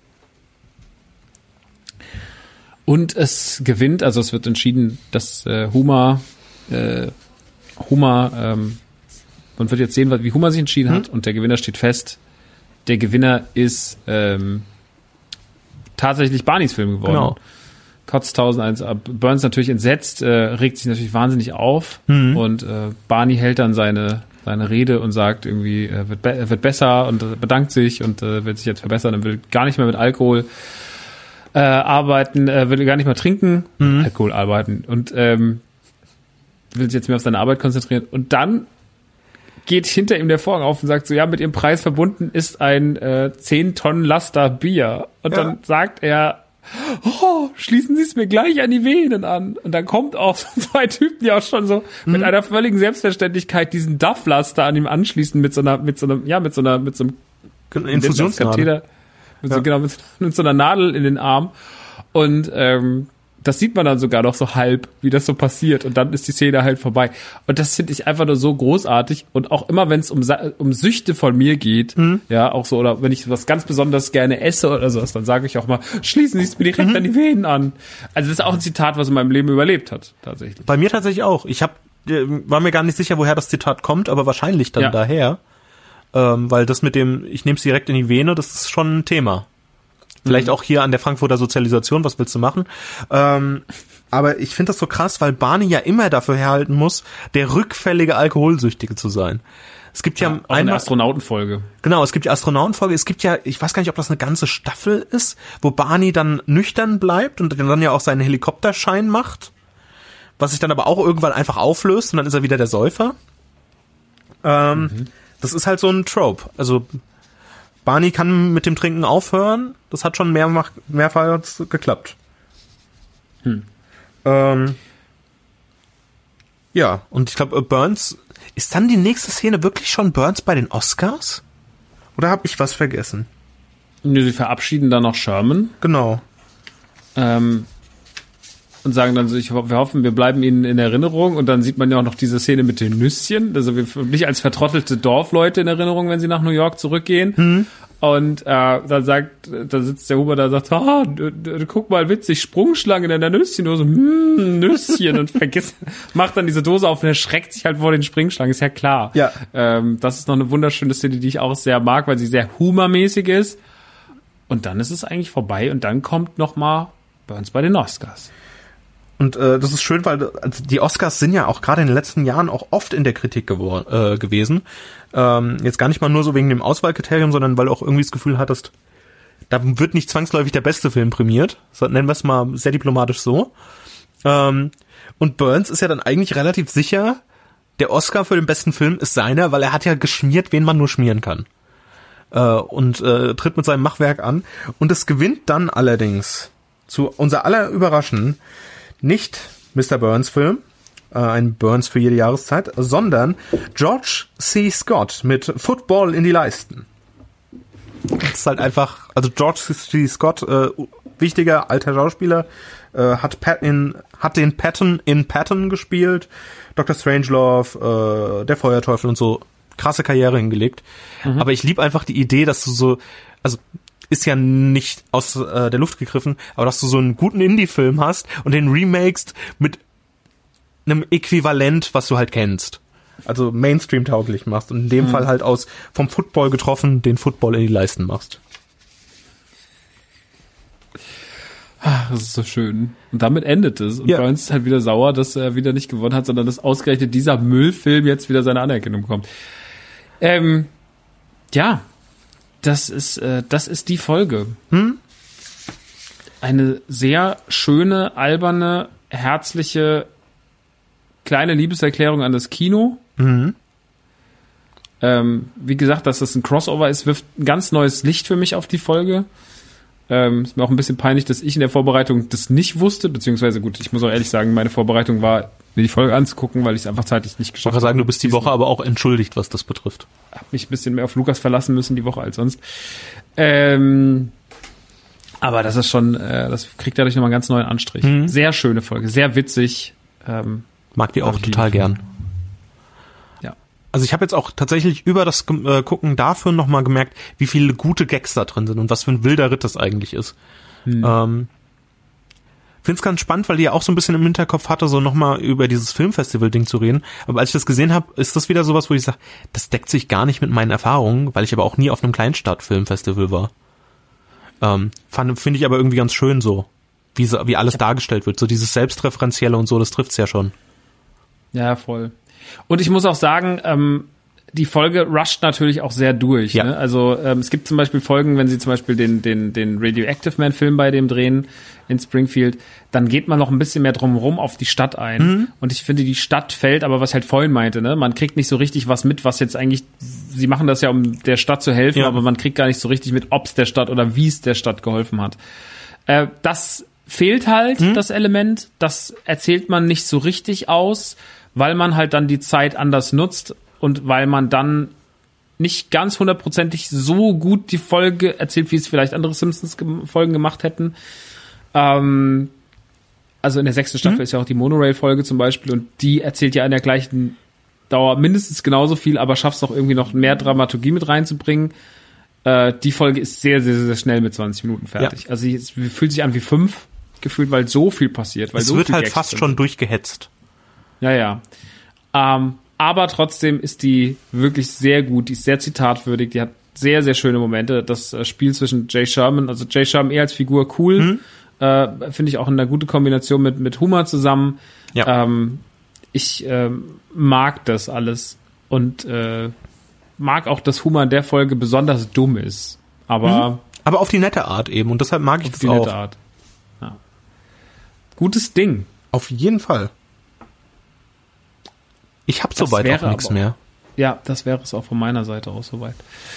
[SPEAKER 2] Und es gewinnt, also es wird entschieden, dass äh, Huma, äh, Huma, ähm, man wird jetzt sehen, wie Huma sich entschieden hm? hat, und der Gewinner steht fest. Der Gewinner ist ähm, tatsächlich Barneys Film geworden.
[SPEAKER 3] Genau.
[SPEAKER 2] Kotzt tausendeins ab. Burns natürlich entsetzt, äh, regt sich natürlich wahnsinnig auf, mhm. und äh, Barney hält dann seine seine Rede und sagt irgendwie, er wird, be- er wird besser und äh, bedankt sich und äh, will sich jetzt verbessern und will gar nicht mehr mit Alkohol äh, arbeiten, äh, will gar nicht mehr trinken, mhm. Alkohol arbeiten und ähm, will sich jetzt mehr auf seine Arbeit konzentrieren. Und dann geht hinter ihm der Vorhang auf und sagt so, ja, mit ihrem Preis verbunden ist ein äh, zehn Tonnen Laster Bier. Und ja. dann sagt er, oh, schließen Sie es mir gleich an die Venen an. Und dann kommt auch so zwei Typen, die auch schon so mhm. mit einer völligen Selbstverständlichkeit diesen Duff-Laster an ihm anschließen mit so einer, mit so einem, ja, mit so einer, mit so einem
[SPEAKER 3] Infusionskatheter.
[SPEAKER 2] Mit
[SPEAKER 3] ja.
[SPEAKER 2] so, genau, mit, mit so einer Nadel in den Arm. Und ähm, das sieht man dann sogar noch so halb, wie das so passiert. Und dann ist die Szene halt vorbei. Und das finde ich einfach nur so großartig. Und auch immer, wenn es um, um Süchte von mir geht, mhm. ja, auch so, oder wenn ich was ganz besonders gerne esse oder sowas, dann sage ich auch mal, schließen Sie es mir direkt mhm. an die Venen an. Also das ist auch ein Zitat, was in meinem Leben überlebt hat, tatsächlich.
[SPEAKER 3] Bei mir tatsächlich auch. Ich hab, war mir gar nicht sicher, woher das Zitat kommt, aber wahrscheinlich dann ja. daher. Ähm, weil das mit dem, ich nehme es direkt in die Vene, das ist schon ein Thema. Vielleicht auch hier an der Frankfurter Sozialisation, was willst du machen? Ähm, aber ich finde das so krass, weil Barney ja immer dafür herhalten muss, der rückfällige Alkoholsüchtige zu sein. Es gibt ja, ja
[SPEAKER 2] auch eine Astronautenfolge.
[SPEAKER 3] Genau, es gibt die Astronautenfolge. Es gibt ja, ich weiß gar nicht, ob das eine ganze Staffel ist, wo Barney dann nüchtern bleibt und dann ja auch seinen Helikopterschein macht, was sich dann aber auch irgendwann einfach auflöst und dann ist er wieder der Säufer. Ähm, mhm. Das ist halt so ein Trope. Also Barney kann mit dem Trinken aufhören. Das hat schon mehrfach, mehrfach geklappt. Hm. Ähm, ja, und ich glaube, Burns, ist dann die nächste Szene wirklich schon Burns bei den Oscars? Oder habe ich was vergessen?
[SPEAKER 2] Nee, sie verabschieden dann noch Sherman.
[SPEAKER 3] Genau.
[SPEAKER 2] Ähm, und sagen dann so, ich, wir hoffen, wir bleiben ihnen in Erinnerung. Und dann sieht man ja auch noch diese Szene mit den Nüsschen. Also wir nicht als vertrottelte Dorfleute in Erinnerung, wenn sie nach New York zurückgehen. Mhm. Und äh, dann sagt, da sitzt der Huber da und sagt, ah, d- d- guck mal, witzig, Sprungschlangen in der Nüsschendose, hm, Nüsschen, und vergisst, macht dann diese Dose auf und erschreckt sich halt vor den Springschlangen, ist ja klar.
[SPEAKER 3] Ja.
[SPEAKER 2] Ähm, das ist noch eine wunderschöne Szene, die ich auch sehr mag, weil sie sehr humormäßig ist. Und dann ist es eigentlich vorbei und dann kommt noch mal Burns bei den Oscars.
[SPEAKER 3] Und äh, das ist schön, weil also die Oscars sind ja auch gerade in den letzten Jahren auch oft in der Kritik gewor- äh, gewesen. Ähm, jetzt gar nicht mal nur so wegen dem Auswahlkriterium, sondern weil du auch irgendwie das Gefühl hattest, da wird nicht zwangsläufig der beste Film prämiert. So, nennen wir es mal sehr diplomatisch so. Ähm, und Burns ist ja dann eigentlich relativ sicher, der Oscar für den besten Film ist seiner, weil er hat ja geschmiert, wen man nur schmieren kann. Äh, und äh, tritt mit seinem Machwerk an. Und es gewinnt dann allerdings, zu unser aller Überraschen, nicht Mister Burns Film, äh, ein Burns für jede Jahreszeit, sondern George C. Scott mit Football in die Leisten. Das ist halt einfach, also George C. Scott, äh, wichtiger alter Schauspieler, äh, hat, Pat in, hat den Patton in Patton gespielt, Doktor Strangelove, äh, der Feuerteufel und so, krasse Karriere hingelegt. Mhm. Aber ich liebe einfach die Idee, dass du so, also ist ja nicht aus äh, der Luft gegriffen, aber dass du so einen guten Indie-Film hast und den remakest mit einem Äquivalent, was du halt kennst. Also Mainstream-tauglich machst und in dem mhm. Fall halt aus vom Football getroffen den Football in die Leisten machst.
[SPEAKER 2] Ach, das ist so schön. Und damit endet es. Und
[SPEAKER 3] Ja.
[SPEAKER 2] bei uns ist halt wieder sauer, dass er wieder nicht gewonnen hat, sondern dass ausgerechnet dieser Müllfilm jetzt wieder seine Anerkennung bekommt. Ähm, ja, das ist, äh, das ist die Folge.
[SPEAKER 3] Hm?
[SPEAKER 2] Eine sehr schöne, alberne, herzliche, kleine Liebeserklärung an das Kino.
[SPEAKER 3] Mhm.
[SPEAKER 2] Ähm, wie gesagt, dass das ein Crossover ist, wirft ein ganz neues Licht für mich auf die Folge. Ähm, ist mir auch ein bisschen peinlich, dass ich in der Vorbereitung das nicht wusste, beziehungsweise gut, ich muss auch ehrlich sagen, meine Vorbereitung war, mir die Folge anzugucken, weil ich es einfach zeitlich nicht
[SPEAKER 3] Ich
[SPEAKER 2] geschafft
[SPEAKER 3] wollte
[SPEAKER 2] habe.
[SPEAKER 3] sagen, du bist die Woche aber auch entschuldigt, was das betrifft.
[SPEAKER 2] Hab mich ein bisschen mehr auf Lukas verlassen müssen die Woche als sonst. Ähm, aber das ist schon, äh, das kriegt dadurch nochmal einen ganz neuen Anstrich.
[SPEAKER 3] Mhm.
[SPEAKER 2] Sehr schöne Folge, sehr witzig. Ähm,
[SPEAKER 3] Mag die auch
[SPEAKER 2] Aber ich
[SPEAKER 3] total
[SPEAKER 2] liebe
[SPEAKER 3] gern.
[SPEAKER 2] Ja.
[SPEAKER 3] Also ich habe jetzt auch tatsächlich über das äh, Gucken dafür nochmal gemerkt, wie viele gute Gags da drin sind und was für ein wilder Ritt das eigentlich ist.
[SPEAKER 2] Hm.
[SPEAKER 3] Ähm, Find's ganz spannend, weil die ja auch so ein bisschen im Hinterkopf hatte, so nochmal über dieses Filmfestival-Ding zu reden. Aber als ich das gesehen habe, ist das wieder sowas, wo ich sage, das deckt sich gar nicht mit meinen Erfahrungen, weil ich aber auch nie auf einem Kleinstadt-Filmfestival war. Ähm, fand, finde ich aber irgendwie ganz schön so, wie, so, wie alles dargestellt wird. So dieses Selbstreferenzielle und so, das trifft's ja schon.
[SPEAKER 2] Ja, voll. Und ich muss auch sagen, ähm, die Folge rusht natürlich auch sehr durch.
[SPEAKER 3] Ja.
[SPEAKER 2] Ne? Also ähm, es gibt zum Beispiel Folgen, wenn sie zum Beispiel den, den, den Radioactive Man Film bei dem drehen in Springfield, dann geht man noch ein bisschen mehr drumherum auf die Stadt ein.
[SPEAKER 3] Mhm.
[SPEAKER 2] Und ich finde, die Stadt fällt, aber was ich halt vorhin meinte, ne, man kriegt nicht so richtig was mit, was jetzt eigentlich, sie machen das ja, um der Stadt zu helfen,
[SPEAKER 3] Ja.
[SPEAKER 2] aber man kriegt gar nicht so richtig mit, ob es der Stadt oder wie es der Stadt geholfen hat. Äh, das fehlt halt,
[SPEAKER 3] Mhm.
[SPEAKER 2] das Element. Das erzählt man nicht so richtig aus, weil man halt dann die Zeit anders nutzt und weil man dann nicht ganz hundertprozentig so gut die Folge erzählt, wie es vielleicht andere Simpsons-Folgen gemacht hätten. Ähm, also in der sechsten Staffel
[SPEAKER 3] Mhm.
[SPEAKER 2] ist ja auch die Monorail-Folge zum Beispiel und die erzählt ja in der gleichen Dauer mindestens genauso viel, aber schafft es auch irgendwie noch mehr Dramaturgie mit reinzubringen. Äh, die Folge ist sehr, sehr, sehr schnell mit zwanzig Minuten fertig.
[SPEAKER 3] Ja.
[SPEAKER 2] Also es fühlt sich an wie fünf, gefühlt, weil so viel passiert. Weil
[SPEAKER 3] Es
[SPEAKER 2] so
[SPEAKER 3] wird
[SPEAKER 2] viel
[SPEAKER 3] halt
[SPEAKER 2] Gags
[SPEAKER 3] fast
[SPEAKER 2] drin
[SPEAKER 3] schon
[SPEAKER 2] sind.
[SPEAKER 3] durchgehetzt.
[SPEAKER 2] Ja, ja. Ähm, aber trotzdem ist die wirklich sehr gut, die ist sehr zitatwürdig, die hat sehr, sehr schöne Momente. Das äh, Spiel zwischen Jay Sherman, also Jay Sherman eher als Figur cool,
[SPEAKER 3] Mhm.
[SPEAKER 2] äh, finde ich auch in einer guten Kombination mit, mit Humor zusammen.
[SPEAKER 3] Ja.
[SPEAKER 2] Ähm, ich ähm, mag das alles und äh, mag auch, dass Humor in der Folge besonders dumm ist. Aber
[SPEAKER 3] Mhm. Aber auf die nette Art eben und deshalb mag ich
[SPEAKER 2] auf
[SPEAKER 3] das
[SPEAKER 2] die
[SPEAKER 3] auch.
[SPEAKER 2] nette Art. Ja. Gutes Ding.
[SPEAKER 3] Auf jeden Fall. Ich habe
[SPEAKER 2] Das
[SPEAKER 3] soweit
[SPEAKER 2] wäre
[SPEAKER 3] auch nichts
[SPEAKER 2] aber-
[SPEAKER 3] mehr.
[SPEAKER 2] Ja, das wäre es auch von meiner Seite aus soweit.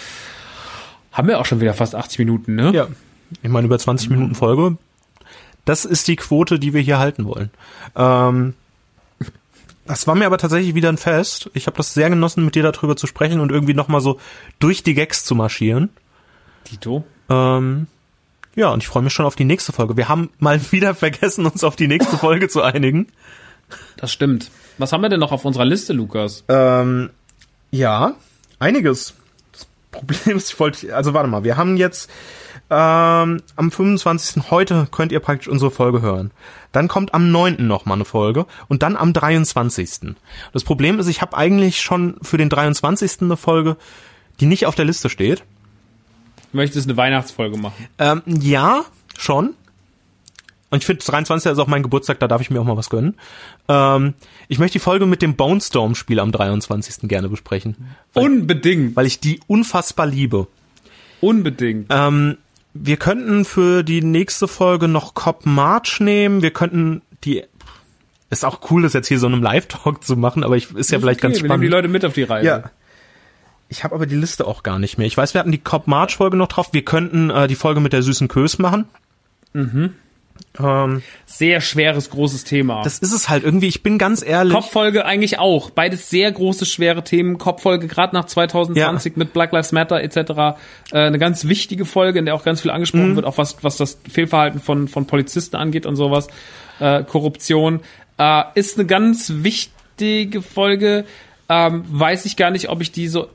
[SPEAKER 2] Haben wir auch schon wieder fast achtzig Minuten, ne?
[SPEAKER 3] Ja, ich meine über zwanzig Minuten Folge. Das ist die Quote, die wir hier halten wollen. Ähm, das war mir aber tatsächlich wieder ein Fest. Ich habe das sehr genossen, mit dir darüber zu sprechen und irgendwie nochmal so durch die Gags zu marschieren.
[SPEAKER 2] Tito.
[SPEAKER 3] Ähm, ja, und ich freue mich schon auf die nächste Folge. Wir haben mal wieder vergessen, uns auf die nächste Folge zu einigen.
[SPEAKER 2] Das stimmt. Was haben wir denn noch auf unserer Liste, Lukas?
[SPEAKER 3] Ähm, ja, einiges. Das Problem ist, ich wollte, also warte mal, wir haben jetzt ähm, am fünfundzwanzigsten heute könnt ihr praktisch unsere Folge hören. Dann kommt am neunten noch mal eine Folge und dann am dreiundzwanzigsten Das Problem ist, ich habe eigentlich schon für den dreiundzwanzigsten eine Folge, die nicht auf der Liste steht.
[SPEAKER 2] Du möchtest eine Weihnachtsfolge machen.
[SPEAKER 3] Ähm, ja, schon. Und ich finde, dreiundzwanzigster ist auch mein Geburtstag, da darf ich mir auch mal was gönnen. Ähm, ich möchte die Folge mit dem Bone Storm-Spiel am dreiundzwanzigsten gerne besprechen. Weil,
[SPEAKER 2] Unbedingt.
[SPEAKER 3] weil ich die unfassbar liebe.
[SPEAKER 2] Unbedingt.
[SPEAKER 3] Ähm, wir könnten für die nächste Folge noch Cop March nehmen. Wir könnten die... Ist auch cool, das jetzt hier so einem Live-Talk zu machen, aber ich, ist ja vielleicht
[SPEAKER 2] okay,
[SPEAKER 3] ganz
[SPEAKER 2] wir nehmen
[SPEAKER 3] spannend.
[SPEAKER 2] die Leute mit auf die Reise.
[SPEAKER 3] Ja. Ich habe aber die Liste auch gar nicht mehr. Ich weiß, wir hatten die Cop March Folge noch drauf. Wir könnten äh, die Folge mit der süßen Kös machen. Mhm. Ähm,
[SPEAKER 2] Sehr schweres, großes Thema.
[SPEAKER 3] das ist es halt irgendwie. Ich bin ganz ehrlich.
[SPEAKER 2] Kopffolge eigentlich auch. Beides sehr große, schwere Themen. Kopffolge gerade nach zwanzig zwanzig
[SPEAKER 3] Ja.
[SPEAKER 2] mit Black Lives Matter et cetera. Äh, eine ganz wichtige Folge, in der auch ganz viel angesprochen
[SPEAKER 3] Mhm.
[SPEAKER 2] wird, auch was was das Fehlverhalten von von Polizisten angeht und sowas. Äh, Korruption. Äh, ist eine ganz wichtige Folge. Ähm, weiß ich gar nicht, ob ich die so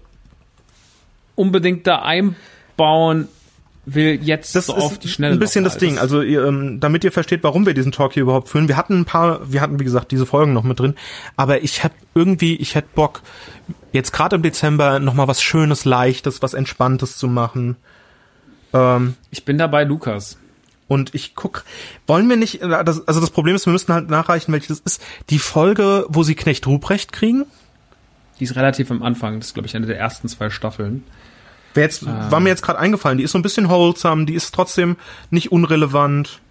[SPEAKER 2] unbedingt da einbauen will, jetzt
[SPEAKER 3] Das
[SPEAKER 2] so auf
[SPEAKER 3] ist
[SPEAKER 2] die Schnelle.
[SPEAKER 3] ein bisschen
[SPEAKER 2] noch
[SPEAKER 3] das
[SPEAKER 2] mal.
[SPEAKER 3] Ding. Also ihr, ähm, damit ihr versteht, warum wir diesen Talk hier überhaupt führen. Wir hatten ein paar, wir hatten wie gesagt diese Folgen noch mit drin. Aber ich hab irgendwie, ich hätte Bock, jetzt gerade im Dezember noch mal was Schönes, Leichtes, was Entspanntes zu machen. Ähm,
[SPEAKER 2] Ich bin dabei, Lukas.
[SPEAKER 3] Und ich guck, wollen wir nicht, das, also das Problem ist, wir müssen halt nachreichen, welches das ist. Die Folge, wo sie Knecht Ruprecht kriegen?
[SPEAKER 2] Die ist relativ am Anfang, das ist, glaube ich, eine der ersten zwei Staffeln.
[SPEAKER 3] Wer jetzt, ähm. war mir jetzt gerade eingefallen, die ist so ein bisschen wholesome, die ist trotzdem nicht unrelevant.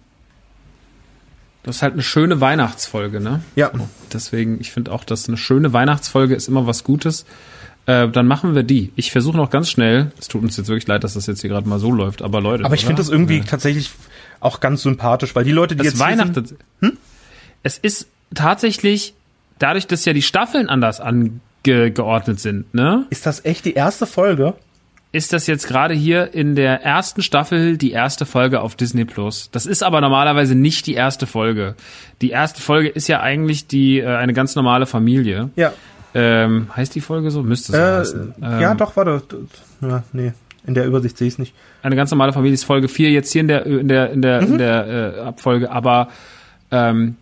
[SPEAKER 2] Das ist halt eine schöne Weihnachtsfolge, ne?
[SPEAKER 3] Ja.
[SPEAKER 2] So, deswegen, ich finde auch, dass eine schöne Weihnachtsfolge ist immer was Gutes. Äh, dann machen wir die. Ich versuche noch ganz schnell, es tut uns jetzt wirklich leid, dass das jetzt hier gerade mal so läuft, aber Leute.
[SPEAKER 3] Aber ich finde das irgendwie ja. tatsächlich auch ganz sympathisch, weil die Leute, die
[SPEAKER 2] das
[SPEAKER 3] jetzt
[SPEAKER 2] Weihnachten,
[SPEAKER 3] sind, hm?
[SPEAKER 2] Es ist tatsächlich, dadurch, dass ja die Staffeln anders angeordnet sind, ne?
[SPEAKER 3] Ist das echt die erste Folge?
[SPEAKER 2] Ist das jetzt gerade hier in der ersten Staffel die erste Folge auf Disney Plus. Das ist aber normalerweise nicht die erste Folge. Die erste Folge ist ja eigentlich die äh, eine ganz normale Familie.
[SPEAKER 3] Ja.
[SPEAKER 2] Ähm, heißt die Folge so? Müsste es
[SPEAKER 3] äh,
[SPEAKER 2] heißen. Ähm,
[SPEAKER 3] ja, doch, warte. Ja, nee, in der Übersicht sehe ich es nicht.
[SPEAKER 2] Eine ganz normale Familie ist Folge vier, jetzt hier in der in der in der, mhm. in der äh, Abfolge, aber ähm,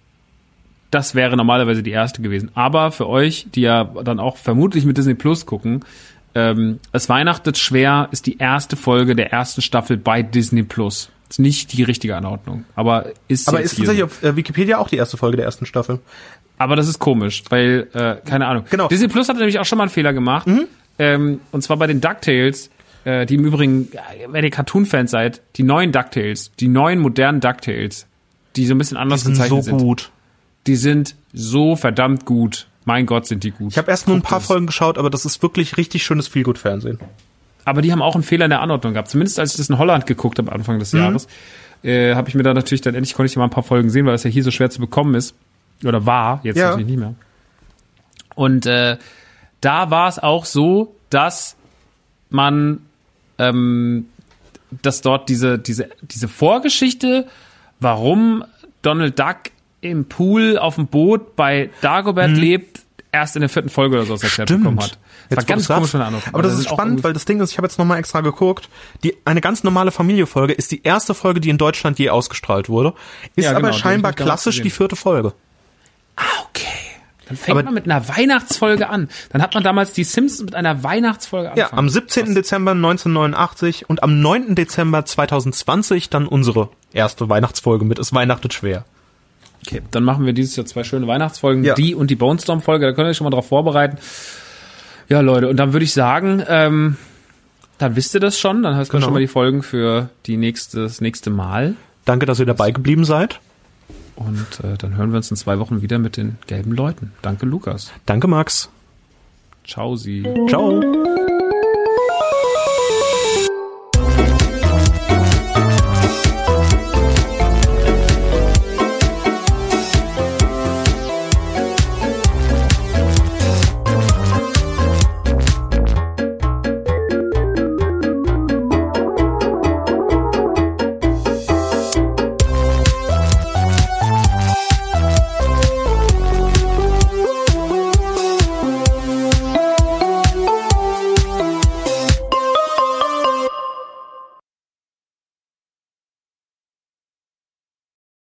[SPEAKER 2] das wäre normalerweise die erste gewesen. Aber für euch, die ja dann auch vermutlich mit Disney Plus gucken, ähm, Es weihnachtet schwer ist die erste Folge der ersten Staffel bei Disney Plus. Ist nicht die richtige Anordnung, aber ist
[SPEAKER 3] Aber
[SPEAKER 2] jetzt
[SPEAKER 3] ist tatsächlich so. Auf Wikipedia auch die erste Folge der ersten Staffel.
[SPEAKER 2] Aber das ist komisch, weil, äh, keine Ahnung.
[SPEAKER 3] Genau.
[SPEAKER 2] Disney Plus hat nämlich auch schon mal einen Fehler gemacht. Mhm. Ähm, und zwar bei den DuckTales, äh, die im Übrigen, wenn ihr Cartoon-Fans seid, die neuen DuckTales, die neuen modernen DuckTales, die so ein bisschen anders
[SPEAKER 3] die sind
[SPEAKER 2] gezeichnet
[SPEAKER 3] so
[SPEAKER 2] sind.
[SPEAKER 3] gut.
[SPEAKER 2] Die sind so verdammt gut. Mein Gott, sind die gut.
[SPEAKER 3] Ich habe erst nur ein paar
[SPEAKER 2] das.
[SPEAKER 3] Folgen geschaut, aber das ist wirklich richtig schönes Feelgood-Fernsehen.
[SPEAKER 2] Aber die haben auch einen Fehler in der Anordnung gehabt. Zumindest als ich das in Holland geguckt habe Anfang des mhm. Jahres, äh, habe ich mir da natürlich dann endlich, konnte ich mal ein paar Folgen sehen, weil das ja hier so schwer zu bekommen ist. Oder war, jetzt
[SPEAKER 3] ja.
[SPEAKER 2] natürlich nicht mehr. Und äh, da war es auch so, dass man, ähm, dass dort diese diese diese Vorgeschichte, warum Donald Duck im Pool auf dem Boot bei Dagobert hm. lebt, erst in der vierten Folge oder so erklärt bekommen hat. Das war ganz komisch von der Anordnung.
[SPEAKER 3] Aber das, das ist spannend, weil das Ding ist, ich habe jetzt nochmal extra geguckt, die eine ganz normale Familienfolge ist die erste Folge, die in Deutschland je ausgestrahlt wurde, ist ja, genau, aber scheinbar klassisch die vierte Folge.
[SPEAKER 2] Ah, okay. Dann fängt aber man mit einer Weihnachtsfolge an. Dann hat man damals die Simpsons mit einer Weihnachtsfolge angefangen.
[SPEAKER 3] Ja, am siebzehnten Dezember neunzehnhundertneunundachtzig und am neunten Dezember zweitausendzwanzig dann unsere erste Weihnachtsfolge mit Es weihnachtet schwer.
[SPEAKER 2] Okay, dann machen wir dieses Jahr zwei schöne Weihnachtsfolgen, ja. die und die Bonestorm-Folge, da könnt ihr euch schon mal drauf vorbereiten. Ja, Leute, und dann würde ich sagen, ähm, dann wisst ihr das schon, dann hast du genau. schon mal die Folgen für die nächste, das nächste Mal.
[SPEAKER 3] Danke, dass ihr dabei geblieben seid.
[SPEAKER 2] Und äh, dann hören wir uns in zwei Wochen wieder mit den gelben Leuten. Danke, Lukas.
[SPEAKER 3] Danke, Max.
[SPEAKER 2] Ciao, Sie.
[SPEAKER 3] Ciao.